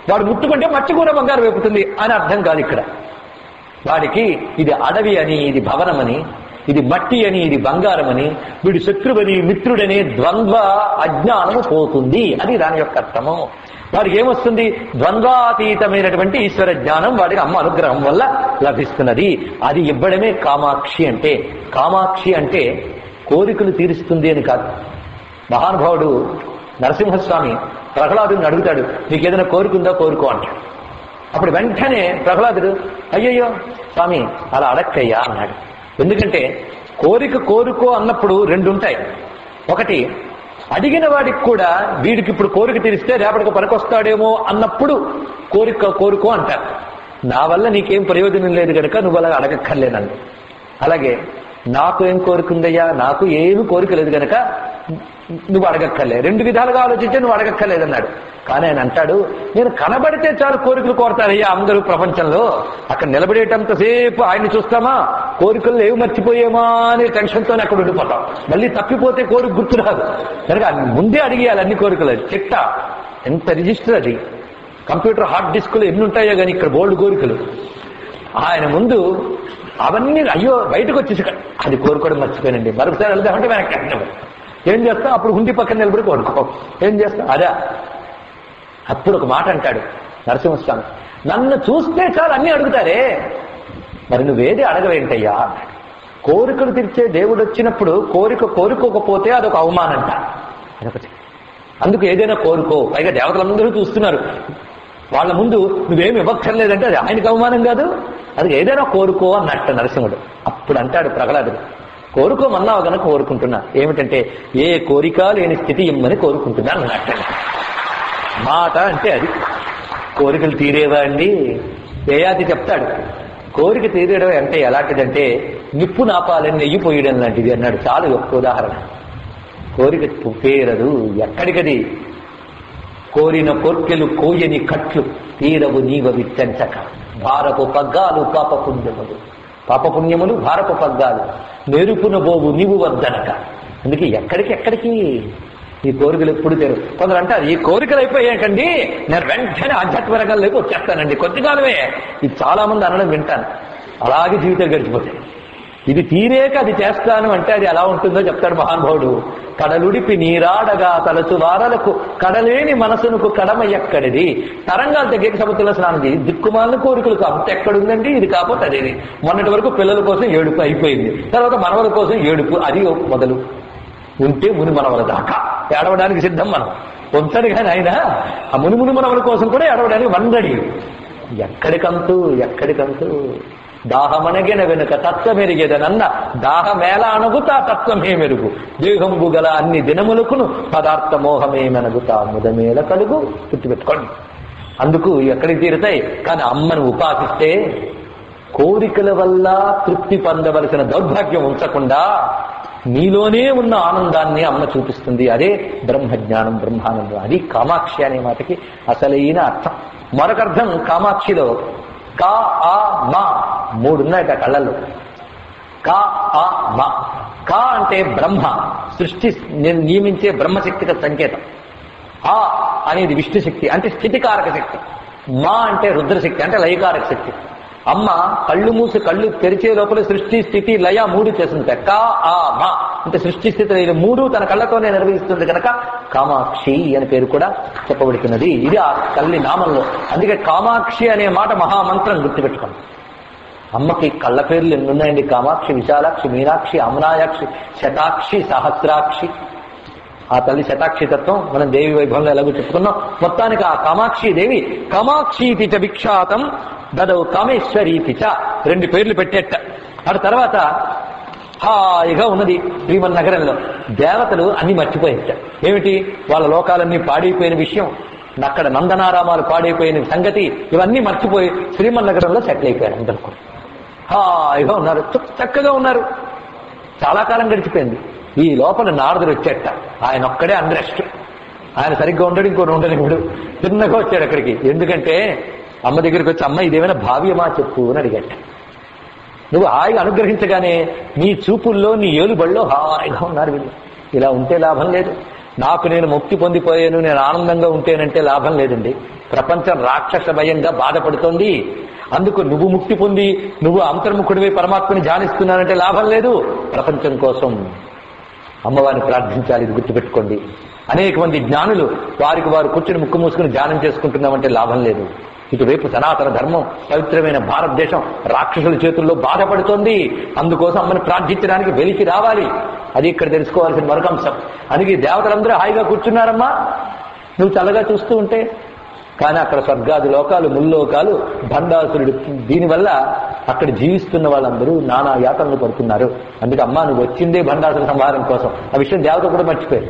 వాడు ముట్టుకుంటే మట్టి కూడా బంగారు వేపుతుంది అని అర్థం కాదు ఇక్కడ. వాడికి ఇది అడవి అని, ఇది భవనమని, ఇది మట్టి అని, ఇది బంగారమని, వీడు శత్రువని మిత్రుడనే ద్వంద్వ అజ్ఞానము పోతుంది. అది దాని యొక్క అర్థము. వాడికి ఏమొస్తుంది? ద్వంద్వాతీతమైనటువంటి ఈశ్వర జ్ఞానం వాడికి అమ్మ అనుగ్రహం వల్ల లభిస్తున్నది. అది ఇవ్వడమే కామాక్షి అంటే. కామాక్షి అంటే కోరికలు తీరుస్తుంది అని కాదు. మహానుభావుడు నరసింహస్వామి ప్రహ్లాదుని అడుగుతాడు, నీకు ఏదైనా కోరికుందా కోరుకో అంటాడు. అప్పుడు వెంటనే ప్రహ్లాదుడు, అయ్యయ్యో స్వామి అలా అడక్కయ్యా అన్నాడు. ఎందుకంటే కోరిక కోరుకో అన్నప్పుడు రెండు ఉంటాయి. ఒకటి, అడిగిన వాడికి కూడా వీడికి ఇప్పుడు కోరిక తీరిస్తే రేపటికి పనికొస్తాడేమో అన్నప్పుడు కోరిక కోరుకో అంటారు. నా వల్ల నీకేం ప్రయోజనం లేదు కనుక నువ్వు అలా అడగక్కర్లేనండి. అలాగే నాకు ఏం కోరికుందయ్యా, నాకు ఏమి కోరిక లేదు కనుక నువ్వు అడగక్కర్లే. రెండు విధాలుగా ఆలోచించే నువ్వు అడగక్కర్లేదన్నాడు. కానీ ఆయన అంటాడు, నేను కనబడితే చాలు కోరికలు కోరతారయ్యా అందరూ ప్రపంచంలో. అక్కడ నిలబడేటంతసేపు ఆయన్ని చూస్తామా, కోరికలు ఏవి మర్చిపోయేమా అనే టెన్షన్తోనే అక్కడ ఉండిపోతాం. మళ్ళీ తప్పిపోతే కోరిక గుర్తురాదు కనుక ముందే అడిగేయాలి అన్ని కోరికలు. చిట్టా ఎంత రిజిస్టర్ అది, కంప్యూటర్ హార్డ్ డిస్క్లు ఎన్ని ఉంటాయో కానీ ఇక్కడ బోల్డ్ కోరికలు. ఆయన ముందు అవన్నీ అయ్యో బయటకు వచ్చేసి అది కోరుకోవడం మర్చిపోయానండి, మరొకసారి వెళ్దామంటే వెనక్కి వెళ్తాం. ఏం చేస్తాం? అప్పుడు హుండి పక్కన నిలబడి కోరుకో. ఏం చేస్తాం? అదా. అప్పుడు ఒక మాట అంటాడు నరసింహస్వామి, నన్ను చూస్తే చాలు అన్నీ అడుగుతారే, మరి నువ్వేది అడగవేంటయ్యా అన్నాడు. కోరికలు తీర్చే దేవుడు వచ్చినప్పుడు కోరిక కోరుకోకపోతే అదొక అవమానంట. అదొకటి. అందుకు ఏదైనా కోరుకో. పైగా దేవతలందరూ చూస్తున్నారు, వాళ్ళ ముందు నువ్వేమి ఇవ్వక్కర్లేదంటే అది ఆయనకు అవమానం కాదు. అది ఏదైనా కోరుకో అన్నట్ట నరసింహుడు. అప్పుడు అంటాడు ప్రహ్లాదుడు, కోరుకోమన్నావు గనక కోరుకుంటున్నా. ఏమిటంటే ఏ కోరిక లేని స్థితి ఇమ్మని కోరుకుంటున్నా అన్నట్ట మాట. అంటే అది కోరికలు తీరేవా అండి? ఏయాది చెప్తాడు, కోరిక తీరేయడం అంటే ఎలాంటిదంటే నిప్పు నాపాలని నెయ్యి పోయడం లాంటిది అన్నాడు. చాలు ఒక్క ఉదాహరణ. కోరిక పేరదు ఎక్కడికది. కోరిన కోర్కెలు కోయని కట్లు తీరవు నీవ విచ్చంచక, భారపు పగ్గాలు పాపపుణ్యములు, పాపపుణ్యములు భారపు పగ్గాలు మెరుపున బోవు నీవు వద్దనక. అందుకే ఎక్కడికి ఎక్కడికి ఈ కోరికలు ఎప్పుడు తెరు. కొందరు అంటారు, ఈ కోరికలు అయిపోయాకండి నేను వెంటనే ఆధ్యాత్మిక రంగంలోకి వచ్చేస్తానండి, కొద్దికాలమే. ఇది చాలా మంది అనడం వింటాను. అలాగే జీవితం గడిచిపోతాయి. ఇది తీరేక అది చేస్తాను అంటే అది ఎలా ఉంటుందో చెప్తాడు మహానుభావుడు. కడలుడిపి నీరాడగా తలచు వారలకు కడలేని మనసునకు కడమ ఎక్కడిది. తరంగాలు తగ్గేకి సముద్రంలో స్నానం చేయి. దిక్కుమాలిన కోరికలకు అంత ఎక్కడుందండి. ఇది కాకపోతే అదేది. మొన్నటి వరకు పిల్లల కోసం ఏడుపు అయిపోయింది, తర్వాత మనవల కోసం ఏడుపు, అది మొదలు. ఉంటే ముని మనవల దాకా ఏడవడానికి సిద్ధం మనం. పొంచడు కానీ ఆయన ఆ ముని ముని మనవల కోసం కూడా ఏడవడానికి వందడి. ఎక్కడికంతూ ఎక్కడికంతూ దాహమనగిన వెనుక తత్వమెరిగేదనన్న దాహమేళ అణగుతా తత్వమే మెరుగు, దేహంబు గల అన్ని దినములకును పదార్థ మోహమే మెనగుతా ముదమేల కలుగు. గుర్తుపెట్టుకోండి. అందుకు ఎక్కడికి తీరుతాయి. కానీ అమ్మను ఉపాసిస్తే కోరికల వల్ల తృప్తి పొందవలసిన దౌర్భాగ్యం ఉంచకుండా నీలోనే ఉన్న ఆనందాన్ని అమ్మ చూపిస్తుంది. అదే బ్రహ్మజ్ఞానం, బ్రహ్మానందం. అది కామాక్షి అనే మాటకి అసలైన అర్థం. మరొక అర్థం కామాక్షిలో కా ఆ మా మూడున్నాయట కళ్ళల్లో. కా ఆ మా. కా అంటే బ్రహ్మ, సృష్టి నియమించే బ్రహ్మశక్తికి సంకేతం. ఆ అనేది విష్ణు శక్తి అంటే స్థితికారక శక్తి. మా అంటే రుద్రశక్తి అంటే లయకారక శక్తి. అమ్మ కళ్ళు మూసి కళ్ళు తెరిచే లోపల సృష్టి స్థితి లయ మూడు చేస్తుంది. కా ఆ మా అంటే సృష్టి స్థితి మూడు తన కళ్ళతోనే నిర్వహిస్తుంది కనుక కామాక్షి అని పేరు కూడా చెప్పబడుతున్నది. ఇది ఆ తల్లి నామంలో. అందుకే కామాక్షి అనే మాట మహామంత్రం. గుర్తుపెట్టుకోండి. అమ్మకి కళ్ళ పేర్లు ఎన్ని ఉన్నాయండి. కామాక్షి, విశాలాక్షి, మీనాక్షి, అమనాయాక్షి, శతాక్షి, సహస్రాక్షి. ఆ తల్లి శతాక్షి తత్వం మనం దేవి వైభవంలో ఎలాగో చెప్పుకున్నాం. మొత్తానికి ఆ కామాక్షి దేవి కామాక్షీతి చ విఖ్యాతం దదౌ కామేశ్వరీతి చ రెండు పేర్లు పెట్టేట. ఆ తర్వాత హాయిగా ఉన్నది శ్రీమన్నగరంలో. దేవతలు అన్ని మర్చిపోయేట. ఏమిటి? వాళ్ళ లోకాలన్నీ పాడైపోయిన విషయం, అక్కడ నందనారామాలు పాడైపోయిన సంగతి, ఇవన్నీ మర్చిపోయి శ్రీమన్నగరంలో సెటిల్ అయిపోయారు. అందరూ హాయిగా ఉన్నారు, చక్కగా ఉన్నారు. చాలా కాలం గడిచిపోయింది. ఈ లోపల నారదుడు వచ్చేట. ఆయన ఒక్కడే అన్రెస్ట్. ఆయన సరిగ్గా ఉండడు, ఇంకోటి ఉండలేడు. చిన్నగా వచ్చాడు అక్కడికి. ఎందుకంటే అమ్మ దగ్గరికి వచ్చి, అమ్మ ఇదేమైనా భావ్యమా చెప్పు అని అడిగట. నువ్వు హాయిగా అనుగ్రహించగానే నీ చూపుల్లో నీ ఏలుబడిలో హాయిగా ఉన్నారు వీళ్ళు. ఇలా ఉంటే లాభం లేదు. నాకు నేను ముక్తి పొందిపోయాను, నేను ఆనందంగా ఉంటేనంటే లాభం లేదండి. ప్రపంచం రాక్షస భయంగా బాధపడుతోంది. అందుకు నువ్వు ముక్తి పొంది నువ్వు అంతర్ముఖుడివై పరమాత్మని ధ్యానిస్తున్నానంటే లాభం లేదు. ప్రపంచం కోసం అమ్మవారిని ప్రార్థించాలి, ఇది గుర్తుపెట్టుకోండి. అనేక మంది జ్ఞానులు వారికి వారు కూర్చుని ముక్కు మూసుకుని ధ్యానం చేసుకుంటున్నామంటే లాభం లేదు. ఇటువైపు సనాతన ధర్మం, పవిత్రమైన భారతదేశం రాక్షసుల చేతుల్లో బాధపడుతోంది. అందుకోసం అమ్మని ప్రార్థించడానికి వెలికి రావాలి. అది ఇక్కడ తెలుసుకోవాల్సిన మరొక అంశం. అందుకే దేవతలందరూ హాయిగా కూర్చున్నారమ్మా నువ్వు చల్లగా చూస్తూ ఉంటే. కానీ అక్కడ స్వర్గాది లోకాలు, ముల్లోకాలు, భండాసురుడు, దీనివల్ల అక్కడ జీవిస్తున్న వాళ్ళందరూ నానా యాతనలు పడుతున్నారు. అందుకే అమ్మా నువ్వు వచ్చిందే భండాసుర సంహారం కోసం. ఆ విషయం దేవత కూడా మర్చిపోయారు.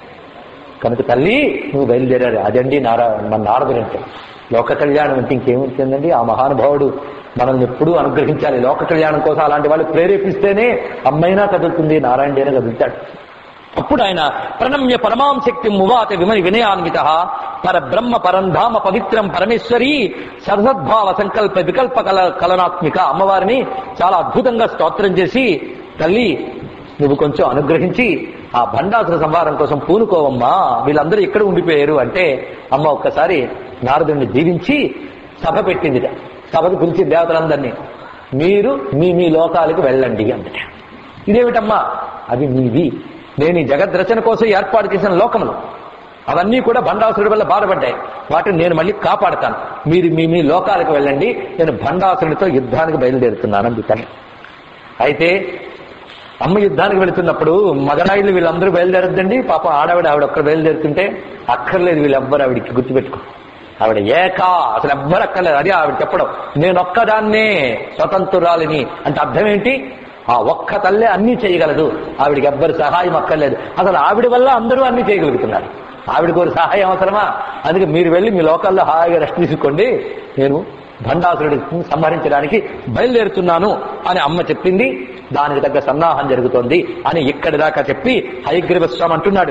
కనుక తల్లి నువ్వు బయలుదేరారు. అదండి నారా మన నారదుడు అంటే. లోక కళ్యాణం అంటే ఇంకేముంటుందండి? ఆ మహానుభావుడు మనల్ని ఎప్పుడూ అనుగ్రహించాలి. లోక కళ్యాణం కోసం అలాంటి వాళ్ళు ప్రేరేపిస్తేనే అమ్మైనా కదులుతుంది, నారాయణుడైనా కదులుతాడు. అప్పుడు ఆయన ప్రణమ్య పరమాం శక్తి మువాత విమని వినయాన్విత పరబ్రహ్మ పరంధామ పవిత్రం పరమేశ్వరి సర్వద్భావ సంకల్ప వికల్ప కల కలనాత్మిక అమ్మవారిని చాలా అద్భుతంగా స్తోత్రం చేసి, తల్లి నువ్వు కొంచెం అనుగ్రహించి ఆ భండాసుర సంహారం కోసం పూనుకోవమ్మా, వీళ్ళందరూ ఇక్కడ ఉండిపోయారు అంటే అమ్మ ఒక్కసారి నారదుడిని దీవించి సభ పెట్టిందిట. సభకు పిలిచి దేవతలందరినీ మీరు మీ మీ లోకాలకు వెళ్ళండి అందట. ఇదేమిటమ్మా? అవి మీవి, నేను ఈ జగద్రచన కోసం ఏర్పాటు చేసిన లోకములు, అవన్నీ కూడా భండాసురుడి వల్ల బాధపడ్డాయి. వాటిని నేను మళ్ళీ కాపాడతాను. మీరు మీ మీ లోకాలకు వెళ్ళండి, నేను భండాసురుడితో యుద్ధానికి బయలుదేరుతున్నాను అందుకని. అయితే అమ్మ యుద్ధానికి వెళుతున్నప్పుడు మగరాయిలు వీళ్ళందరూ బయలుదేరద్దండి. పాప ఆడవిడ ఆవిడ ఒక్కరు బయలుదేరుతుంటే అక్కర్లేదు వీళ్ళెవ్వరు ఆవిడికి, గుర్తుపెట్టుకో. ఆవిడ ఏకా, అసలు ఎవ్వరు అక్కర్లేదు. అదే ఆవిడ చెప్పడం, నేనొక్కదాన్నే స్వతంత్రురాలిని అంటే అర్థం ఏంటి? ఆ ఒక్క తల్లే అన్నీ చేయగలదు, ఆవిడికి ఎవ్వరు సహాయం అక్కర్లేదు. అసలు ఆవిడ వల్ల అందరూ అన్నీ చేయగలుగుతున్నారు. ఆవిడకి ఒక సహాయం అవసరమా? అందుకే మీరు వెళ్ళి మీ లోకల్లో హాయిగా రెస్ట్ తీసుకోండి, నేను భండాసురుడిని సంహరించడానికి బయలుదేరుతున్నాను అని అమ్మ చెప్పింది. దానికి తగ్గ సన్నాహం జరుగుతోంది అని ఇక్కడి దాకా చెప్పి హయగ్రీవ స్వామి అంటున్నాడు,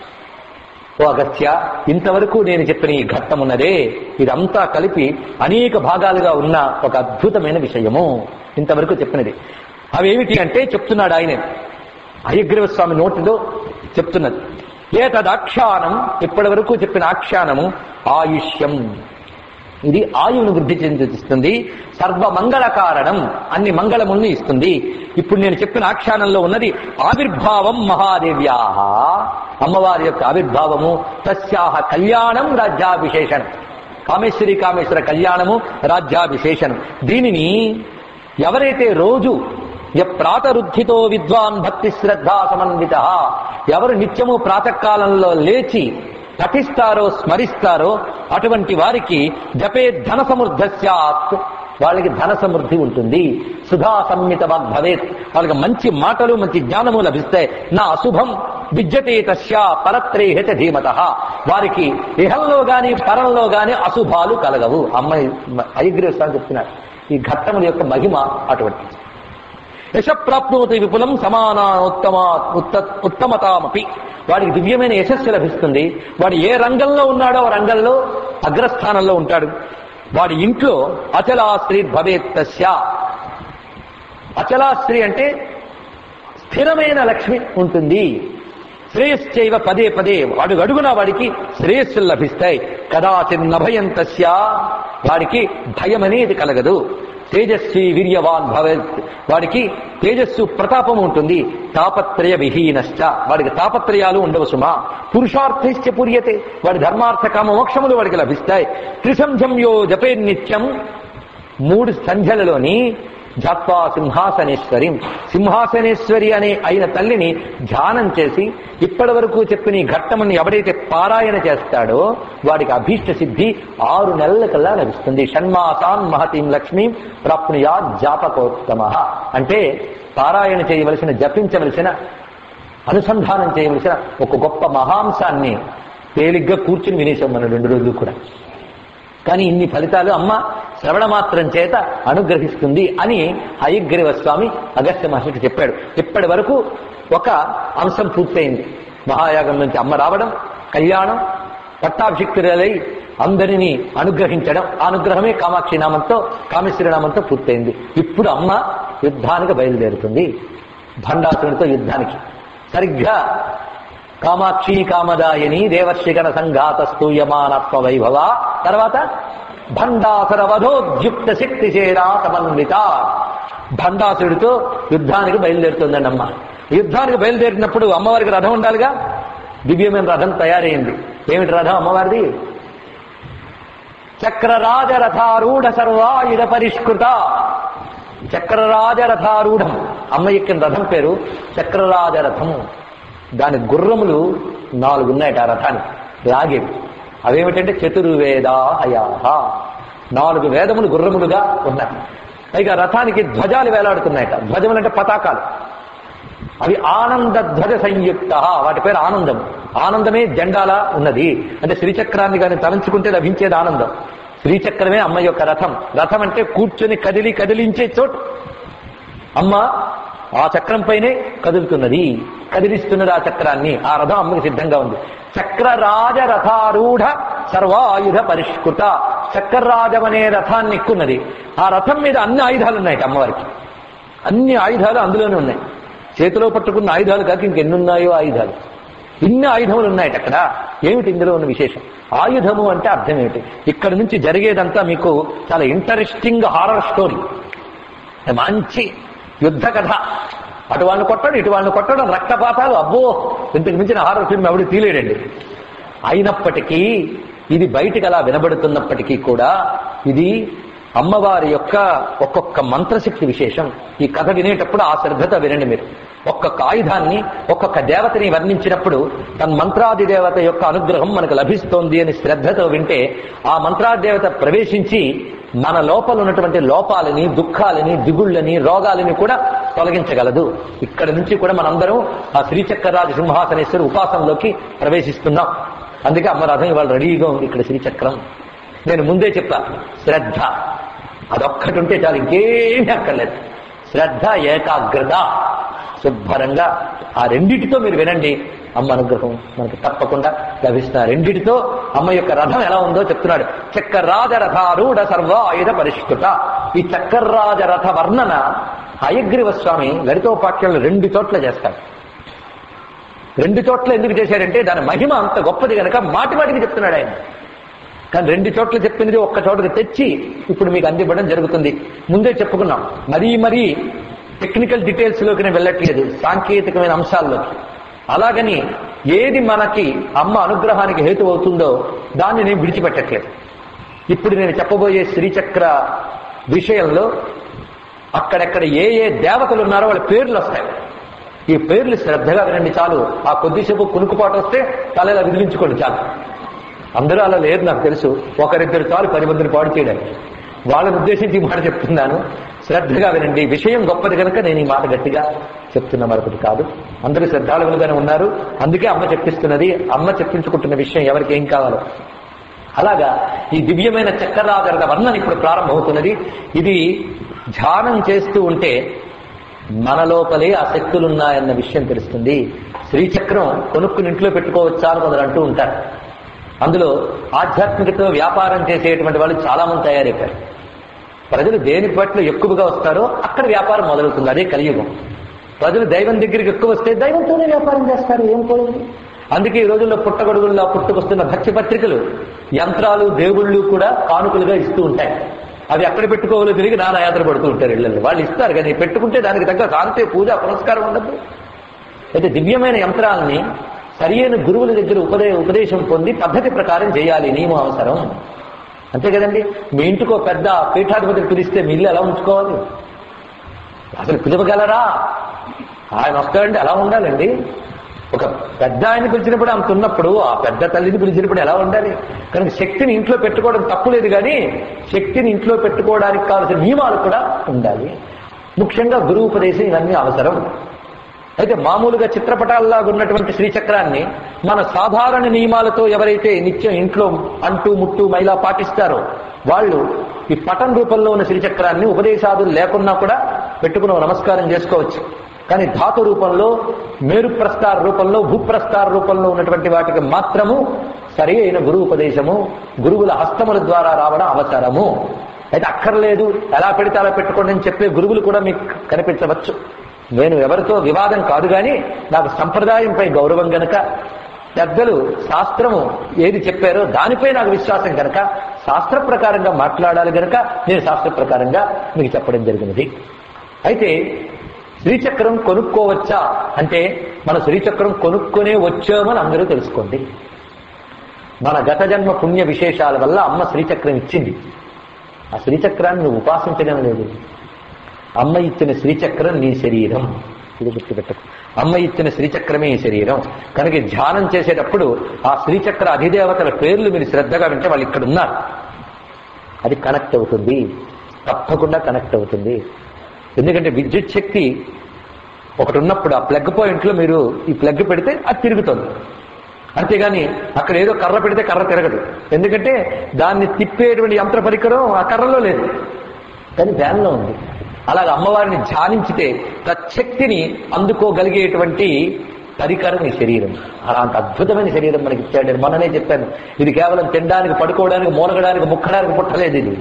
ఓ అగస్త్య, ఇంతవరకు నేను చెప్పిన ఈ ఘట్టం ఉన్నదే, ఇదంతా కలిపి అనేక భాగాలుగా ఉన్న ఒక అద్భుతమైన విషయము ఇంతవరకు చెప్పినది. అవేమిటి అంటే చెప్తున్నాడు ఆయన, హయగ్రీవ స్వామి నోటిలో చెప్తున్నది. ఏతదాఖ్యానం, ఇప్పటి వరకు చెప్పిన ఆఖ్యానము ఆయుష్యం, ఇది ఆయువును వృద్ధి చెందిస్తుంది. సర్వమంగళ కారణం, అన్ని మంగళముల్ని ఇస్తుంది. ఇప్పుడు నేను చెప్పిన ఆఖ్యానంలో ఉన్నది ఆవిర్భావం మహాదేవ్యా, అమ్మవారి యొక్క ఆవిర్భావము, తస్యాహ కళ్యాణం రాజ్యాభిషేషణం, కామేశ్వరి కామేశ్వర కళ్యాణము రాజ్యాభిషేషణం. దీనిని ఎవరైతే రోజు ప్రాతరుద్ధితో విద్వాన్ భక్తి శ్రద్ధా సమన్విత, ఎవరు నిత్యము ప్రాతకాలంలో లేచి పఠిస్తారో స్మరిస్తారో అటువంటి వారికి జపే ధన సమృద్ధ స్యాత్, వాళ్ళకి ధన సమృద్ధి ఉంటుంది. సుధా సంహిత భవేత్, వాళ్ళకి మంచి మాటలు మంచి జ్ఞానము లభిస్తాయి. నా అశుభం విద్యతే తస్యా పరత్రేహ చ ధీమతః, వారికి ఇహంలో గాని పరంలో గాని అశుభాలు కలగవు. అమ్మాయి హయగ్రీవ స్వామి చెప్తున్నారు. ఈ ఘట్టముల యొక్క మహిమ అటువంటి. యశ ప్రాప్నోతి విపులం సమానా ఉత్తమ ఉత్తమతామపి, వాడికి దివ్యమైన యశస్సు లభిస్తుంది. వాడు ఏ రంగంలో ఉన్నాడో ఆ రంగంలో అగ్రస్థానంలో ఉంటాడు. వాడి ఇంట్లో అచలాశ్రీ భవేత్ తస్య, అచలాశ్రీ అంటే స్థిరమైన లక్ష్మి ఉంటుంది. శ్రేయశ్చైవ పదే పదే, వాడు అడుగున వాడికి శ్రేయస్సులు లభిస్తాయి. కదాచిన్న భయం తస్య, వాడికి భయం అనేది కలగదు. తేజస్వి వీర్యవాన్ భవేత్, వాడికి తేజస్సు ప్రతాపం ఉంటుంది. తాపత్రయ విహీనశ్చ, వాడికి తాపత్రయాలు ఉండవు సుమా. పురుషార్థైశ్చ పూర్యతే, వాడి ధర్మార్థ కామ మోక్షములు వాడికి లభిస్తాయి. త్రిసంధ్యం యో జపే నిత్యం, మూడు సంధ్యలలోని జాత్వా సింహాసనేశ్వరి, సింహాసనేశ్వరి అనే అయిన తల్లిని ధ్యానం చేసి ఇప్పటి వరకు చెప్పిన ఈ ఘట్టముని ఎవడైతే పారాయణ చేస్తాడో వాడికి అభీష్ట సిద్ధి ఆరు నెలల కల్లా లభిస్తుంది. షణ్మాసాన్ మహతీం లక్ష్మీం ప్రాప్నుయా జాపకోత్తమ, అంటే పారాయణ చేయవలసిన, జపించవలసిన, అనుసంధానం చేయవలసిన ఒక గొప్ప మహాంశాన్ని తేలిగ్గా కూర్చుని వినేశాం మన రెండు రోజులు కూడా. కానీ ఇన్ని ఫలితాలు అమ్మ శ్రవణ మాత్రం చేత అనుగ్రహిస్తుంది అని హయగ్రీవ స్వామి అగస్త్య మహర్షికి చెప్పాడు. ఇప్పటి వరకు ఒక అంశం పూర్తయింది. మహాయాగం నుంచి అమ్మ రావడం, కళ్యాణం, పట్టాభిషిక్తులై అందరినీ అనుగ్రహించడం, ఆ అనుగ్రహమే కామాక్షి నామంతో కామేశ్వరి నామంతో పూర్తయింది. ఇప్పుడు అమ్మ యుద్ధానికి బయలుదేరుతుంది, భండాసురుడితో యుద్ధానికి. సరిగ్గా కామాక్షి కామదాయని దేవర్షికర సంఘాత స్తూయమానత్వ వైభవ. తర్వాత భండాసుర వధోద్యుక్త శక్తి చేరా సమన్విత. భండాసుడితో యుద్ధానికి బయలుదేరుతుందండి అమ్మ. యుద్ధానికి బయలుదేరినప్పుడు అమ్మవారికి రథం ఉండాలిగా. దివ్యమైన రథం తయారైంది. ఏమిటి రథం అమ్మవారిది? చక్రరాజరథారూఢ సర్వాయుధ పరిష్కృత. చక్రరాజరథారూఢం అమ్మ ఎక్కిన రథం పేరు చక్రరాజరథం. దాని గుర్రములు నాలుగు ఉన్నాయట ఆ రథానికి లాగేవి. అవేమిటంటే చతుర్వేదా హయాహ, నాలుగు వేదములు గుర్రములుగా ఉన్నాయి. పైగా రథానికి ధ్వజాలు వేలాడుతున్నాయట. ధ్వజములు అంటే పతాకాలు. అవి ఆనంద ధ్వజ సంయుక్త. వాటి పేరు ఆనందం. ఆనందమే జెండాలా ఉన్నది. అంటే శ్రీచక్రాన్ని కానీ తలంచుకుంటే లభించేది ఆనందం. శ్రీచక్రమే అమ్మ యొక్క రథం. రథం అంటే కూర్చొని కదిలి కదిలించే చోటు. అమ్మ ఆ చక్రం పైనే కదులుతున్నది, కదిలిస్తున్నది ఆ చక్రాన్ని. ఆ రథం అమ్మకి సిద్ధంగా ఉంది. చక్రరాజ రథారూఢ సర్వాయుధ పరిష్కృత. చక్రరాజం అనే రథాన్ని ఎక్కున్నది. ఆ రథం మీద అన్ని ఆయుధాలు ఉన్నాయట అమ్మవారికి. అన్ని ఆయుధాలు అందులోనే ఉన్నాయి. చేతిలో పట్టుకున్న ఆయుధాలు కాక ఇంకెన్నున్నాయో ఆయుధాలు. ఇన్ని ఆయుధములు ఉన్నాయట అక్కడ. ఏమిటి ఇందులో ఉన్న విశేషం? ఆయుధము అంటే అర్థం ఏమిటి? ఇక్కడ నుంచి జరిగేదంతా మీకు చాలా ఇంట్రెస్టింగ్ హారర్ స్టోరీ. మంచి యుద్ధ కథ. అటు వాళ్ళని కొట్టడం, ఇటు వాళ్ళని కొట్టడం, రక్తపాతాలు. అబ్బో, ఇంతకు మించిన హారర్ ఫిల్మ్ ఎవడు తీలేడండి. అయినప్పటికీ ఇది బయటికి అలా వినబడుతున్నప్పటికీ కూడా ఇది అమ్మవారి యొక్క ఒక్కొక్క మంత్రశక్తి విశేషం. ఈ కథ వినేటప్పుడు ఆ శ్రద్ధతో వినండి మీరు. ఒక్కొక్క ఆయుధాన్ని, ఒక్కొక్క దేవతని వర్ణించినప్పుడు తన మంత్రాది దేవత యొక్క అనుగ్రహం మనకు లభిస్తోంది అని శ్రద్ధతో వింటే ఆ మంత్రాది దేవత ప్రవేశించి మన లోపల ఉన్నటువంటి లోపాలని, దుఃఖాలని, దిగుళ్ళని, రోగాలని కూడా తొలగించగలదు. ఇక్కడ నుంచి కూడా మనందరం ఆ శ్రీచక్రరాజ సింహాసనేశ్వరి ఉపాసనలోకి ప్రవేశిస్తున్నాం. అందుకే అమ్మ రథం ఇవాళ రెడీగా ఉంది. ఇక్కడ శ్రీచక్రం నేను ముందే చెప్పా, శ్రద్ధ అదొక్కటి ఉంటే చాలు, ఇంకేమీ అక్కర్లేదు. శ్రద్ధ, ఏకాగ్రత, శుభ్రంగా ఆ రెండిటితో మీరు వినండి. అమ్మ అనుగ్రహం మనకు తప్పకుండా లభిస్తున్న రెండిటితో అమ్మ యొక్క రథం ఎలా ఉందో చెప్తున్నాడు. చక్రరాజ రథారూఢ సర్వాయుధ పరిష్కృత. ఈ చక్రరాజ రథ వర్ణన హయగ్రీవ స్వామి లలితోపాఖ్యాలను రెండు చోట్ల చేస్తాడు. రెండు చోట్ల ఎందుకు చేశాడంటే దాని మహిమ అంత గొప్పది కనుక మాటి మాటికి చెప్తున్నాడు ఆయన. కానీ రెండు చోట్ల చెప్పినది ఒక్క చోటకి తెచ్చి ఇప్పుడు మీకు అందివ్వడం జరుగుతుంది. ముందే చెప్పుకున్నాం, మరీ మరీ టెక్నికల్ డీటెయిల్స్ లోకి నేను వెళ్ళట్లేదు, సాంకేతికమైన అంశాల్లోకి. అలాగని ఏది మనకి అమ్మ అనుగ్రహానికి హేతు అవుతుందో దాన్ని నేను విడిచిపెట్టట్లేదు. ఇప్పుడు నేను చెప్పబోయే శ్రీచక్ర విషయంలో అక్కడెక్కడ ఏ ఏ దేవతలు ఉన్నారో వాళ్ళ పేర్లు వస్తాయి. ఈ పేర్లు శ్రద్ధగా వినండి చాలు. ఆ కొద్దిసేపు కునుకుపాటు వస్తే తలలా విదిలించుకోండి చాలు. అందరూ అలా లేరు నాకు తెలుసు. ఒకరిద్దరు చాలు పది మందిని పాడు చేయడానికి. వాళ్ళని ఉద్దేశించి ఈ మాట చెప్తున్నాను. శ్రద్ధగా వినండి. విషయం గొప్పది కనుక నేను ఈ మాట గట్టిగా చెప్తున్నా, మరొకటి కాదు. అందరూ శ్రద్ధాళులుగానే ఉన్నారు. అందుకే అమ్మ చెప్పిస్తున్నది. అమ్మ చెప్పించుకుంటున్న విషయం ఎవరికి ఏం కావాలో. అలాగా ఈ దివ్యమైన చక్రరాజరథ వర్ణన ఇప్పుడు ప్రారంభమవుతున్నది. ఇది ధ్యానం చేస్తూ ఉంటే మన లోపలే ఆ శక్తులున్నాయన్న విషయం తెలుస్తుంది. శ్రీచక్రం కొనుక్కుని ఇంట్లో పెట్టుకోవచ్చా అని కొందరు అంటూ ఉంటారు. అందులో ఆధ్యాత్మికతో వ్యాపారం చేసేటువంటి వాళ్ళు చాలా మంది తయారైపోయారు. ప్రజలు దేని పట్ల ఎక్కువగా వస్తారో అక్కడ వ్యాపారం మొదలవుతుంది. అదే కలియుగం. ప్రజలు దైవం దగ్గరికి ఎక్కువ వస్తే దైవంతోనే వ్యాపారం చేస్తారు. ఏం పోలేదు. అందుకే ఈ రోజుల్లో పుట్టగొడుగుల్లో పుట్టుకొస్తున్న భక్తి పత్రికలు యంత్రాలు, దేవుళ్ళు కూడా కానుకలుగా ఇస్తూ ఉంటాయి. అవి అక్కడ పెట్టుకోవాలో తిరిగి నానాయాత్ర పడుతూ ఉంటారు ఇళ్లలో. వాళ్ళు ఇస్తారు కానీ పెట్టుకుంటే దానికి తగ్గ కాంతే పూజ పురస్కారం ఉండదు. అయితే దివ్యమైన యంత్రాలని సరియైన గురువుల దగ్గర ఉపదే ఉపదేశం పొంది పద్ధతి ప్రకారం చేయాలి. నియమం అవసరం. అంతే కదండి. మీ ఇంటికో పెద్ద పీఠాధిపతిని పిలిస్తే మీ ఇల్లు ఎలా ఉంచుకోవాలి? అసలు పిలవగలరా? ఆయన వస్తాడంటే ఎలా ఉండాలండి? ఒక పెద్ద ఆయన్ని పిలిచినప్పుడు అంత ఉన్నప్పుడు ఆ పెద్ద తల్లిని పిలిచినప్పుడు ఎలా ఉండాలి? కనుక శక్తిని ఇంట్లో పెట్టుకోవడం తప్పులేదు, కానీ శక్తిని ఇంట్లో పెట్టుకోవడానికి కావాల్సిన నియమాలు కూడా ఉండాలి. ముఖ్యంగా గురువు ఉపదేశం ఇవన్నీ అవసరం. అయితే మామూలుగా చిత్రపటాల్లాగా ఉన్నటువంటి శ్రీచక్రాన్ని మన సాధారణ నియమాలతో ఎవరైతే నిత్యం ఇంట్లో అంటూ ముట్టు మైలా పాటిస్తారో వాళ్ళు ఈ పటం రూపంలో ఉన్న శ్రీచక్రాన్ని ఉపదేశాదులు లేకున్నా కూడా పెట్టుకుని నమస్కారం చేసుకోవచ్చు. కానీ ధాతు రూపంలో, మేరు ప్రస్తార రూపంలో, భూప్రస్తార రూపంలో ఉన్నటువంటి వాటికి మాత్రము సరి అయిన గురువు ఉపదేశము, గురువుల హస్తముల ద్వారా రావడం అవసరము. అయితే అక్కర్లేదు, ఎలా పెడితే అలా పెట్టుకోండి అని చెప్పే గురువులు కూడా మీకు కనిపించవచ్చు. నేను ఎవరితో వివాదం కాదు కానీ నాకు సంప్రదాయంపై గౌరవం గనక, పెద్దలు శాస్త్రము ఏది చెప్పారో దానిపై నాకు విశ్వాసం కనుక శాస్త్ర ప్రకారంగా మాట్లాడాలి గనక నేను శాస్త్ర ప్రకారంగా మీకు చెప్పడం జరిగినది. అయితే శ్రీచక్రం కొనుక్కోవచ్చా అంటే మన శ్రీచక్రం కొనుక్కొనే వచ్చామని అందరూ తెలుసుకోండి. మన గత జన్మ పుణ్య విశేషాల వల్ల అమ్మ శ్రీచక్రం ఇచ్చింది. ఆ శ్రీచక్రాన్ని నువ్వు ఉపాసించడం లేదు. అమ్మ ఇచ్చిన శ్రీచక్రం నీ శరీరం, ఇది గుర్తుపెట్టకు. అమ్మ ఇచ్చిన శ్రీచక్రమే ఈ శరీరం కనుక ధ్యానం చేసేటప్పుడు ఆ శ్రీచక్ర అధిదేవతల పేర్లు మీరు శ్రద్ధగా వింటే వాళ్ళు ఇక్కడ ఉన్నారు, అది కనెక్ట్ అవుతుంది, తప్పకుండా కనెక్ట్ అవుతుంది. ఎందుకంటే విద్యుత్ శక్తి ఒకటి ఉన్నప్పుడు ఆ ప్లగ్ పాయింట్లో మీరు ఈ ప్లగ్ పెడితే అది తిరుగుతుంది, అంతేగాని అక్కడ ఏదో కర్ర పెడితే కర్ర తిరగదు. ఎందుకంటే దాన్ని తిప్పేటువంటి యంత్ర పరికరం ఆ కర్రలో లేదు, కానీ వ్యాన్లో ఉంది. అలాగే అమ్మవారిని ధ్యానించితే తచ్చక్తిని అందుకోగలిగేటువంటి పరికరం ఈ శరీరం. అలాంటి అద్భుతమైన శరీరం మనకి ఇచ్చాడు. మొన్ననే చెప్పాను, ఇది కేవలం తినడానికి, పడుకోవడానికి, మూలగడానికి, ముక్కడానికి పుట్టలేదు. ఇది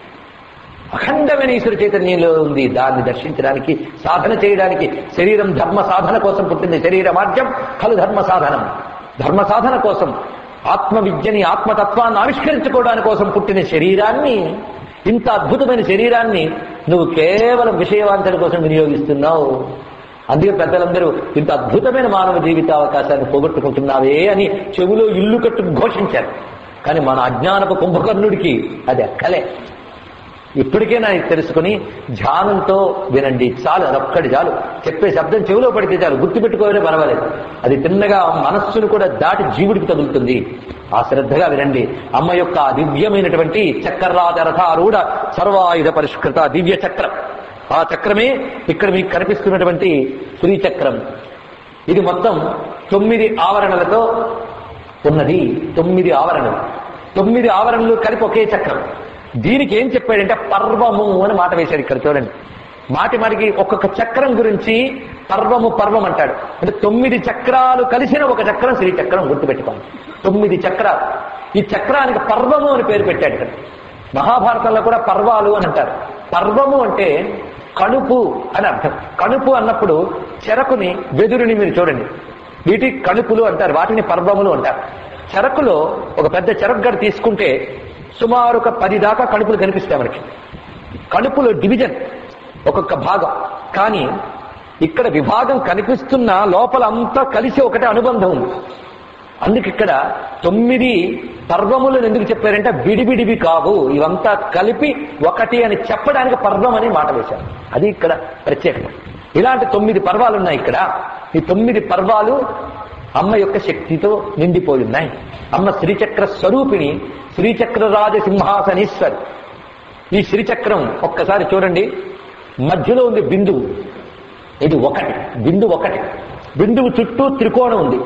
అఖండమైన ఈశ్వర చైతన్యంలో ఉంది. దాన్ని దర్శించడానికి, సాధన చేయడానికి శరీరం ధర్మ సాధన కోసం పుట్టింది. శరీర మాధ్యం కలు ధర్మ సాధనం. ధర్మ సాధన కోసం, ఆత్మ విద్యని, ఆత్మతత్వాన్ని ఆవిష్కరించుకోవడానికి కోసం పుట్టిన శరీరాన్ని, ఇంత అద్భుతమైన శరీరాన్ని నువ్వు కేవలం విషయవాంఛన కోసం వినియోగిస్తున్నావు. అందుకే పెద్దలందరూ ఇంత అద్భుతమైన మానవ జీవితావకాశాన్ని పోగొట్టుకుంటున్నావే అని చెవులో ఇల్లు కట్టు ఘోషించారు. కానీ మన అజ్ఞానపు కుంభకర్ణుడికి అది అక్కలే. ఇప్పటికైనా తెలుసుకుని ధ్యానంతో వినండి, చాలు. అదొక్కటి చాలు. చెప్పే శబ్దం చెవిలో పడితే చాలు, గుర్తుపెట్టుకోవడే పర్వాలేదు. అది తిన్నగా మనస్సును కూడా దాటి జీవుడికి తగులుతుంది. ఆ శ్రద్ధగా వినండి. అమ్మ యొక్క దివ్యమైనటువంటి చక్రరాజరథారూఢ సర్వాయుధ పరిష్కృత దివ్య చక్రం, ఆ చక్రమే ఇక్కడ మీకు కనిపిస్తున్నటువంటి శ్రీచక్రం. ఇది మొత్తం తొమ్మిది ఆవరణలతో ఉన్నది. తొమ్మిది ఆవరణలు, తొమ్మిది ఆవరణలు కలిపి ఒకే చక్రం. దీనికి ఏం చెప్పాడంటే పర్వము అని మాట వేశాడు. ఇక్కడ చూడండి, మాటి మాటికి ఒక్కొక్క చక్రం గురించి పర్వము పర్వం అంటాడు. అంటే తొమ్మిది చక్రాలు కలిసిన ఒక చక్రం శ్రీచక్రం, గుర్తుపెట్టుకోండి. తొమ్మిది చక్రాలు. ఈ చక్రానికి పర్వము అని పేరు పెట్టాడు. ఇక్కడ మహాభారతంలో కూడా పర్వాలు అని అంటారు. పర్వము అంటే కణుపు అని అర్థం. కణుపు అన్నప్పుడు చెరకుని, వెదురుని మీరు చూడండి, వీటి కణుపులు అంటారు, వాటిని పర్వములు అంటారు. చెరకులో ఒక పెద్ద చెరకు గడ తీసుకుంటే సుమారు ఒక పది దాకా కణుపులు కనిపిస్తాయి మనకి. కణుపులో డివిజన్ ఒక్కొక్క భాగం, కానీ ఇక్కడ విభాగం కనిపిస్తున్న లోపల అంతా కలిసి ఒకటే అనుబంధం ఉంది. అందుకు ఇక్కడ తొమ్మిది పర్వములను ఎందుకు చెప్పారంటే విడివిడివి కావు, ఇవంతా కలిపి ఒకటి అని చెప్పడానికి పర్వం అని మాట వేశారు. అది ఇక్కడ ప్రత్యేకత. ఇలాంటి తొమ్మిది పర్వాలు ఉన్నాయి ఇక్కడ. ఈ తొమ్మిది పర్వాలు అమ్మ యొక్క శక్తితో నిండిపోయి ఉన్నాయి. అమ్మ శ్రీచక్ర స్వరూపిణి, శ్రీచక్ర రాజసింహాసనేశ్వరి. ఈ శ్రీచక్రం ఒక్కసారి చూడండి, మధ్యలో ఉంది బిందువు. ఇది ఒకటి, బిందువు ఒకటి. బిందువు చుట్టూ త్రికోణం ఉంది,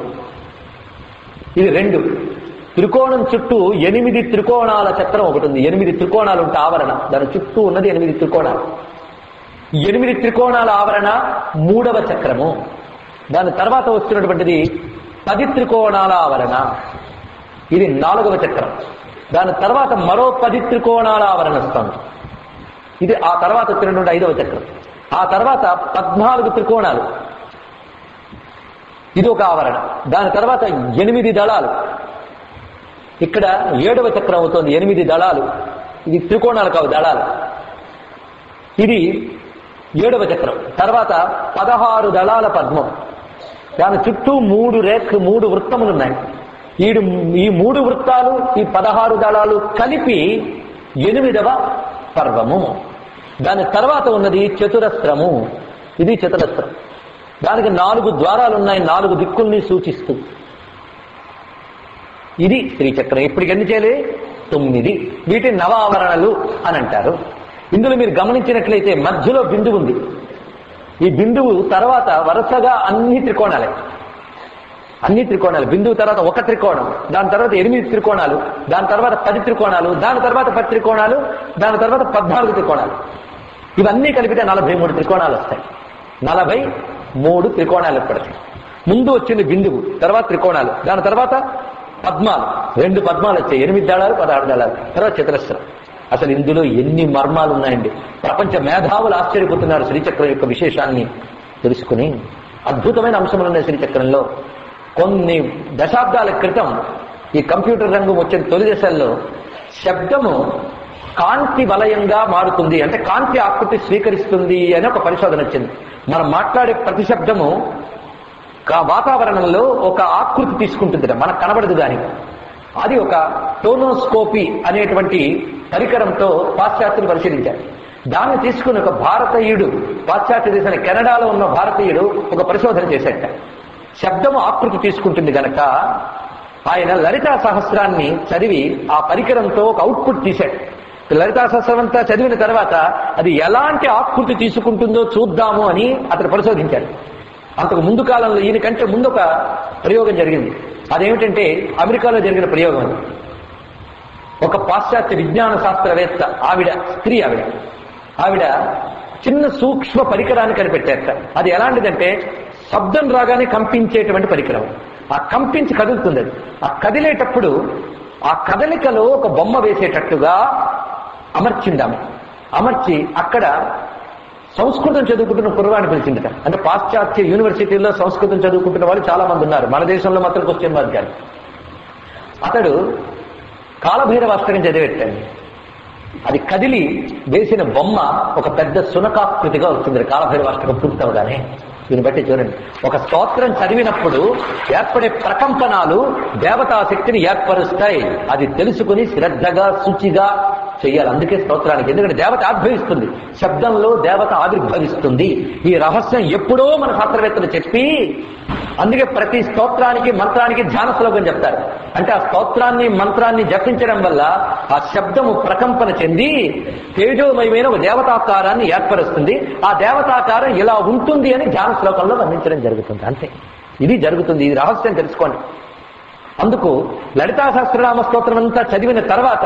ఇది రెండు. త్రికోణం చుట్టూ ఎనిమిది త్రికోణాల చక్రం ఒకటి ఉంది. ఎనిమిది త్రికోణాలు ఉంటే ఆవరణ, దాని చుట్టూ ఉన్నది ఎనిమిది త్రికోణాలు. ఎనిమిది త్రికోణాల ఆవరణ మూడవ చక్రము. దాని తర్వాత వస్తున్నటువంటిది పది త్రికోణాల ఆవరణ, ఇది నాలుగవ చక్రం. దాని తర్వాత మరో పది త్రికోణాల ఆవరణ వస్తుంది, ఇది ఆ తర్వాత వచ్చినటువంటి ఐదవ చక్రం. ఆ తర్వాత పద్నాలుగు త్రికోణాలు, ఇది ఒక ఆవరణ. దాని తర్వాత ఎనిమిది దళాలు, ఇక్కడ ఏడవ చక్రం అవుతుంది. ఎనిమిది దళాలు, ఇది త్రికోణాలు కావు, దళాలు. ఇది ఏడవ చక్రం. తర్వాత పదహారు దళాల పద్మం, దాని చుట్టూ మూడు రేఖ మూడు వృత్తములు ఉన్నాయి. ఈ ఈ మూడు వృత్తాలు, ఈ పదహారు దళాలు కలిపి ఎనిమిదవ పర్వము. దాని తర్వాత ఉన్నది చతురస్రము, ఇది చతురస్రం. దానికి నాలుగు ద్వారాలు ఉన్నాయి, నాలుగు దిక్కుల్ని సూచిస్తూ. ఇది శ్రీచక్రం. ఇప్పటికి ఎన్ని చేయాలి? తొమ్మిది. వీటి నవావరణలు అని అంటారు. ఇందులో మీరు గమనించినట్లయితే మధ్యలో బిందువు ఉంది. ఈ బిందువు తర్వాత వరుసగా అన్ని త్రికోణాలే, అన్ని త్రికోణాలు. బిందువు తర్వాత ఒక త్రికోణం, దాని తర్వాత ఎనిమిది త్రికోణాలు, దాని తర్వాత పది త్రికోణాలు, దాని తర్వాత పది త్రికోణాలు, దాని తర్వాత పద్నాలుగు త్రికోణాలు. ఇవన్నీ కలిపితే నలభై మూడు త్రికోణాలు వస్తాయి. నలభై మూడు త్రికోణాలు ఏర్పడతాయి. ముందు వచ్చింది బిందువు, తర్వాత త్రికోణాలు, దాని తర్వాత పద్మాలు, రెండు పద్మాలు వచ్చాయి. ఎనిమిది దళాలు, పదహారు దళాలు, తర్వాత చతురస్రం. అసలు ఇందులో ఎన్ని మర్మాలు ఉన్నాయండి. ప్రపంచ మేధావులు ఆశ్చర్యపోతున్నారు శ్రీచక్రం యొక్క విశేషాన్ని. తెలుసుకుని అద్భుతమైన అంశములున్న శ్రీచక్రంలో. కొన్ని దశాబ్దాల క్రితం ఈ కంప్యూటర్ రంగం వచ్చిన తొలి దశల్లో శబ్దము కాంతి వలయంగా మారుతుంది, అంటే కాంతి ఆకృతి స్వీకరిస్తుంది అని ఒక పరిశోధన వచ్చింది. మనం మాట్లాడే ప్రతి శబ్దము వాతావరణంలో ఒక ఆకృతి తీసుకుంటుంది, మనకు కనబడదు. కానీ అది ఒక టోనోస్కోపీ అనేటువంటి పరికరంతో పాశ్చాత్యులు పరిశీలించారు. దాన్ని తీసుకుని ఒక భారతీయుడు, పాశ్చాత్య దేశాన్ని కెనడాలో ఉన్న భారతీయుడు ఒక పరిశోధన చేశాట. శబ్దము ఆకృతి తీసుకుంటుంది గనక ఆయన లలితా సహస్రాన్ని చదివి ఆ పరికరంతో ఒక అవుట్పుట్ తీశాడు. లలితా సహస్రం అంతా చదివిన తర్వాత అది ఎలాంటి ఆకృతి తీసుకుంటుందో చూద్దాము అని అతను పరిశోధించాడు. అంతకు ముందు కాలంలో ఈయన కంటే ముందు ఒక ప్రయోగం జరిగింది. అదేమిటంటే అమెరికాలో జరిగిన ప్రయోగం. అది ఒక పాశ్చాత్య విజ్ఞాన శాస్త్రవేత్త, ఆవిడ స్త్రీ, ఆవిడ ఆవిడ చిన్న సూక్ష్మ పరికరాన్ని కనిపెట్టారట. అది ఎలాంటిదంటే శబ్దం రాగానే కంపించేటువంటి పరికరం. ఆ కంపించి కదులుతుంది. అది ఆ కదిలేటప్పుడు ఆ కదలికలో ఒక బొమ్మ వేసేటట్టుగా అమర్చిందాము. అమర్చి అక్కడ సంస్కృతం చదువుకుంటున్న కుర్రవాడిని పిలిచిందట. అంటే పాశ్చాత్య యూనివర్సిటీల్లో సంస్కృతం చదువుకుంటున్న వాళ్ళు చాలా మంది ఉన్నారు, మన దేశంలో మాత్రం క్వశ్చన్ మార్క్ గారు. అతడు కాలభైరవాష్టకం చదివెట్టాడు. అది కదిలి వేసిన బొమ్మ ఒక పెద్ద సునకాకృతిగా వస్తుంది కాలభైరవాష్టకం పూర్తవగానే. దీన్ని బట్టి చూడండి, ఒక స్తోత్రం చదివినప్పుడు ఏర్పడే ప్రకంపనాలు దేవతా శక్తిని ఏర్పరుస్తాయి. అది తెలుసుకుని శ్రద్ధగా శుచిగా చెయ్యాలి. అందుకే స్తోత్రానికి, ఎందుకంటే దేవత ఆవిర్భవిస్తుంది, శబ్దంలో దేవత ఆవిర్భవిస్తుంది. ఈ రహస్యం ఎప్పుడో మన శాస్త్రవేత్తలు చెప్పి, అందుకే ప్రతి స్తోత్రానికి మంత్రానికి ధ్యాన శ్లోకం చెప్తారు. అంటే ఆ స్తోత్రాన్ని మంత్రాన్ని జపించడం వల్ల ఆ శబ్దము ప్రకంపన చెంది తేజోమయమైన ఒక దేవతాకారాన్ని ఏర్పరుస్తుంది. ఆ దేవతాకారం ఇలా ఉంటుంది అని ధ్యాన శ్లోకంలో వర్ణించడం జరుగుతుంది. అంతే, ఇది జరుగుతుంది. ఇది రహస్యం తెలుసుకోండి. అందుకు లలితా సహస్రనామ స్తోత్రం అంతా చదివిన తర్వాత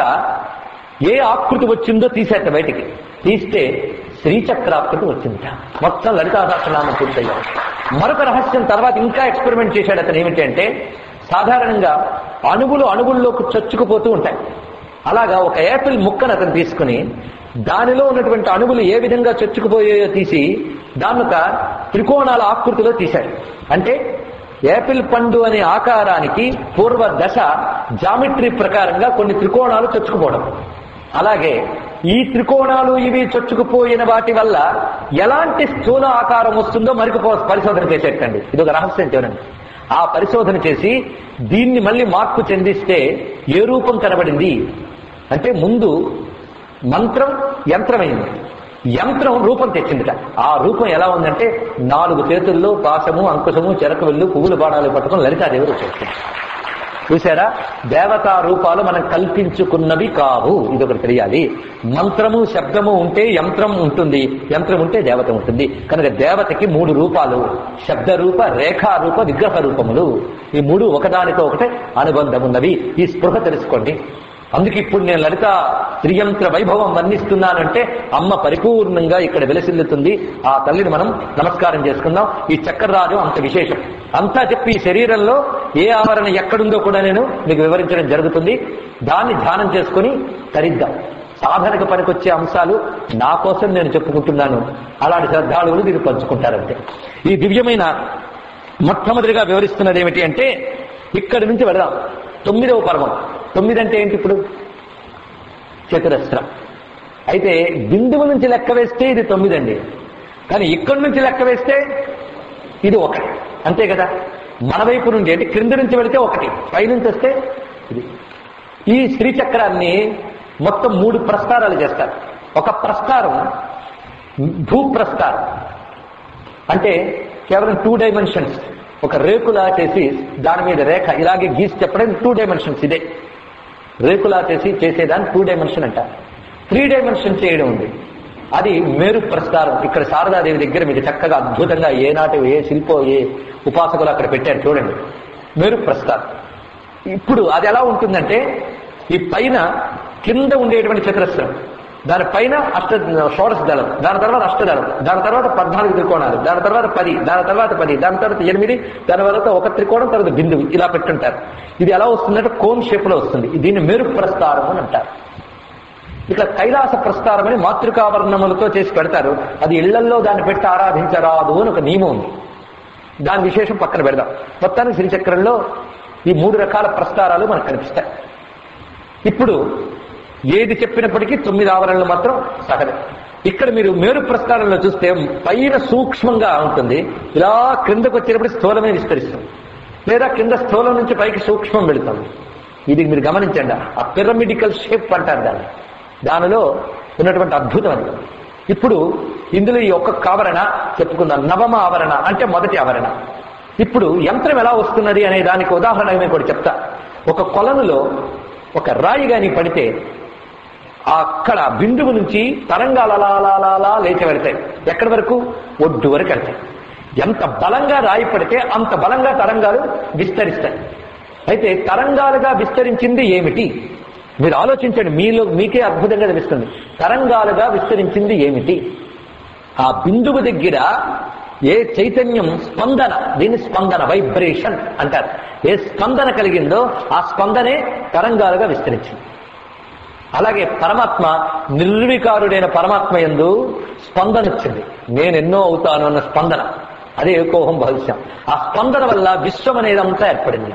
ఏ ఆకృతి వచ్చిందో తీసేట, బయటికి తీస్తే శ్రీచక్రాకృతి వచ్చిందట. మొత్తం లలితా సహస్రనామం పూర్తయ్యాడు. మరొక రహస్యం తర్వాత ఇంకా ఎక్స్పెరిమెంట్ చేశాడు అతను. ఏమిటంటే సాధారణంగా అణువులు అణువుల్లోకి చొచ్చుకుపోతూ ఉంటాయి. అలాగా ఒక యాపిల్ ముక్కను అతను తీసుకుని దానిలో ఉన్నటువంటి అణువులు ఏ విధంగా చొచ్చుకుపోయాయో తీసి దాన్ని ఒక త్రికోణాల ఆకృతిలో తీశాడు. అంటే యాపిల్ పండు అనే ఆకారానికి పూర్వ దశ జామెట్రీ ప్రకారంగా కొన్ని త్రికోణాలు చొచ్చుకుపోవడం. అలాగే ఈ త్రికోణాలు ఇవి చొచ్చుకుపోయిన వాటి వల్ల ఎలాంటి స్థూల ఆకారం వస్తుందో మరికి పరిశోధన చేసేటండి. ఇది ఒక రహస్యం చూడండి. ఆ పరిశోధన చేసి దీన్ని మళ్ళీ మార్పు చెందిస్తే ఏ రూపం కనబడింది అంటే, ముందు మంత్రం యంత్రమైంది, యంత్రం రూపం తెచ్చిందిట. ఆ రూపం ఎలా ఉందంటే నాలుగు చేతుల్లో పాశము, అంకుశము, చెరకు వెళ్ళు, పువ్వులు బాణాలు పట్టుకుని లలితాదేవి వచ్చేస్తుంది. చూసారా, దేవతా రూపాలు మనం కల్పించుకున్నవి కావు. ఇది ఒకటి తెలియాలి. మంత్రము శబ్దము ఉంటే యంత్రం ఉంటుంది, యంత్రం ఉంటే దేవత ఉంటుంది. కనుక దేవతకి మూడు రూపాలు, శబ్ద రూప, రేఖా రూప, విగ్రహ రూపములు. ఈ మూడు ఒకదానితో ఒకటే అనుబంధం ఉన్నవి. ఈ స్పృహ తెలుసుకోండి. అందుకే ఇప్పుడు నేను లలిత త్రియంత్ర వైభవం వర్ణిస్తున్నానంటే అమ్మ పరిపూర్ణంగా ఇక్కడ విలసిల్లుతుంది. ఆ తల్లిని మనం నమస్కారం చేసుకుందాం. ఈ చక్రరాజు అంత విశేషం. అంతా చెప్పి ఈ శరీరంలో ఏ ఆవరణ ఎక్కడుందో కూడా నేను మీకు వివరించడం జరుగుతుంది. దాన్ని ధ్యానం చేసుకుని తరిద్దాం. సాధనకు పనికొచ్చే అంశాలు నా కోసం నేను చెప్పుకుంటున్నాను. అలాంటి శ్రద్ధాళువులు దీన్ని పంచుకుంటారంటే. ఈ దివ్యమైన మొట్టమొదటిగా వివరిస్తున్నది ఏమిటి అంటే, ఇక్కడి నుంచి వెళదాం తొమ్మిదవ పర్వం. తొమ్మిది అంటే ఏంటి? ఇప్పుడు చతురస్రం. అయితే బిందువు నుంచి లెక్క వేస్తే ఇది తొమ్మిది అండి. కానీ ఇక్కడి నుంచి లెక్క వేస్తే ఇది ఒకటి, అంతే కదా. మన వైపు నుండి అంటే క్రింద నుంచి వెళితే ఒకటి, పైనుంచి వస్తే ఇది. ఈ శ్రీచక్రాన్ని మొత్తం మూడు ప్రస్తారాలు చేస్తారు. ఒక ప్రస్తారం భూప్రస్తారం, అంటే కేవలం టూ డైమెన్షన్స్, ఒక రేకులా చేసి దాని మీద రేఖ ఇలాగే గీసి చెప్పడం టూ డైమెన్షన్స్. ఇదే రేకులా చేసి చేసేదాన్ని టూ డైమెన్షన్ అంటారు. త్రీ డైమెన్షన్ చేయడం ఉంది, అది మేరు ప్రస్తారం. ఇక్కడ శారదాదేవి దగ్గర మీకు చక్కగా అద్భుతంగా ఏనాటి ఏ శిల్పో ఏ ఉపాసకులు అక్కడ పెట్టారు చూడండి, మేరు ప్రస్తారం. ఇప్పుడు అది ఎలా ఉంటుందంటే, ఈ పైన కింద ఉండేటువంటి చతురస్రం, దాని పైన అష్ట షోడశ దళం, దాని తర్వాత అష్టదళం, దాని తర్వాత పద్నాలుగు త్రికోణాలు, దాని తర్వాత పది, దాని తర్వాత పది, దాని తర్వాత ఎనిమిది, దాని తర్వాత ఒక త్రికోణం, తర్వాత బిందువు, ఇలా పెట్టుంటారు. ఇది ఎలా వస్తుందంటే కోన్ షేప్ లో వస్తుంది. దీన్ని మేరు ప్రస్తారం అని అంటారు. ఇట్లా కైలాస ప్రస్తారమని మాతృకావర్ణములతో చేసి పెడతారు. అది ఇళ్లల్లో దాన్ని పెట్టి ఆరాధించరాదు అని ఒక నియమం ఉంది. దాని విశేషం పక్కన పెడదాం. మొత్తానికి శ్రీచక్రంలో ఈ మూడు రకాల ప్రస్తారాలు మనకు కనిపిస్తాయి. ఇప్పుడు ఏది చెప్పినప్పటికీ తొమ్మిది ఆవరణలు మాత్రం సహజం. ఇక్కడ మీరు మేరు ప్రస్తారంలో చూస్తే పైన సూక్ష్మంగా ఉంటుంది, ఇలా క్రిందకు వచ్చేటప్పుడు స్థూలమే విస్తరిస్తుంది, లేదా కింద స్థూలం నుంచి పైకి సూక్ష్మం వెళుతుంది. ఇది మీరు గమనించండి. ఆ పిరమిడికల్ షేప్ అంటారు దాన్ని. దానిలో ఉన్నటువంటి అద్భుతం అది. ఇప్పుడు ఇందులో ఈ ఒక్కొక్క ఆవరణ చెప్పుకుందాం. నవమ ఆవరణ అంటే మొదటి ఆవరణ. ఇప్పుడు యంత్రం ఎలా వస్తున్నది అనే దానికి ఉదాహరణ నేను కూడా చెప్తా. ఒక కొలనులో ఒక రాయి గాని పడితే అక్కడ బిందువు నుంచి తరంగాలు అలా అలా అలా అలా లేచి వెళ్తాయి. ఎక్కడి వరకు? ఒడ్డు వరకు వెళ్తాయి. ఎంత బలంగా రాయి పడితే అంత బలంగా తరంగాలు విస్తరిస్తాయి. అయితే తరంగాలుగా విస్తరించింది ఏమిటి? మీరు ఆలోచించండి, మీలో మీకే అద్భుతంగా తెలుస్తుంది. తరంగాలుగా విస్తరించింది ఏమిటి? ఆ బిందువు దగ్గర ఏ చైతన్యం స్పందన, దీన్ని స్పందన వైబ్రేషన్ అంటారు. ఏ స్పందన కలిగిందో ఆ స్పందనే తరంగాలుగా విస్తరించింది. అలాగే పరమాత్మ, నిర్వికారుడైన పరమాత్మ యందు స్పందన వచ్చింది. నేనెన్నో అవుతాను అన్న స్పందన, అదే ఏకోహం భవిష్యం. ఆ స్పందన వల్ల విశ్వం అనేదంతా ఏర్పడింది.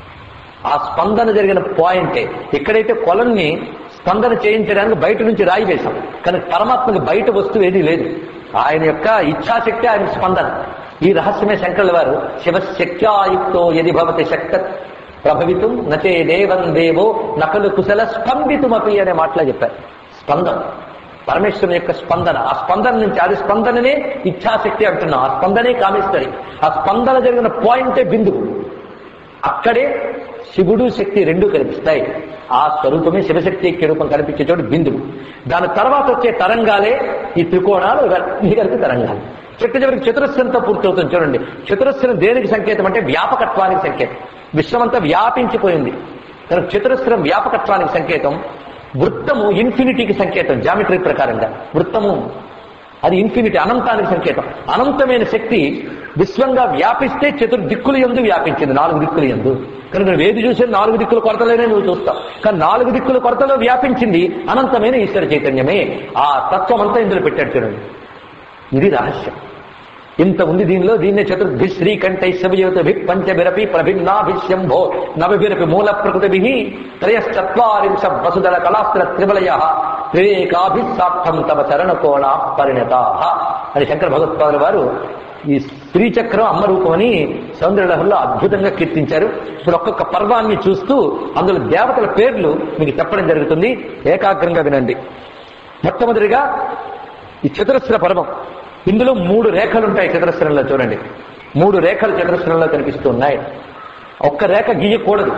ఆ స్పందన జరిగిన పాయింటే ఎక్కడైతే కొలన్ని స్పందన చేయించడానికి బయట నుంచి రాయి వేశాం, కానీ పరమాత్మకి బయట వస్తువు ఏదీ లేదు. ఆయన యొక్క ఇచ్ఛాశక్తి ఆయన స్పందన. ఈ రహస్యమే శంకరుల వారు శివశక్త్యాయుక్తో యది భవతి శక్త ప్రభవితం నచే దేవం దేవో నకలు కుశల స్పందితుమపి అనే మాటలో చెప్పారు. స్పందన పరమేశ్వరుని యొక్క స్పందన. ఆ స్పందన నుంచి, అది స్పందననే ఇచ్ఛాశక్తి అంటున్నాం. ఆ స్పందనే కామేశ్వరి. ఆ స్పందన జరిగిన పాయింటే బిందువు. అక్కడే శివుడు శక్తి రెండు కనిపిస్తాయి. ఆ స్వరూపమే శివశక్తి యొక్క రూపం కనిపించే చోటు బిందువు. దాని తర్వాత వచ్చే తరంగాలే ఈ త్రికోణాలు, ఇవన్నీ కలిపి తరంగాలు. చెట్టు చివరికి చతురస్రంతో పూర్తవుతుంది. చూడండి, చతురస్రం దేనికి సంకేతం అంటే వ్యాపకత్వానికి సంకేతం. విశ్వమంతా వ్యాపించిపోయింది కనుక చతురస్రం వ్యాపకత్వానికి సంకేతం. వృత్తము ఇన్ఫినిటీకి సంకేతం. జామెట్రీ ప్రకారంగా వృత్తము అది ఇన్ఫినిటీ, అనంతానికి సంకేతం. అనంతమైన శక్తి విశ్వంగా వ్యాపిస్తే చతుర్దిక్కులు యందు వ్యాపించింది, నాలుగు దిక్కులు యందు. కనుక నువ్వు ఏది చూసే నాలుగు దిక్కుల కొరతలోనే నువ్వు చూస్తావు. కానీ నాలుగు దిక్కుల కొరతలో వ్యాపించింది అనంతమైన ఈశ్వర చైతన్యమే. ఆ తత్వం అంతా ఇందులో పెట్టాడు చూడండి. ఇది రహస్యం. ఇంత ఉంది దీనిలో. దీన్నే చతుర్భి శ్రీకంఠైశ్వయోతభి పంచభిరపి ప్రభిన్నాభిశంభో నవభిరపి మూల ప్రకృతిభి త్రయశ్చత్వారింశ వసుదల కళాస్త్ర త్రివలయ త్రివేకాభిసాక్షం తమ చరణ కోణ పరిణత అని శంకర భగవత్పాదుల వారు ఈ శ్రీచక్రం అమ్మ రూపమని సౌందర్యలహరిలో అద్భుతంగా కీర్తించారు. ఇప్పుడు ఒక్కొక్క పర్వాన్ని చూస్తూ అందులో దేవతల పేర్లు మీకు చెప్పడం జరుగుతుంది. ఏకాగ్రంగా వినండి. మొట్టమొదటిగా ఈ చతురస్ర పర్వం. ఇందులో మూడు రేఖలు ఉంటాయి చతురస్రంలో. చూడండి, మూడు రేఖలు చతురస్రంలో కనిపిస్తూ ఉన్నాయి. ఒక్క రేఖ గీయకూడదు.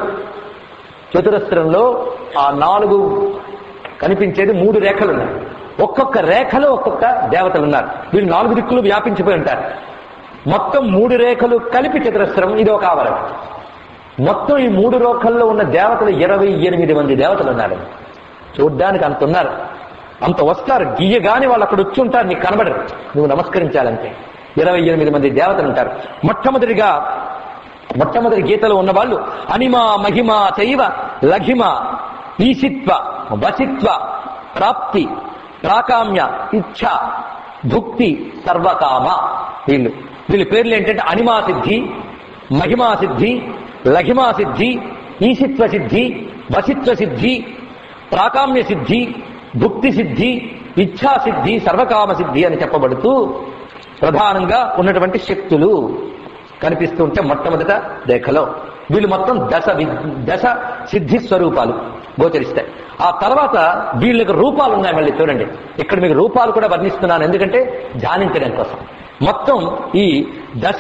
చతురస్రంలో ఆ నాలుగు కనిపించేది మూడు రేఖలు ఉన్నాయి. ఒక్కొక్క రేఖలో ఒక్కొక్క దేవతలు ఉన్నారు. వీళ్ళు నాలుగు దిక్కులు వ్యాపించిపోయి ఉంటారు. మొత్తం మూడు రేఖలు కలిపి చతురస్రం. ఇది ఒక ఆవరణ. మొత్తం ఈ మూడు రేఖల్లో ఉన్న దేవతలు ఇరవై ఎనిమిది మంది దేవతలు ఉన్నారు. చూడ్డానికి అంత ఉన్నారు, అంత వస్తారు. గీయగాని వాళ్ళు అక్కడ వచ్చి ఉంటారు, నీకు కనబడరు, నువ్వు నమస్కరించాలంటే. ఇరవై ఎనిమిది మంది దేవతలు ఉంటారు. మొట్టమొదటిగా మొట్టమొదటి గీతలో ఉన్న వాళ్ళు అనిమ మహిమ చైవ లఘిమ ఈశిత్వ వసిత్వ ప్రాప్తి ప్రాకామ్య ఇచ్ఛ భుక్తి సర్వకామ. వీళ్ళు వీళ్ళ పేర్లు ఏంటంటే అనిమా సిద్ధి, మహిమా సిద్ధి, లఘిమా సిద్ధి, ఈశిత్వ సిద్ధి, వసిత్వ సిద్ధి, ప్రాకామ్య సిద్ధి, భుక్తి సిద్ధి, ఇచ్ఛా సిద్ధి, సర్వకామ సిద్ధి అని చెప్పబడుతూ ప్రధానంగా ఉన్నటువంటి శక్తులు కనిపిస్తూ ఉంటే మొట్టమొదట రేఖలో వీళ్ళు మొత్తం దశ దశ సిద్ధి స్వరూపాలు గోచరిస్తాయి. ఆ తర్వాత వీళ్ళకి రూపాలు ఉన్నాయి. మళ్ళీ చూడండి, ఇక్కడ మీకు రూపాలు కూడా వర్ణిస్తున్నాను, ఎందుకంటే ధ్యానించడం కోసం. మొత్తం ఈ దశ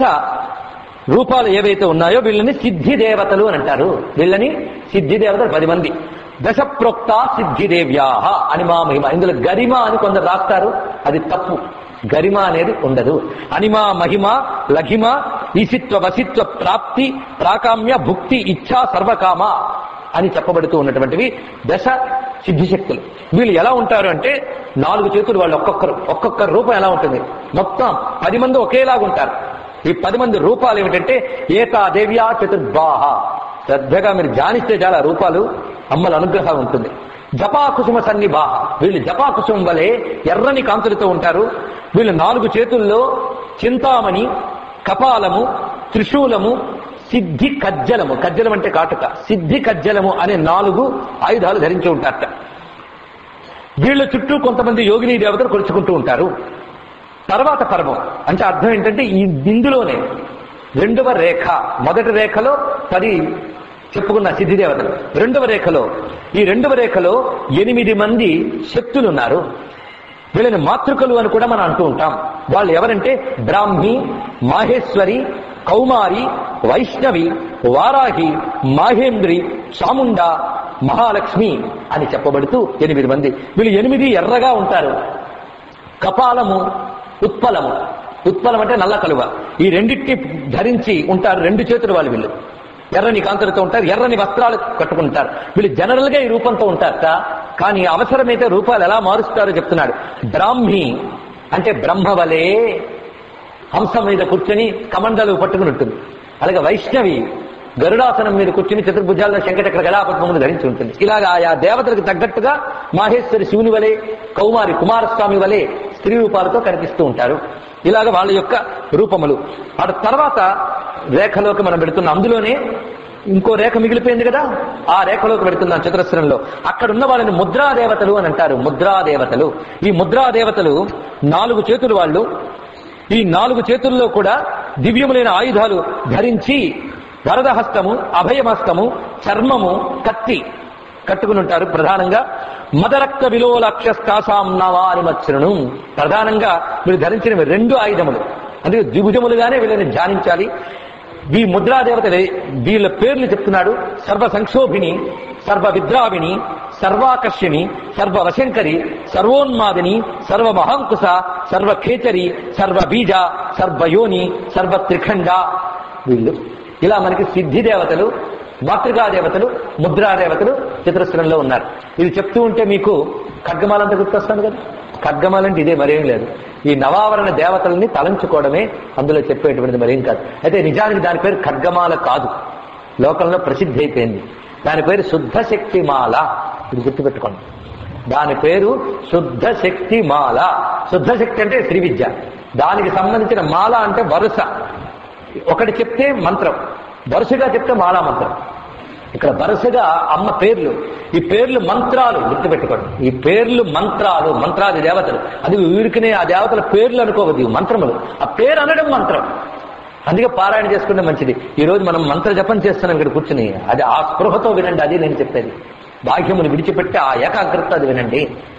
రూపాలు ఏవైతే ఉన్నాయో వీళ్ళని సిద్ధి దేవతలు అని అంటారు. వీళ్ళని సిద్ధి దేవతలు పది మంది. దశ ప్రోక్త సిద్ధిదేవ్యా అనిమా మహిమ. ఇందులో గరిమ అని కొందరు రాస్తారు, అది తప్పు. గరిమ అనేది ఉండదు. అనిమా మహిమ లఘిమ ఈశిత్వ వసిత్వ ప్రాప్తి ప్రాకామ్య భుక్తి ఇచ్ఛా సర్వకామ అని చెప్పబడుతూ ఉన్నటువంటివి దశ సిద్ధిశక్తులు. వీళ్ళు ఎలా ఉంటారు అంటే నాలుగు చేతులు వాళ్ళు, ఒక్కొక్కరు ఒక్కొక్క రూపం ఎలా ఉంటుంది. మొత్తం పది మంది ఒకేలాగా ఉంటారు. ఈ పది మంది రూపాలు ఏమిటంటే ఏతా దేవ్యా చతుర్బాహ. శ్రద్ధగా మీరు ధ్యానిస్తే చాలా రూపాలు అమ్మల అనుగ్రహం ఉంటుంది. జపాకుసుమ సన్నిభాహ, వీళ్ళు జపాకుసుమం వలె ఎర్రని కాంతులతో ఉంటారు. వీళ్ళు నాలుగు చేతుల్లో చింతామణి, కపాలము, త్రిశూలము, సిద్ధి కజ్జలము, కజ్జలం అంటే కాటుక, సిద్ధి కజ్జలము అనే నాలుగు ఆయుధాలు ధరించి ఉంటారట. వీళ్ళ చుట్టూ కొంతమంది యోగిని దేవతలు కొలుచుకుంటూ ఉంటారు. తర్వాత పర్వం అంటే అర్థం ఏంటంటే ఈ బిందులోనే రెండవ రేఖ, మొదటి రేఖలో పది చెప్పుకున్న సిద్ధి దేవతలు, రెండవ రేఖలో ఈ రెండవ రేఖలో ఎనిమిది మంది శక్తులు ఉన్నారు. వీళ్ళని మాతృకలు అని కూడా మనం అంటూ ఉంటాం. వాళ్ళు ఎవరంటే బ్రాహ్మి, మాహేశ్వరి, కౌమారి, వైష్ణవి, వారాహి, మాహేంద్రి, చాముండ, మహాలక్ష్మి అని చెప్పబడుతూ ఎనిమిది మంది. వీళ్ళు ఎనిమిది ఎర్రగా ఉంటారు. కపాలము, ఉత్పలము, ఉత్పలం అంటే నల్ల కలువ, ఈ రెండింటిని ధరించి ఉంటారు. రెండు చేతులు వాళ్ళు వీళ్ళు ఎర్రని కాంతులతో ఉంటారు, ఎర్రని వస్త్రాలు కట్టుకుంటారు. వీళ్ళు జనరల్ గా ఈ రూపంతో ఉంటారట. కానీ అవసరమైతే రూపాలు ఎలా మారుస్తారో చెప్తున్నాడు. బ్రాహ్మి అంటే బ్రహ్మవలే హంసం మీద కూర్చొని కమండలు పట్టుకుని ఉంటుంది. అలాగే వైష్ణవి గరుడాసనం మీద కూర్చుని చతుర్భుజాల్లో శంఖచక్ర గదాపద్మమును ధరించి ఉంటుంది. ఇలాగా ఆయా దేవతలకు తగ్గట్టుగా మాహేశ్వరి శివుని వలె, కౌమారి కుమారస్వామి వలె స్త్రీ రూపాలతో కనిపిస్తూ ఉంటారు. ఇలాగ వాళ్ళ యొక్క రూపములు. ఆ తర్వాత రేఖలోకి మనం పెడుతున్నాం. అందులోనే ఇంకో రేఖ మిగిలిపోయింది కదా, ఆ రేఖలోకి పెడుతున్నాం చతురస్రంలో. అక్కడున్న వాళ్ళని ముద్రాదేవతలు అని అంటారు. ముద్రాదేవతలు, ఈ ముద్రాదేవతలు నాలుగు చేతులు వాళ్ళు. ఈ నాలుగు చేతుల్లో కూడా దివ్యములైన ఆయుధాలు ధరించి వరదహస్తము, అభయమస్తము, చర్మము, కత్తి కట్టుకుని ఉంటారు. ప్రధానంగా మదరక్త విలోలక్షస్తాసాం నవానిమత్సృణు, ప్రధానంగా వీళ్ళు ధరించినవి రెండు ఆయుధములు. అందుకే ద్విభుజములుగానే వీళ్ళని ధ్యానించాలి. ఈ ముద్రాదేవతలే వీళ్ళ పేర్లు చెప్తున్నాడు. సర్వ సంక్షోభిణి, సర్వ విద్రావిణి, సర్వాకర్షిణి, సర్వ వశంకరి, సర్వోన్మాదిని, సర్వ మహాంకుశ, సర్వ ఖేచరి, సర్వ బీజ, సర్వయోని, సర్వ త్రిఖండ. వీళ్ళు ఇలా మనకి సిద్ధి దేవతలు, మాతృకా దేవతలు, ముద్రాదేవతలు చతురస్రంలో ఉన్నారు. ఇది చెప్తూ ఉంటే మీకు ఖడ్గమాలంతా గుర్తొస్తాను కదా. ఖడ్గమాలంటే ఇదే, మరేం లేదు. ఈ నవావరణ దేవతల్ని తలంచుకోవడమే అందులో చెప్పేటువంటిది, మరేం కాదు. అయితే నిజానికి దాని పేరు ఖడ్గమాల కాదు, లోకంలో ప్రసిద్ధి అయిపోయింది. దాని పేరు శుద్ధ శక్తి మాల. ఇది గుర్తుపెట్టుకోండి, దాని పేరు శుద్ధ శక్తి మాల. శుద్ధ శక్తి అంటే శ్రీ విద్య, దానికి సంబంధించిన మాల అంటే వరుస. ఒకటి చెప్తే మంత్రం, వరుసగా చెప్తే మాలా మంత్రం. ఇక్కడ వరుసగా అమ్మ పేర్లు, ఈ పేర్లు మంత్రాలు గుర్తుపెట్టుకోండి. ఈ పేర్లు మంత్రాలు, మంత్రాది దేవతలు. అది వీరికినే ఆ దేవతల పేర్లు అనుకోవద్దు, మంత్రములు. ఆ పేరు అనడం మంత్రం. అందుకే పారాయణ చేసుకుంటే మంచిది. ఈ రోజు మనం మంత్ర జపం చేస్తున్నాం ఇక్కడ కూర్చుని, అది ఆ స్పృహతో వినండి. అది నేను చెప్పేది, బాహ్యమును విడిచిపెట్టి ఆ ఏకాగ్రత అది వినండి.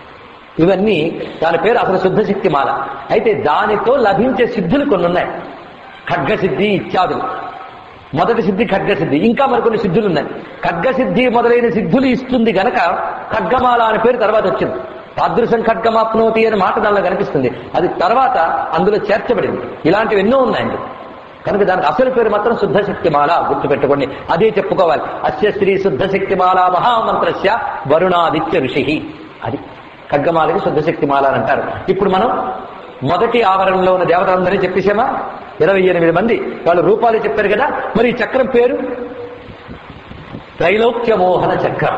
ఇవన్నీ దాని పేరు అసలు శుద్ధ శక్తి మాల. అయితే దానితో లభించే సిద్ధులు కొన్ని ఉన్నాయి, ఖడ్గసిద్ధి ఇత్యాదులు. మొదటి సిద్ధి ఖడ్గసిద్ధి, ఇంకా మరికొన్ని సిద్ధులు ఉన్నాయి. ఖడ్గసిద్ధి మొదలైన సిద్ధులు ఇస్తుంది గనక ఖడ్గమాల అనే పేరు తర్వాత వచ్చింది. తాదృశం ఖడ్గమాప్నోతి అనే మాట దానిలో కనిపిస్తుంది, అది తర్వాత అందులో చేర్చబడింది. ఇలాంటివి ఎన్నో ఉన్నాయండి. కనుక దానికి అసలు పేరు మాత్రం శుద్ధ శక్తిమాల, గుర్తుపెట్టుకోండి. అదే చెప్పుకోవాలి. అస్య శ్రీ శుద్ధ శక్తిమాల మహామంత్రస్య వరుణాదిత్య ఋషి. అది ఖడ్గమాలకి శుద్ధ శక్తిమాల అని అంటారు. ఇప్పుడు మనం మొదటి ఆవరణలో ఉన్న దేవతలందరినీ చెప్పేసామా? ఇరవై ఎనిమిది మంది వాళ్ళ రూపాలు చెప్పారు కదా. మరి ఈ చక్రం పేరు త్రైలోక్యమోహన చక్రం.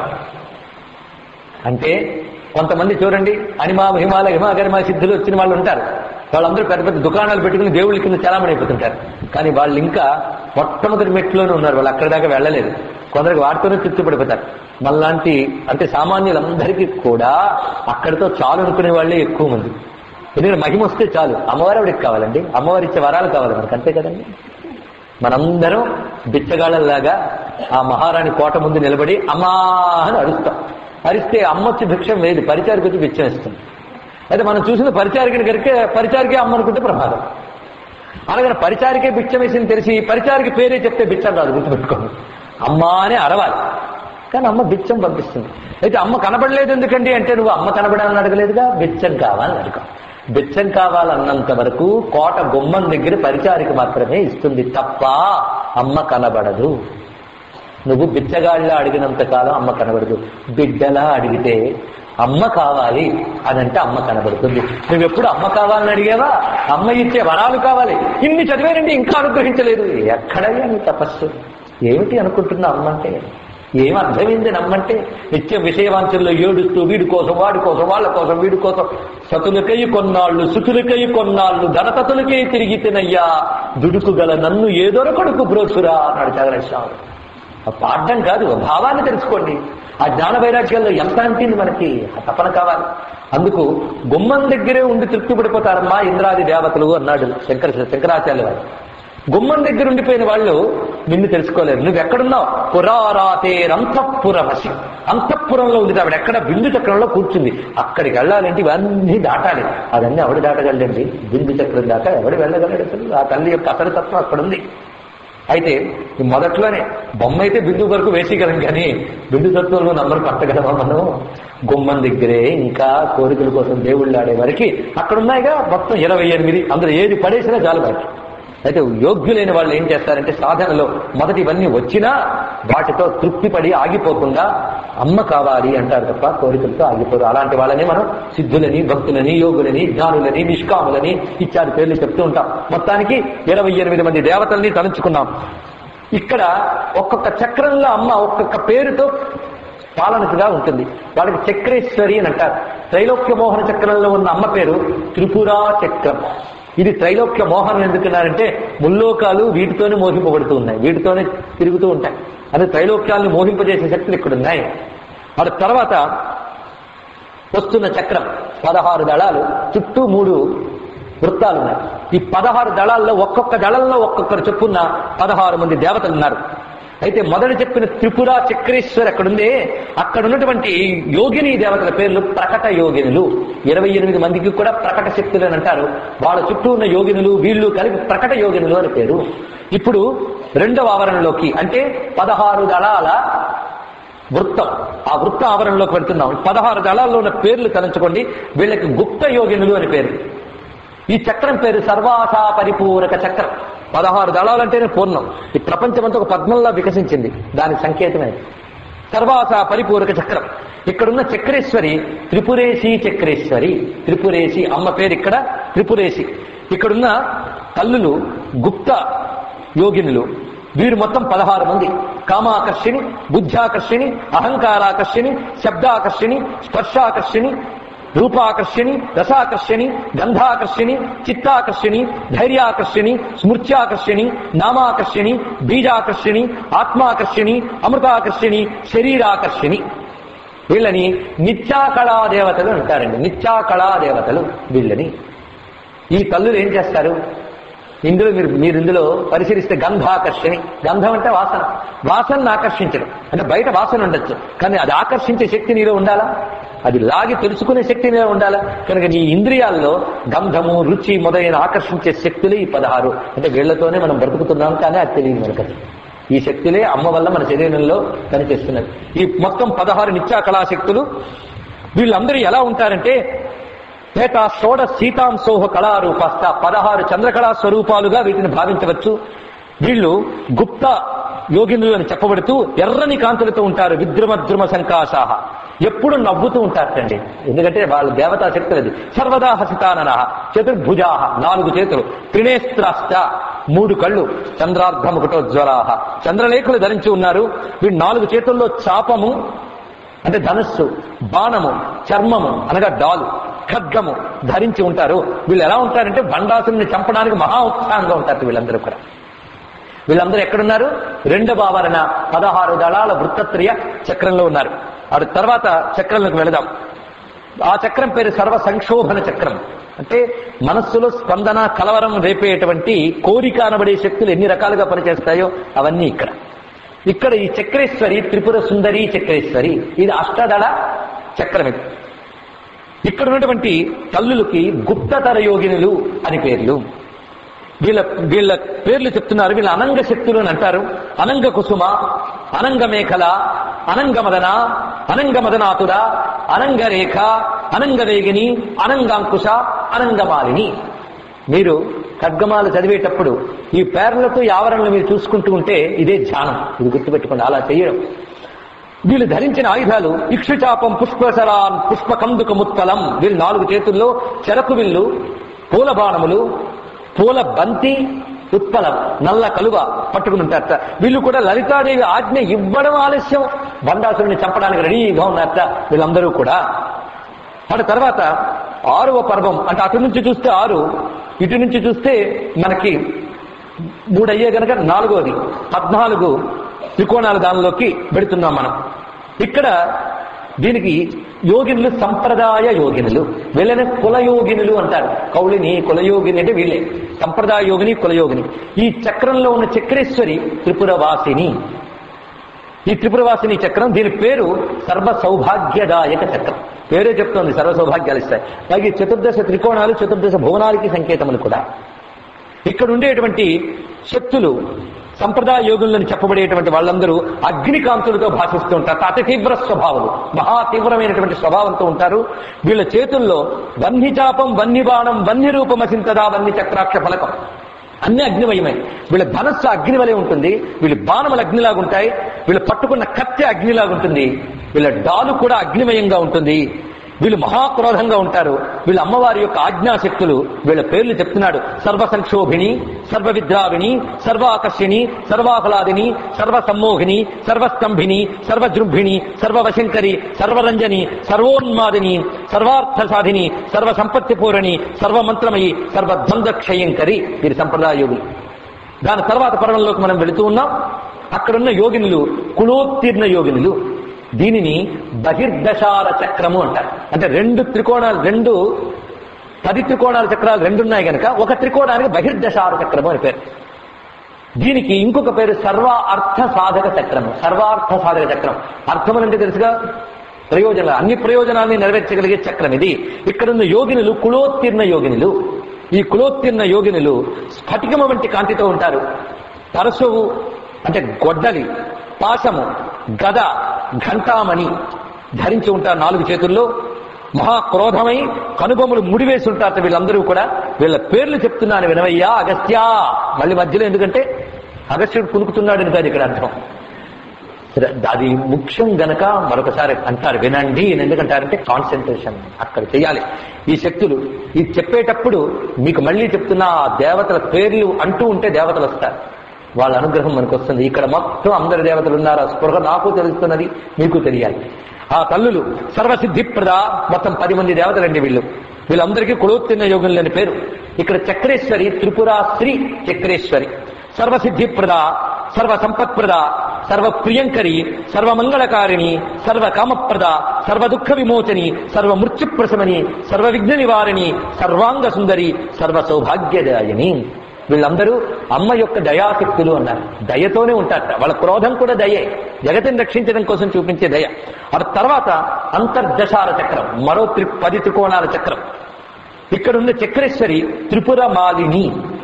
అంటే కొంతమంది చూడండి, అనిమా హిమాల హిమాగరిమా సిద్ధులు వచ్చిన వాళ్ళు ఉంటారు. వాళ్ళందరూ పెద్ద పెద్ద దుకాణాలు పెట్టుకుని దేవుళ్ళ కింద చలామణి అయిపోతుంటారు. కానీ వాళ్ళు ఇంకా మొట్టమొదటి మెట్లోనే ఉన్నారు, వాళ్ళు అక్కడి దాకా వెళ్ళలేదు. కొందరికి వాటితోనే తృప్తిపడిపోతారు. మళ్ళాంటి అంటే సామాన్యులందరికీ కూడా అక్కడితో చాలు అనుకునే వాళ్ళే ఎక్కువ మంది. ఎందుకంటే మహిమ వస్తే చాలు, అమ్మవారి ఆవిడకి కావాలండి, అమ్మవారి ఇచ్చే వరాలు కావాలి మనకు, అంతే కదండి. మనందరం బిచ్చగాళ్ళలాగా ఆ మహారాణి కోట ముందు నిలబడి అమ్మా అని అరుస్తాం. అరిస్తే అమ్మొచ్చి భిక్షం లేదు, పరిచారికి వచ్చి భిక్షం ఇస్తుంది. అయితే మనం చూసిన పరిచారికని కనుక పరిచారికే అమ్మ అనుకుంటే ప్రమాదం. అలాగే పరిచారికే భిక్షం వేసింది తెలిసి పరిచారికి పేరే చెప్తే భిక్షం రాదు, గుర్తుపెట్టుకోండి. అమ్మా అనే అరవాలి, కానీ అమ్మ బిచ్చం పంపిస్తుంది. అయితే అమ్మ కనబడలేదు ఎందుకండి అంటే, నువ్వు అమ్మ కనబడాలని అడగలేదుగా, బిచ్చం కావాలని అడగ. బిచ్చం కావాలన్నంత వరకు కోట గుమ్మం దగ్గర పరిచారికి మాత్రమే ఇస్తుంది తప్ప అమ్మ కనబడదు. నువ్వు బిచ్చగాళ్ళ అడిగినంత కాలం అమ్మ కనబడదు. బిడ్డలా అడిగితే అమ్మ కావాలి అదంటే అమ్మ కనబడుతుంది. నువ్వెప్పుడు అమ్మ కావాలని అడిగావా? అమ్మ ఇచ్చే వరాలు కావాలి. ఇన్ని చదివారండి ఇంకా అనుగ్రహించలేదు. ఎక్కడయ్యా నీ తపస్సు? ఏమిటి అనుకుంటున్నా అమ్మ అంటే? ఏం అర్థమైంది నమ్మంటే? నిత్య విషయవాంఛల్లో ఏడుస్తూ వీడి కోసం వాడి కోసం వాళ్ళ కోసం వీడి కోసం సతులకై కొన్నాళ్ళు సుతులకై కొన్నాళ్ళు ధనతతులకై తిరిగి తినయ్యా దుడుకు గల నన్ను ఏదొరకొడుకు బ్రోచురా అన్నాడు చంద్రస్వామి. పాఠం కాదు, భావాన్ని తెలుసుకోండి. ఆ జ్ఞాన వైరాగ్యాల్లో ఎంత అంటింది మనకి, ఆ తపన కావాలి. అందుకు గుమ్మం దగ్గరే ఉండి తృప్తి పడిపోతారమ్మా ఇంద్రాది దేవతలు అన్నాడు శంకర శంకరాచార్య వారు. గుమ్మం దగ్గర ఉండిపోయిన వాళ్ళు నిన్ను తెలుసుకోలేరు. నువ్వెక్కడున్నావు? పురారాతేరంతఃపురమసి, అంతఃపురంలో ఉంది ఆవిడ. ఎక్కడ? బిందు చక్రంలో కూర్చుంది. అక్కడికి వెళ్ళాలంటే ఇవన్నీ దాటాలి. అదన్నీ ఎవడు దాటగలండి? బిందు చక్రం దాకా ఎవడు వెళ్ళగలడు? ఆ తల్లి యొక్క అసలు తత్వం అక్కడుంది. అయితే మొదట్లోనే బొమ్మ అయితే బిందు వరకు వేసేయగలం, కానీ బిందు తత్వంలో నంబర్ పట్టగలమా మనం? గుమ్మం దగ్గరే ఇంకా కోరికల కోసం దేవుళ్ళు ఆడే వరకు అక్కడ ఉన్నాయిగా మొత్తం ఇరవై ఎనిమిది అందులో ఏది పడేసినా చాలు బయట. అయితే యోగ్యులైన వాళ్ళు ఏం చేస్తారంటే సాధనలో మొదటి ఇవన్నీ వచ్చినా వాటితో తృప్తి పడి ఆగిపోకుండా అమ్మ కావాలి అంటారు తప్ప కోరికలతో ఆగిపోరు. అలాంటి వాళ్ళని మనం సిద్ధులని, భక్తులని, యోగులని, జ్ఞానులని, నిష్కాములని ఇత్యాది పేర్లు చెప్తూ ఉంటాం. మొత్తానికి ఇరవై ఎనిమిది మంది దేవతల్ని తలుచుకున్నాం. ఇక్కడ ఒక్కొక్క చక్రంలో అమ్మ ఒక్కొక్క పేరుతో పాలనగా ఉంటుంది. వాళ్ళకి చక్రేశ్వరి అని అంటారు. త్రైలోక్య మోహన చక్రంలో ఉన్న అమ్మ పేరు త్రిపురా చక్రం. ఇది త్రైలోక్య మోహనం ఎందుకున్నారంటే ముల్లోకాలు వీటితోనే మోహింపబడుతూ ఉన్నాయి, వీటితోనే తిరుగుతూ ఉంటాయి. అది త్రైలోక్యాలను మోహింపజేసే శక్తులు ఇక్కడ ఉన్నాయి. ఆ తర్వాత వస్తున్న చక్రం పదహారు దళాలు, చుట్టూ మూడు వృత్తాలు ఉన్నాయి. ఈ పదహారు దళాల్లో ఒక్కొక్క దళంలో ఒక్కొక్కరు చెప్పున్న పదహారు మంది దేవతలు ఉన్నారు. అయితే మొదటి చెప్పిన త్రిపుర చక్రేశ్వర్ ఎక్కడుందే అక్కడ ఉన్నటువంటి యోగిని దేవతల పేర్లు ప్రకట యోగినులు. ఇరవై ఎనిమిది మందికి కూడా ప్రకట శక్తులు అని అంటారు. వాళ్ళ చుట్టూ ఉన్న యోగినులు వీళ్ళు కలిపి ప్రకట యోగినులు అని పేరు. ఇప్పుడు రెండవ ఆవరణలోకి అంటే పదహారు దళాల వృత్తం, ఆ వృత్త ఆవరణలోకి పెడుతున్నాం. పదహారు దళాల్లో ఉన్న పేర్లు తలంచుకోండి. వీళ్ళకి గుప్త యోగినులు అని పేరు. ఈ చక్రం పేరు సర్వాసా పరిపూరక చక్రం. పదహారు దళాలంటేనే పూర్ణం. ఈ ప్రపంచమంతా ఒక పద్మంలా వికసించింది, దాని సంకేతమే సర్వాసా పరిపూరక చక్రం. ఇక్కడున్న చక్రేశ్వరి త్రిపురేశి చక్రేశ్వరి. త్రిపురేశి అమ్మ పేరు ఇక్కడ త్రిపురేశి. ఇక్కడున్న తల్లులు గుప్త యోగినులు. వీరు మొత్తం పదహారు మంది. కామాకర్షిణి, బుద్ధ్యాకర్షిణి, అహంకారాకర్షిణి, శబ్దాకర్షిణి, స్పర్శాకర్షిణి, రూపాకర్షిణి, రసాకర్షిణి, గంధాకర్షిణి, చిత్తాకర్షిణి, ధైర్యాకర్షిణి, స్మృత్యాకర్షిణి, నామాకర్షిణి, బీజాకర్షిణి, ఆత్మాకర్షిణి, అమృతాకర్షిణి, శరీరాకర్షిణి. వీళ్ళని నిత్యాకళా దేవతలు అంటారండి. నిత్యాకళా దేవతలు వీళ్ళని. ఈ తల్లులు ఏం చేస్తారు? ఇందులో మీరు మీరు ఇందులో పరిశీలిస్తే గంధాకర్షిణి. గంధం అంటే వాసన. వాసనను ఆకర్షించడం అంటే బయట వాసన ఉండొచ్చు, కానీ అది ఆకర్షించే శక్తి నీలో ఉండాలా? అది లాగి తెలుసుకునే శక్తి నీలో ఉండాలా? కనుక నీ ఇంద్రియాల్లో గంధము, రుచి మొదలైన ఆకర్షించే శక్తులే ఈ పదహారు. అంటే వీళ్లతోనే మనం బ్రతుకుతున్నాం, కానీ అది తెలియదు మనకు. ఈ శక్తులే అమ్మ వల్ల మన శరీరంలో పనిచేస్తున్నది. ఈ మొత్తం పదహారు నిత్యా కళాశక్తులు. వీళ్ళందరూ ఎలా ఉంటారంటే ఏటా షోడ సీతాంశోహ కళారూపాస్త, పదహారు చంద్రకళా స్వరూపాలుగా వీటిని భావించవచ్చు. వీళ్ళు గుప్త యోగినులు అని చెప్పబడుతూ ఎర్రని కాంతులతో ఉంటారు. విద్రుమద్రుమ సంకాశాహ, ఎప్పుడు నవ్వుతూ ఉంటారటండి. ఎందుకంటే వాళ్ళ దేవతా శక్తులు అది. సర్వదా హసితానన, చతుర్భుజాహ, నాలుగు చేతులు, త్రినేస్త్రాశ్చ, మూడు కళ్ళు, చంద్రార్ధముకుటోజ్వలాహ, చంద్రలేఖలు ధరించి ఉన్నారు. వీళ్ళు నాలుగు చేతుల్లో చాపము అంటే ధనుస్సు, బాణము, చర్మము అనగా డాలు, ఖడ్గము ధరించి ఉంటారు. వీళ్ళు ఎలా ఉంటారంటే భండాసుని చంపడానికి మహా ఉత్సాహంగా ఉంటారు వీళ్ళందరూ కూడా. వీళ్ళందరూ ఎక్కడున్నారు? రెండవ ఆవరణ పదహారు దళాల వృత్తత్రయ చక్రంలో ఉన్నారు. ఆ తర్వాత చక్రంలోకి వెళదాం. ఆ చక్రం పేరు సర్వ సంక్షోభన చక్రం. అంటే మనస్సులో స్పందన, కలవరం రేపేటువంటి కోరిక అనబడే శక్తులు ఎన్ని రకాలుగా పనిచేస్తాయో అవన్నీ ఇక్కడ. ఇక్కడ ఈ చక్రేశ్వరి త్రిపుర సుందరి చక్రేశ్వరి, ఇది అష్టదళ చక్రం. ఇది ఇక్కడ ఉన్నటువంటి తల్లులకి గుప్తతర యోగినులు అని పేర్లు. వీళ్ళ వీళ్ళ పేర్లు చెప్తున్నారు. వీళ్ళ అనంగ శక్తులు అని అంటారు. అనంగ కుసుమ, అనంగ మేఖల, అనంగ మదన, అనంగ మదనాతుర, అనంగ రేఖ, అనంగ వేగిని, అనంగాంకుశ, అనంగమాలిని. మీరు ఖడ్గమాలు చదివేటప్పుడు ఈ పేర్లతో ఆవరణలు మీరు చూసుకుంటూ ఉంటే ఇదే ధ్యానం. ఇది గుర్తుపెట్టుకోండి, అలా చేయడం. వీళ్ళు ధరించిన ఆయుధాలు ఇక్షుచాపం, పుష్పశరాన్, పుష్పకందుక ముత్కలం. వీళ్ళు నాలుగు చేతుల్లో చెరకు విల్లు, పూల బాణములు, పూల బంతి, ఉత్పలం నల్ల కలువ పట్టుకుని ఉంటారట. వీళ్ళు కూడా లలితాదేవి ఆజ్ఞ ఇవ్వడం ఆలస్యం, బండాసురుని చంపడానికి రెడీగా ఉన్నారట వీళ్ళందరూ కూడా. ఆ తర్వాత ఆరవ పర్వం అంటే అటు నుంచి చూస్తే ఆరు, ఇటు నుంచి చూస్తే మనకి మూడు అయ్యే కనుక నాలుగోది పద్నాలుగు త్రికోణాల దానిలోకి పెడుతున్నాం మనం. ఇక్కడ దీనికి యోగినులు సంప్రదాయ యోగినులు, వీళ్ళని కులయోగినులు అంటారు. కౌళిని కులయోగిని అంటే వీళ్ళే సంప్రదాయ యోగిని కులయోగిని. ఈ చక్రంలో ఉన్న చక్రేశ్వరి త్రిపురవాసిని. ఈ త్రిపురవాసిని చక్రం, దీని పేరు సర్వ సౌభాగ్యదాయక చక్రం. పేరే చెప్తోంది సర్వ సౌభాగ్యాలు ఇస్తాయి. అలాగే చతుర్దశ త్రికోణాలు చతుర్దశ భువనాలకి సంకేతములు కూడా. ఇక్కడ ఉండేటువంటి శక్తులు సంప్రదాయ యోగులని చెప్పబడేటువంటి వాళ్ళందరూ అగ్నికాంతులతో భాషిస్తూ ఉంటారు. అతి తీవ్ర స్వభావాలు, మహా తీవ్రమైనటువంటి స్వభావంతో ఉంటారు. వీళ్ళ చేతుల్లో వన్య చాపం, వన్య బాణం, వన్య రూపమసింతదా, వన్య చక్రాక్ష ఫలకం అన్ని అగ్నిమయమై. వీళ్ళ ధనస్సు అగ్నివలే ఉంటుంది, వీళ్ళ బాణములు అగ్నిలాగుంటాయి, వీళ్ళు పట్టుకున్న కత్తె అగ్నిలాగుంటుంది, వీళ్ళ డాలు కూడా అగ్నిమయంగా ఉంటుంది. వీళ్ళు మహాక్రోధంగా ఉంటారు. వీళ్ళ అమ్మవారి యొక్క ఆజ్ఞాశక్తులు. వీళ్ళ పేర్లు చెప్తున్నాడు: సర్వ సంక్షోభిణి, సర్వ విద్రావిణి, సర్వాకర్షిణి, సర్వాహ్లాదిని, సర్వసమ్మోహిని, సర్వస్తంభిని, సర్వజృంభిణి, సర్వవశంకరి, సర్వరంజని, సర్వోన్మాదిని, సర్వార్థ సాధిని, సర్వ సంపత్తి పూరణి, సర్వమంత్రమయి, సర్వద్వంద్వ క్షయంకరి. వీరి సంప్రదాయ యోగులు. దాని తర్వాత పర్వంలోకి మనం వెళుతూ ఉన్నాం. అక్కడున్న యోగినులు కులోత్తీర్ణ యోగినులు. దీనిని బహిర్దశార చక్రము అంటారు. అంటే రెండు త్రికోణాలు, రెండు పది త్రికోణాల చక్రాలు రెండున్నాయి కనుక ఒక త్రికోణానికి బహిర్దశార చక్రము అని పేరు. దీనికి ఇంకొక పేరు సర్వ అర్థ సాధక చక్రము. సర్వార్థ సాధక చక్రం అర్థములంటే తెలుసుగా, ప్రయోజనాలు, అన్ని ప్రయోజనాలని నెరవేర్చగలిగే చక్రం ఇది. ఇక్కడున్న యోగినులు కులోత్తీర్ణ యోగినులు. ఈ కులోత్తీర్ణ యోగినులు స్ఫటికము వంటి కాంతితో ఉంటారు. పరశువు అంటే గొడ్డలి, పాశము, గద, ఘంటామణి ధరించి ఉంటారు నాలుగు చేతుల్లో. మహాక్రోధమై కనుబొమ్మలు ముడివేసి ఉంటారు వీళ్ళందరూ కూడా. వీళ్ళ పేర్లు చెప్తున్నాను వినవయ్యా అగస్త్య. మళ్ళీ మధ్యలో ఎందుకంటే అగస్త్యుడు కునుకుతున్నాడు కాదు ఇక్కడ అర్థం. అది ముఖ్యం గనక మరొకసారి అంటారు వినండి. ఎందుకంటారంటే కాన్సన్ట్రేషన్ అక్కడ చేయాలి. ఈ శక్తులు ఇది చెప్పేటప్పుడు మీకు మళ్ళీ చెప్తున్నా, దేవతల పేర్లు అంటూ ఉంటే దేవతలు వస్తారు, వాళ్ళ అనుగ్రహం మనకు వస్తుంది. ఇక్కడ మొత్తం అందరి దేవతలు ఉన్నారు. ఆ స్పృహ నాకు తెలుస్తున్నది, మీకు తెలియాలి. ఆ తల్లులు సర్వసిద్ధిప్రద, మొత్తం పది మంది దేవతలండి వీళ్ళు. వీళ్ళందరికీ కులోత్తీర్ణ యోగులు అని పేరు. ఇక్కడ చక్రేశ్వరి, త్రిపురా శ్రీ చక్రేశ్వరి, సర్వసిద్ధిప్రద, సర్వ సంపత్ప్రద, సర్వ ప్రియంకరి, సర్వమంగళకారిణి, సర్వ కామప్రద, సర్వ దుఃఖ విమోచని, సర్వ మృత్యుప్రశమని, సర్వ విఘ్న నివారిణి, సర్వాంగ సుందరి, సర్వ సౌభాగ్యదాయిని. వీళ్ళందరూ అమ్మ యొక్క దయాశక్తులు అన్నారు. దయతోనే ఉంటారట. వాళ్ళ క్రోధం కూడా దయే, జగతిని రక్షించడం కోసం చూపించే దయ. ఆ తర్వాత అంతర్దశార చక్రం, మరో త్రి పది త్రికోణాల చక్రం. ఇక్కడున్న చక్రేశ్వరి త్రిపుర మాలిని.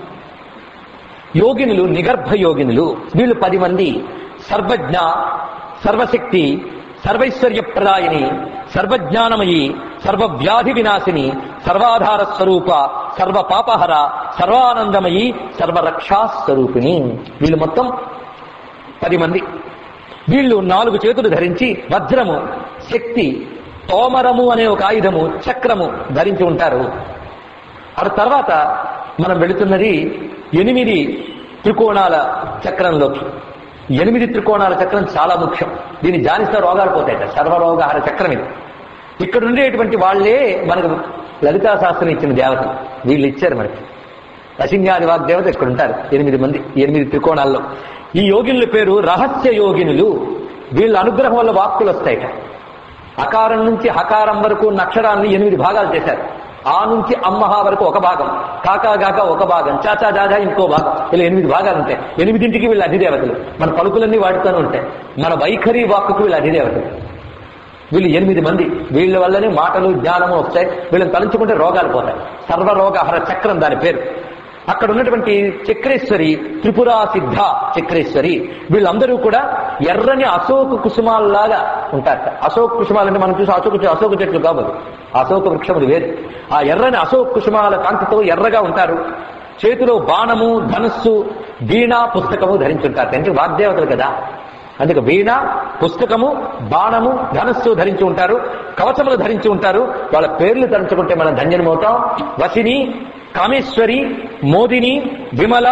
యోగినులు నిగర్భ యోగినులు. వీళ్ళు పది మంది. సర్వజ్ఞ, సర్వశక్తి, సర్వైశ్వర్యప్రదాయిని, సర్వజ్ఞానమయి, సర్వవ్యాధి వినాశిని, సర్వాధార స్వరూప, సర్వ పాపహర, సర్వానందమయి, సర్వరక్షాస్వరూపిణి. వీళ్ళు మొత్తం పది మంది. వీళ్ళు నాలుగు చేతులు ధరించి వజ్రము, శక్తి, తోమరము అనే ఒక ఆయుధము, చక్రము ధరించి ఉంటారు. ఆ తర్వాత మనం వెళుతున్నది ఎనిమిది త్రికోణాల చక్రంలోకి. ఎనిమిది త్రికోణాల చక్రం చాలా ముఖ్యం. దీన్ని ధ్యానిస్తే రోగాలు పోతాయట. సర్వరోగహర చక్రం ఇది. ఇక్కడ ఉండేటువంటి వాళ్లే మనకు లలితా శాస్త్రం ఇచ్చిన దేవతలు. వీళ్ళు ఇచ్చారు మనకి. అసింగాది వాగ్దేవత ఇక్కడ ఉంటారు ఎనిమిది మంది, ఎనిమిది త్రికోణాల్లో. ఈ యోగినుల పేరు రహస్య యోగినులు. వీళ్ళ అనుగ్రహం వల్ల వాక్కులు వస్తాయట. అకారం నుంచి హకారం వరకు అక్షరాన్ని ఎనిమిది భాగాలు చేశారు. ఆ నుంచి అమ్మహ వరకు ఒక భాగం, కాకా గాక ఒక భాగం, చాచా దాదా ఇంకో భాగం, ఇలా ఎనిమిది భాగాలు ఉంటాయి. ఎనిమిదింటికి వీళ్ళు అధిదేవతలు. మన పలుకులన్నీ వాటితోనే ఉంటాయి. మన వైఖరి వాక్కుకు వీళ్ళు అధిదేవతలు. వీళ్ళు ఎనిమిది మంది. వీళ్ళ వల్లనే మాటలు జ్ఞానము వస్తాయి. వీళ్ళని తలంచుకుంటే రోగాలు పోతాయి. సర్వరోగహర చక్రం దాని పేరు. అక్కడ ఉన్నటువంటి చక్రేశ్వరి త్రిపురా సిద్ధ చక్రేశ్వరి. వీళ్ళందరూ కూడా ఎర్రని అశోక కుసుమాలలాగా ఉంటారట. అశోక కుసుమాలంటే మనం చూసి అశోక అశోక చెట్లు కాబట్టి అశోక వృక్షములు వేరు. ఆ ఎర్రని అశోక కుసుమాల కాంతితో ఎర్రగా ఉంటారు. చేతిలో బాణము, ధనుస్సు, వీణ, పుస్తకము ధరించుంటారు. అంటే వాగ్దేవతలు కదా, అందుకే వీణ, పుస్తకము, బాణము, ధనస్సు ధరించి ఉంటారు. కవచములు ధరించి ఉంటారు. వాళ్ళ పేర్లు తలుచుకుంటే మనం ధన్యమవుతాం. వసిని, కామేశ్వరి, మోదిని, విమల,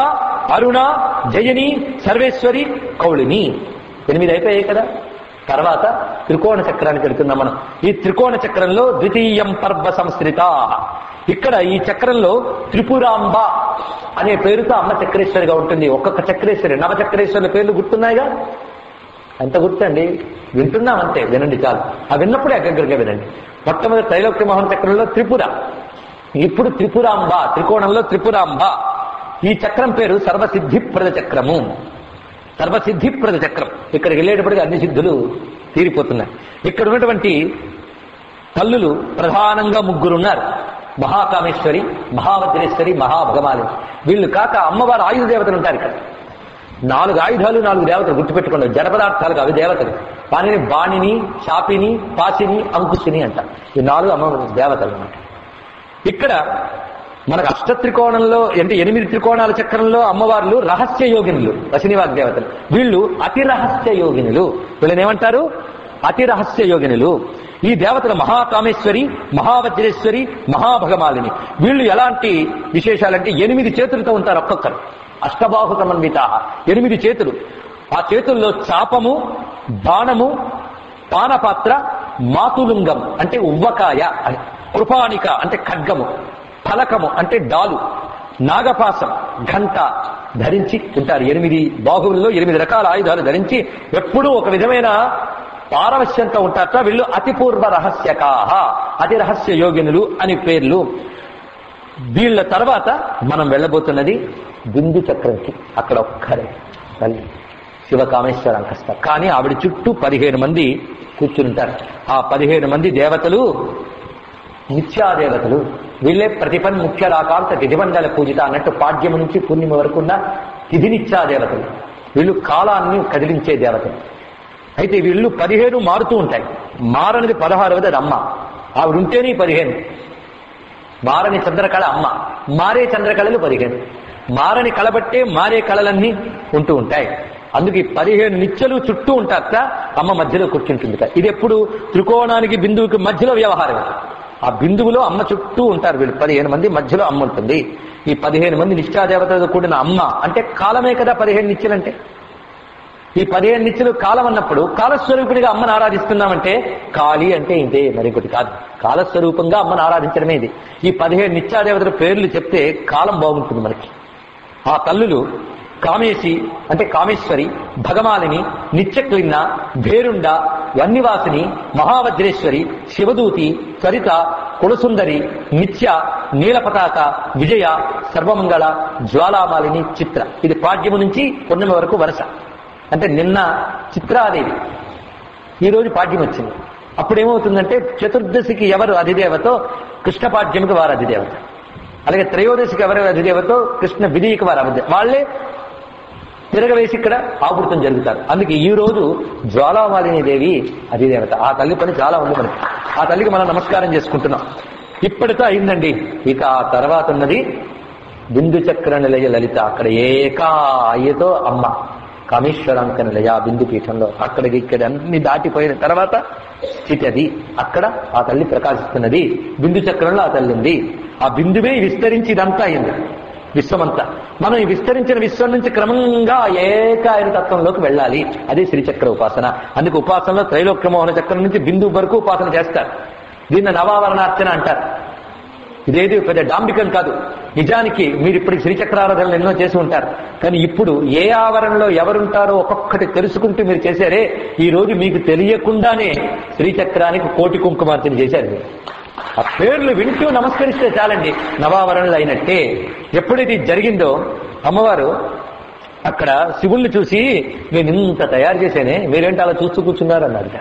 అరుణ, జయని, సర్వేశ్వరి, కౌళిని. ఎనిమిది అయిపోయాయి కదా. తర్వాత త్రికోణ చక్రానికి వెళ్తున్నాం మనం. ఈ త్రికోణ చక్రంలో ద్వితీయం పర్వ సంశ్రిత. ఇక్కడ ఈ చక్రంలో త్రిపురాంబ అనే పేరుతో అమ్మ చక్రేశ్వరిగా ఉంటుంది. ఒక్కొక్క చక్రేశ్వరి, నవచక్రేశ్వరుల పేర్లు గుర్తున్నాయిగా. ఎంత గుర్తండి, వింటున్నాం అంతే, వినండి చాలు. ఆ విన్నప్పుడే అగ్గరగా వినండి. మొట్టమొదటి త్రైలోక్య మోహన చక్రంలో త్రిపుర, ఇప్పుడు త్రిపురాంబ, త్రికోణంలో త్రిపురాంబ. ఈ చక్రం పేరు సర్వసిద్ధిప్రద చక్రము. సర్వసిద్ధిప్రద చక్రం. ఇక్కడికి వెళ్ళేటప్పటికి అన్ని సిద్ధులు తీరిపోతున్నాయి. ఇక్కడ ఉన్నటువంటి తల్లులు ప్రధానంగా ముగ్గురున్నారు. మహాకామేశ్వరి, మహావజ్రేశ్వరి, మహాభగమాలి. వీళ్ళు కాక అమ్మవారు ఆయుధ దేవతలు ఉంటారు. ఇక్కడ నాలుగు ఆయుధాలు, నాలుగు దేవతలు గుర్తుపెట్టుకోండి. జడ పదార్థాలు అవి దేవతలు. వాటిని బాణిని, చాపిని, పాసిని, అంకుశిని అంట. ఈ నాలుగు అమ్మ దేవతలు అన్నమాట. ఇక్కడ మనకు అష్టత్రికోణంలో అంటే ఎనిమిది త్రికోణాల చక్రంలో అమ్మవార్లు రహస్య యోగినులు, వశినివాగ్ దేవతలు. వీళ్ళు అతి రహస్య యోగినులు. వీళ్ళని ఏమంటారు? అతి రహస్య యోగినులు. ఈ దేవతలు మహాకామేశ్వరి, మహావజ్రేశ్వరి, మహాభగమాలిని. వీళ్ళు ఎలాంటి విశేషాలంటే ఎనిమిది చేతులతో ఉంటారు ఒక్కొక్కరు. అష్టబాహు సమన్విత, ఎనిమిది చేతులు. ఆ చేతుల్లో చాపము, బాణము, పానపాత్ర, మాతులుంగం అంటే ఉవ్వకాయ అని, కృపానిక అంటే ఖడ్గము, ఫలకము అంటే డాలు, నాగపాసం, ఘంట ధరించి ఉంటారు. ఎనిమిది బాహువుల్లో ఎనిమిది రకాల ఆయుధాలు ధరించి ఎప్పుడూ ఒక విధమైన పారవశ్యంతో ఉంటారట. వీళ్ళు అతిపూర్వ రహస్యకాహ, అతి రహస్య యోగినులు అని పేర్లు. వీళ్ళ తర్వాత మనం వెళ్ళబోతున్నది బిందు చక్రంకి. అక్కడ ఒక్కరే తల్లి శివకామేశ్వర అంకస్త. కానీ ఆవిడ చుట్టూ పదిహేను మంది కూర్చుంటారు. ఆ పదిహేను మంది దేవతలు నిత్యాదేవతలు. వీళ్ళే ప్రతిపన్ ముఖ్యరాకాంత తిథిమండల పూజిత అన్నట్టు పాడ్యము నుంచి పూర్ణిమ వరకున్న తిథి నిత్యాదేవతలు. వీళ్ళు కాలాన్ని కదిలించే దేవతలు. అయితే వీళ్ళు పదిహేను మారుతూ ఉంటాయి. మారనిది పదహారవది అది అమ్మ. ఆవిడుంటేనే పదిహేను. మారని చంద్రకళ అమ్మ, మారే చంద్రకళలు పదిహేను. మారని కళబట్టే మారే కళలన్నీ ఉంటూ ఉంటాయి. అందుకే పదిహేను నిత్యలు చుట్టూ ఉంటారట. అమ్మ మధ్యలో కూర్చుంటుంది. ఇది ఎప్పుడు త్రికోణానికి బిందువుకి మధ్యలో వ్యవహారం. ఆ బిందువులో అమ్మ చుట్టూ ఉంటారు వీళ్ళు పదిహేను మంది. మధ్యలో అమ్మ ఉంటుంది. ఈ పదిహేను మంది నిత్యాదేవతలతో కూడిన అమ్మ అంటే కాలమే కదా పదిహేను నిత్యలంటే. ఈ పదిహేను నిత్యలు కాలం అన్నప్పుడు కాలస్వరూపిణిగా అమ్మను ఆరాధిస్తున్నామంటే కాళీ అంటే ఇదే, మరొకటి కాదు. కాలస్వరూపంగా అమ్మను ఆరాధించడమే ఇది. ఈ పదిహేను నిత్యాదేవతల పేర్లు చెప్తే కాలం బాగుంటుంది మనకి. ఆ తల్లులు కామేశి అంటే కామేశ్వరి, భగమాలిని, నిత్యక్లిన్న, భేరుండ, వన్నివాసిని, మహావజ్రేశ్వరి, శివదూతి, సరిత, కులసుందరి, నిత్య, నీలపతాక, విజయ, సర్వమంగళ, జ్వాలామాలిని, చిత్ర. ఇది పాడ్యము నుంచి పూర్ణిమ వరకు వరుస. అంటే నిన్న చిత్రాదేవి, ఈరోజు పాడ్యం వచ్చింది. అప్పుడేమవుతుందంటే చతుర్దశికి ఎవరు అధిదేవతో కృష్ణ పాడ్యమికి వారు అధిదేవత. అలాగే త్రయోదశికి ఎవరు అధిదేవతో కృష్ణ విధికి వారు అధిదేవత. వాళ్లే తిరగవేసి ఇక్కడ ఆవృతం జరుగుతారు. అందుకే ఈ రోజు జ్వాలామాలిని దేవి అధిదేవత. ఆ తల్లి పని చాలా ఉంది మనకి. ఆ తల్లికి మనం నమస్కారం చేసుకుంటున్నాం. ఇప్పటితో అయిందండి. ఇక ఆ తర్వాత ఉన్నది బిందు చక్ర నిలయ లలిత. అక్కడ ఏకాయతో అమ్మ కామేశ్వరాంక నిలయ బిందు పీఠంలో. అక్కడికి ఇక్కడ అన్ని దాటిపోయిన తర్వాత స్థితి అది. అక్కడ ఆ తల్లి ప్రకాశిస్తున్నది. బిందు చక్రంలో ఆ తల్లి ఉంది. ఆ బిందువే విస్తరించి ఇదంతా అయింది, విశ్వమంతా. మనం ఈ విస్తరించిన విశ్వం నుంచి క్రమంగా ఏకాయన తత్వంలోకి వెళ్ళాలి. అదే శ్రీచక్ర ఉపాసన. అందుకు ఉపాసనలో త్రైలోక్య మోహన చక్రం నుంచి బిందువు వరకు ఉపాసన చేస్తారు. దీన్ని నవావరణార్చన అంటారు. ఇదేది పెద్ద డాంబికం కాదు. నిజానికి మీరు ఇప్పటికి శ్రీచక్రారాధనలు ఎన్నో చేసి ఉంటారు. కానీ ఇప్పుడు ఏ ఆవరణలో ఎవరుంటారో ఒక్కొక్కటి తెలుసుకుంటూ మీరు చేశారే. ఈ రోజు మీకు తెలియకుండానే శ్రీచక్రానికి కోటి కుంకుమార్చన చేశారు. ఆ పేర్లు వింటూ నమస్కరిస్తే చాలండి, నవావరణలు అయినట్టే. ఎప్పుడైతే ఇది జరిగిందో అమ్మవారు అక్కడ శివుణ్ణి చూసి, నేను ఇంత తయారు చేశానే, మీరేంటి అలా చూస్తూ కూర్చున్నారు అన్నాడు.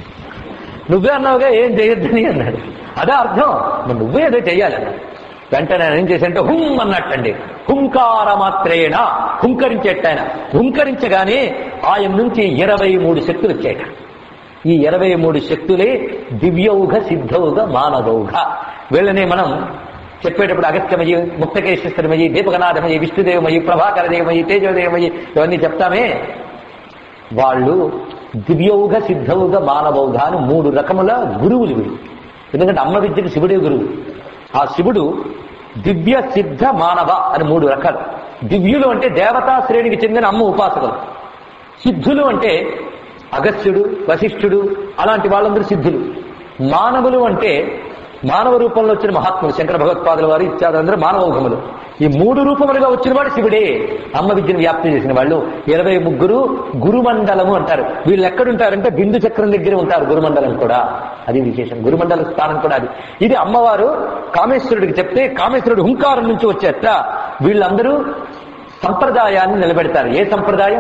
నువ్వే అన్నావుగా ఏం చేయొద్దని అన్నాడు. అదే అర్థం, నువ్వే అదే చెయ్యాలన్నా. వెంటనే ఆయన ఏం చేశాడంటే హుం అన్నట్టండి. హుంకార మాత్రేనా, హుంకరించేటాయన. హుంకరించగానే ఆయన నుంచి ఇరవై మూడు శక్తులు వచ్చాయట. ఈ ఇరవై మూడు శక్తులే దివ్యౌఘ, సిద్ధౌఘ, మానవౌఘ. వీళ్ళనే మనం చెప్పేటప్పుడు అగత్యమయ్యి, ముక్తకేశ్వరమయ్యి, దీపకనాథమయ్యి, విష్ణుదేవమయ్యి, ప్రభాకరదేవమయ్యి, తేజోదేవమయ్యి ఇవన్నీ చెప్తామే. వాళ్ళు దివ్యౌఘ, సిద్ధౌఘ, మానవౌఘ అని మూడు రకముల గురువులు వీళ్ళు. ఎందుకంటే అమ్మ విద్యకు శివుడే గురువు. ఆ శివుడు దివ్య, సిద్ధ, మానవ అని మూడు రకాలు. దివ్యులు అంటే దేవతా శ్రేణికి చెందిన అమ్మ ఉపాసకులు. సిద్ధులు అంటే అగస్త్యుడు, వశిష్ఠుడు అలాంటి వాళ్ళందరూ సిద్ధులు. మానవులు అంటే మానవ రూపంలో వచ్చిన మహాత్ములు, శంకర భగవత్పాదుల వారు ఇత్యాది అందరూ మానవోహములు. ఈ మూడు రూపములుగా వచ్చిన వాడు శివుడే. అమ్మ విద్యను వ్యాప్తి చేసిన వాళ్ళు ఇరవై ముగ్గురు గురుమండలము అంటారు. వీళ్ళు ఎక్కడుంటారంటే బిందు చక్రం దగ్గర ఉంటారు. గురుమండలం కూడా అది విశేషం. గురుమండల స్థానం కూడా అది. ఇది అమ్మవారు కామేశ్వరుడికి చెప్తే కామేశ్వరుడు హుంకారం నుంచి వచ్చేట వీళ్ళందరూ సంప్రదాయాన్ని నిలబెడతారు. ఏ సంప్రదాయం?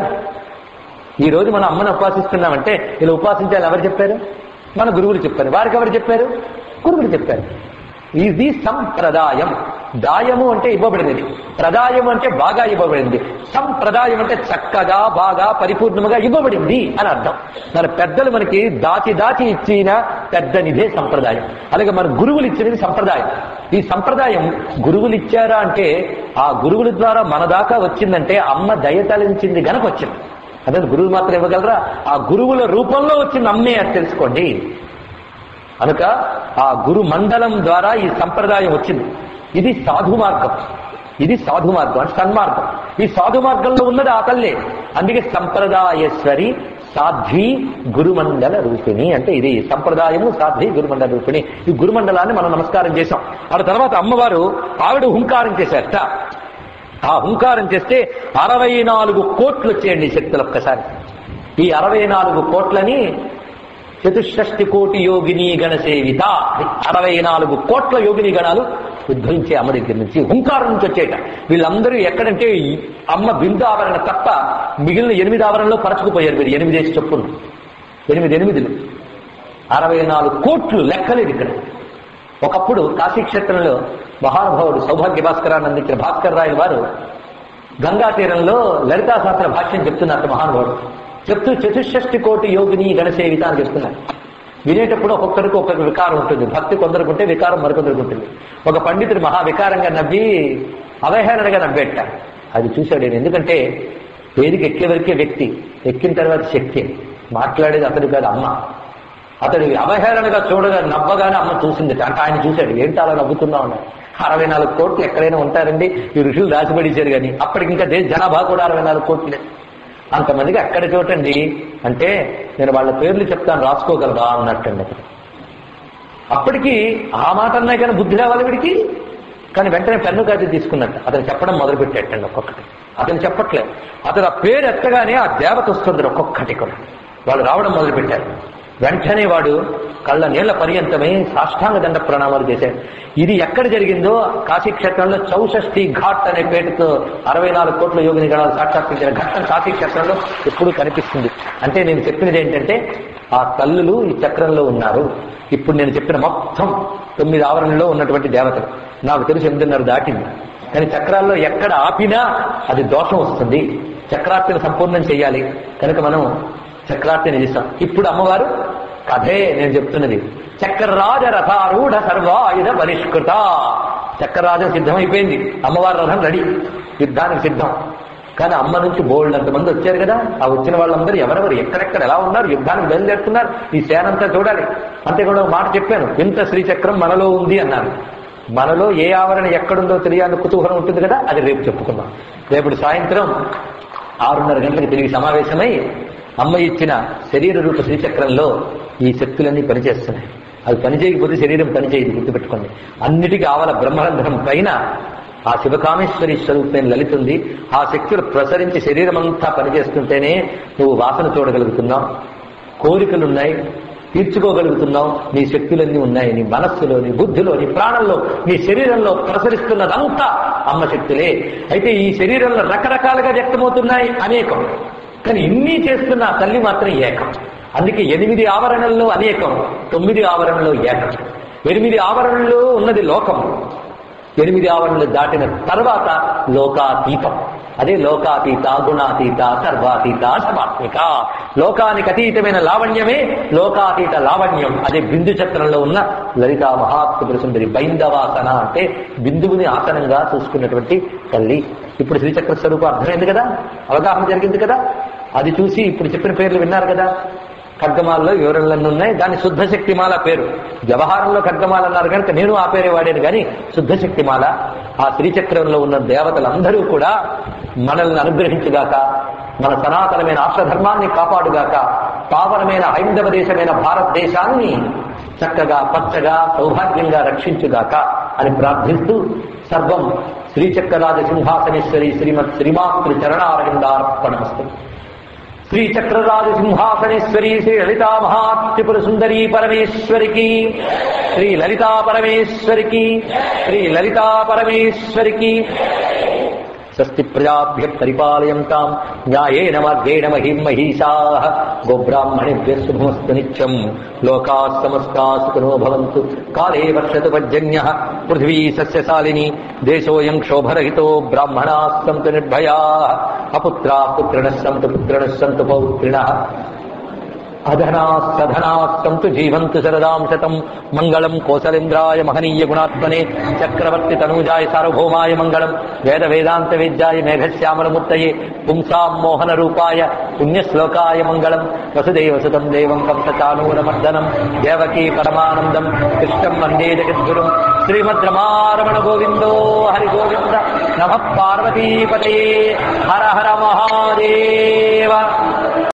ఈ రోజు మనం అమ్మను ఉపాసిస్తున్నామంటే ఇలా ఉపాసించాలని ఎవరు చెప్పారు? మన గురువులు చెప్పారు. వారికి ఎవరు చెప్పారు? గురువులు చెప్పారు. ఇది సంప్రదాయం. దాయము అంటే ఇవ్వబడినది, ప్రదాయము అంటే బాగా ఇవ్వబడింది, సంప్రదాయం అంటే చక్కగా బాగా పరిపూర్ణముగా ఇవ్వబడింది అని అర్థం. మన పెద్దలు మనకి దాచి దాచి ఇచ్చిన పెద్ద నిధే సంప్రదాయం. అలాగే మన గురువులు ఇచ్చినది సంప్రదాయం. ఈ సంప్రదాయం గురువులు ఇచ్చారా అంటే ఆ గురువుల ద్వారా మన దాకా వచ్చిందంటే అమ్మ దయతలించింది గనక వచ్చింది. అదే గురువులు మాత్రం ఇవ్వగలరా? ఆ గురువుల రూపంలో వచ్చిన అమ్మే అది తెలుసుకోండి. కనుక ఆ గురు మండలం ద్వారా ఈ సంప్రదాయం వచ్చింది. ఇది సాధు మార్గం. ఇది సాధు మార్గం అంటే సన్మార్గం. ఈ సాధు మార్గంలో ఉన్నది ఆ తల్లే. అందుకే సంప్రదాయేశ్వరి సాధ్వి గురుమండల రూపిణి అంటే ఇది సంప్రదాయము, సాధ్వి గురుమండల రూపిణి. ఈ గురుమండలాన్ని మనం నమస్కారం చేశాం. ఆ తర్వాత అమ్మవారు ఆవిడ హుంకారం చేశారట. ఆ హుంకారం చేస్తే అరవై నాలుగు కోట్లు వచ్చేయండి శక్తులు ఒక్కసారి. ఈ అరవై నాలుగు కోట్లని చతుషష్టి కోటి యోగిని గణ సేవిత, అరవై నాలుగు కోట్ల యోగిని గణాలు ఉద్భవించే అమ్మ దగ్గర నుంచి హుంకారం నుంచి వచ్చేట. వీళ్ళందరూ ఎక్కడంటే అమ్మ బిందు ఆవరణ తప్ప మిగిలిన ఎనిమిది ఆవరణలో పరచుకుపోయారు. మీరు ఎనిమిదేసి చొప్పులు, ఎనిమిది ఎనిమిదిలు అరవై నాలుగు కోట్లు లెక్కలేదు ఇక్కడ. ఒకప్పుడు కాశీక్షేత్రంలో మహానుభావుడు సౌభాగ్య భాస్కరాన్ని అందించిన భాస్కర్ రాయల వారు గంగా తీరంలో లలితా శాస్త్ర భాష్యం చెప్తున్నారు. మహానుభావుడు చెప్తూ చతుషష్టి కోటి యోగిని గణసేవిత అని చెప్తున్నారు. వినేటప్పుడు ఒక్కొక్కరికి ఒక్కొక్క వికారం ఉంటుంది. భక్తి కొందరికి ఉంటే వికారం మరికొందరికి ఉంటుంది. ఒక పండితుడు మహా వికారంగా నవ్వి అవహేళనగా నవ్వేట. అది చూశాడు నేను. ఎందుకంటే వేదిక ఎక్కే వరకే వ్యక్తి, ఎక్కిన తర్వాత శక్తి. మాట్లాడేది అతడు కాదు, అమ్మ. అతడు అవహేళనగా చూడగా నవ్వగానే అమ్మ చూసింది. అంటే ఆయన చూశాడు, ఏంటి అలా నవ్వుతున్నా ఉన్నాడు. అరవై నాలుగు కోట్లు ఎక్కడైనా ఉంటారండి, ఈ ఋషులు రాసిపడిచారు. కానీ అప్పటికి ఇంకా దేశ జనాభా కూడా అరవై నాలుగు కోట్లే. అంతమందికి ఎక్కడ చూడండి అంటే నేను వాళ్ళ పేర్లు చెప్తాను రాసుకోగలరా అన్నట్టండి. అతను అప్పటికి ఆ మాట అన్నాయి కానీ బుద్ధి రావాలి వీడికి. కానీ వెంటనే పెన్ను కాదు తీసుకున్నట్టు అతను చెప్పడం మొదలు పెట్టేటండి. ఒక్కొక్కటి అతను చెప్పట్లేదు. అతను ఆ పేరు ఎత్తగానే ఆ దేవత వస్తుంది ఒక్కొక్కటి కూడా. వాళ్ళు రావడం మొదలు పెట్టారు. వెంటనే వాడు కళ్ళ నీళ్ల పర్యంతమై సాష్టాంగ దండ ప్రణామాలు చేశాడు. ఇది ఎక్కడ జరిగిందో కాశీక్షేత్రంలో చౌషష్ఠి ఘాట్ అనే పేరుతో అరవై నాలుగు కోట్ల యోగిని గణాలు సాక్షాత్కరించిన ఘట్టం కాశీక్షేత్రంలో ఎప్పుడూ కనిపిస్తుంది. అంటే నేను చెప్పినది ఏంటంటే ఆ తల్లులు ఈ చక్రంలో ఉన్నారు. ఇప్పుడు నేను చెప్పిన మొత్తం తొమ్మిది ఆవరణలో ఉన్నటువంటి దేవతలు నాకు తెలిసి ఎనిమిదిన్నర దాటింది. కానీ చక్రాల్లో ఎక్కడ ఆపినా అది దోషం వస్తుంది. చక్రార్తిని సంపూర్ణం చేయాలి. కనుక మనం చక్రార్తిని చేస్తాం. ఇప్పుడు అమ్మవారు కథే నేను చెప్తున్నది. చక్రరాజ రథారూఢ సర్వాయుధ బహిష్కృత. చక్రరాజం సిద్ధమైపోయింది. అమ్మవారి రథం రెడీ, యుద్ధానికి సిద్ధం. కానీ అమ్మ నుంచి బోల్డ్ అంతమంది వచ్చారు కదా. ఆ వచ్చిన వాళ్ళందరూ ఎవరెవరు ఎక్కడెక్కడ ఎలా ఉన్నారు, యుద్ధానికి బయలుదేరుతున్నారు. ఈ సేనంతా చూడాలి. అంతేకాదు ఒక మాట చెప్పాను, ఇంత శ్రీచక్రం మనలో ఉంది అన్నాను. మనలో ఏ ఆవరణ ఎక్కడుందో తెలియాలని కుతూహలం ఉంటుంది కదా, అది రేపు చెప్పుకుందాం. రేపు సాయంత్రం ఆరున్నర గంటలకు తిరిగి సమావేశమై అమ్మ ఇచ్చిన శరీర రూప శ్రీచక్రంలో ఈ శక్తులన్నీ పనిచేస్తున్నాయి. అవి పనిచేయకపోతే శరీరం పనిచేయదు, గుర్తుపెట్టుకోండి. అన్నిటికీ ఆవల బ్రహ్మరంధ్రం పైన ఆ శివకామేశ్వరి స్వరూపమైన లలితుంది. ఆ శక్తులు ప్రసరించి శరీరం అంతా పనిచేస్తుంటేనే నువ్వు వాసన చూడగలుగుతున్నావు, కోరికలున్నాయి, తీర్చుకోగలుగుతున్నావు. నీ శక్తులన్నీ ఉన్నాయి. నీ మనస్సులో, నీ బుద్ధిలో, నీ ప్రాణంలో, నీ శరీరంలో ప్రసరిస్తున్నదంతా అమ్మ శక్తులే. అయితే ఈ శరీరంలో రకరకాలుగా వ్యక్తమవుతున్నాయి అనేకం. కానీ ఇన్ని చేస్తున్న ఆ తల్లి మాత్రం ఏకం. అందుకే ఎనిమిది ఆవరణల్లో అనేకం, తొమ్మిది ఆవరణలో ఏకం. ఎనిమిది ఆవరణలో ఉన్నది లోకం. ఎనిమిది ఆవరణలు దాటిన తర్వాత లోకాతీతం. అదే లోకాతీత, గుణాతీత, సర్వాతీత, సమాత్మిక. లోకానికి అతీతమైన లావణ్యమే లోకాతీత లావణ్యం. అదే బిందు చక్రంలో ఉన్న లలితా మహాత్మ సుందరి. బైందవాసన అంటే బిందువుని ఆసనంగా చూసుకున్నటువంటి తల్లి. ఇప్పుడు శ్రీచక్ర స్వరూపం అర్థమైంది కదా, అవగాహన జరిగింది కదా. అది చూసి ఇప్పుడు చెప్పిన పేర్లు విన్నారు కదా. ఖడ్గమాలలో వివరణలన్నీ ఉన్నాయి. దాని శుద్ధ శక్తిమాల పేరు. వ్యవహారంలో ఖడ్గమాల అన్నారు కనుక నేను ఆ పేరే వాడాను. కానీ శుద్ధ శక్తిమాల ఆ శ్రీచక్రంలో ఉన్న దేవతలందరూ కూడా మనల్ని అనుగ్రహించుగాక, మన సనాతనమైన ఆర్షధర్మాన్ని కాపాడుగాక, పావనమైన హైందవ దేశమైన భారతదేశాన్ని చక్కగా పచ్చగా సౌభాగ్యంగా రక్షించుగాక అని ప్రార్థిస్తూ సర్వం శ్రీచక్రరాజ సింహాసనేశ్వరి శ్రీమత్ శ్రీమాతృ చరణారవిందార్పణమస్తు. శ్రీచక్రరాజ సింహాసనేశ్వరి శ్రీ లలితా మహాత్రిపుర సుందరీ పరమేశ్వరికి, శ్రీ లలితా పరమేశ్వరికి, శ్రీ లలితా పరమేశ్వరికి. స్వస్తి ప్రజాభ్య పరిపాలయంతాం న్యాయేన మార్గేణ మహిం మహిషాః. గోబ్రాహ్మణేభ్యః శుభమస్తు నిత్యం. లోకాః సమస్తాః సుఖినో భవంతు. కాలే వర్షతు పర్జన్యః. పృథివీ సస్యశాలినీ. దేశోऽयं క్షోభరహితో. బ్రాహ్మణాः సంతు నిర్భయాః. అపుత్రాः పుత్రిణः సంతు పుత్రిణः సంతు పౌత్రిణः. అధనాः సధనాः సంతు జీవంతు శరదాం శతం. మంగళం కోసలేంద్రాయ మహనీయ గుణాత్మనే చక్రవర్తి తనూజాయ సార్వభౌమాయ మంగళం. వేద వేదాంత వేద్యాయ మేఘశ్యామలమూర్తయే పుంసాం మోహన రూపాయ పుణ్యశ్లోకాయ మంగళం. వసుదేవ సుతం దేవం కంసచానూరమర్దనం దేవకీ పరమానందం కృష్ణం వందే జగద్గురుం. శ్రీమద్ రమారమణ గోవిందో హరి గోవింద. నమః పార్వతీపతయే.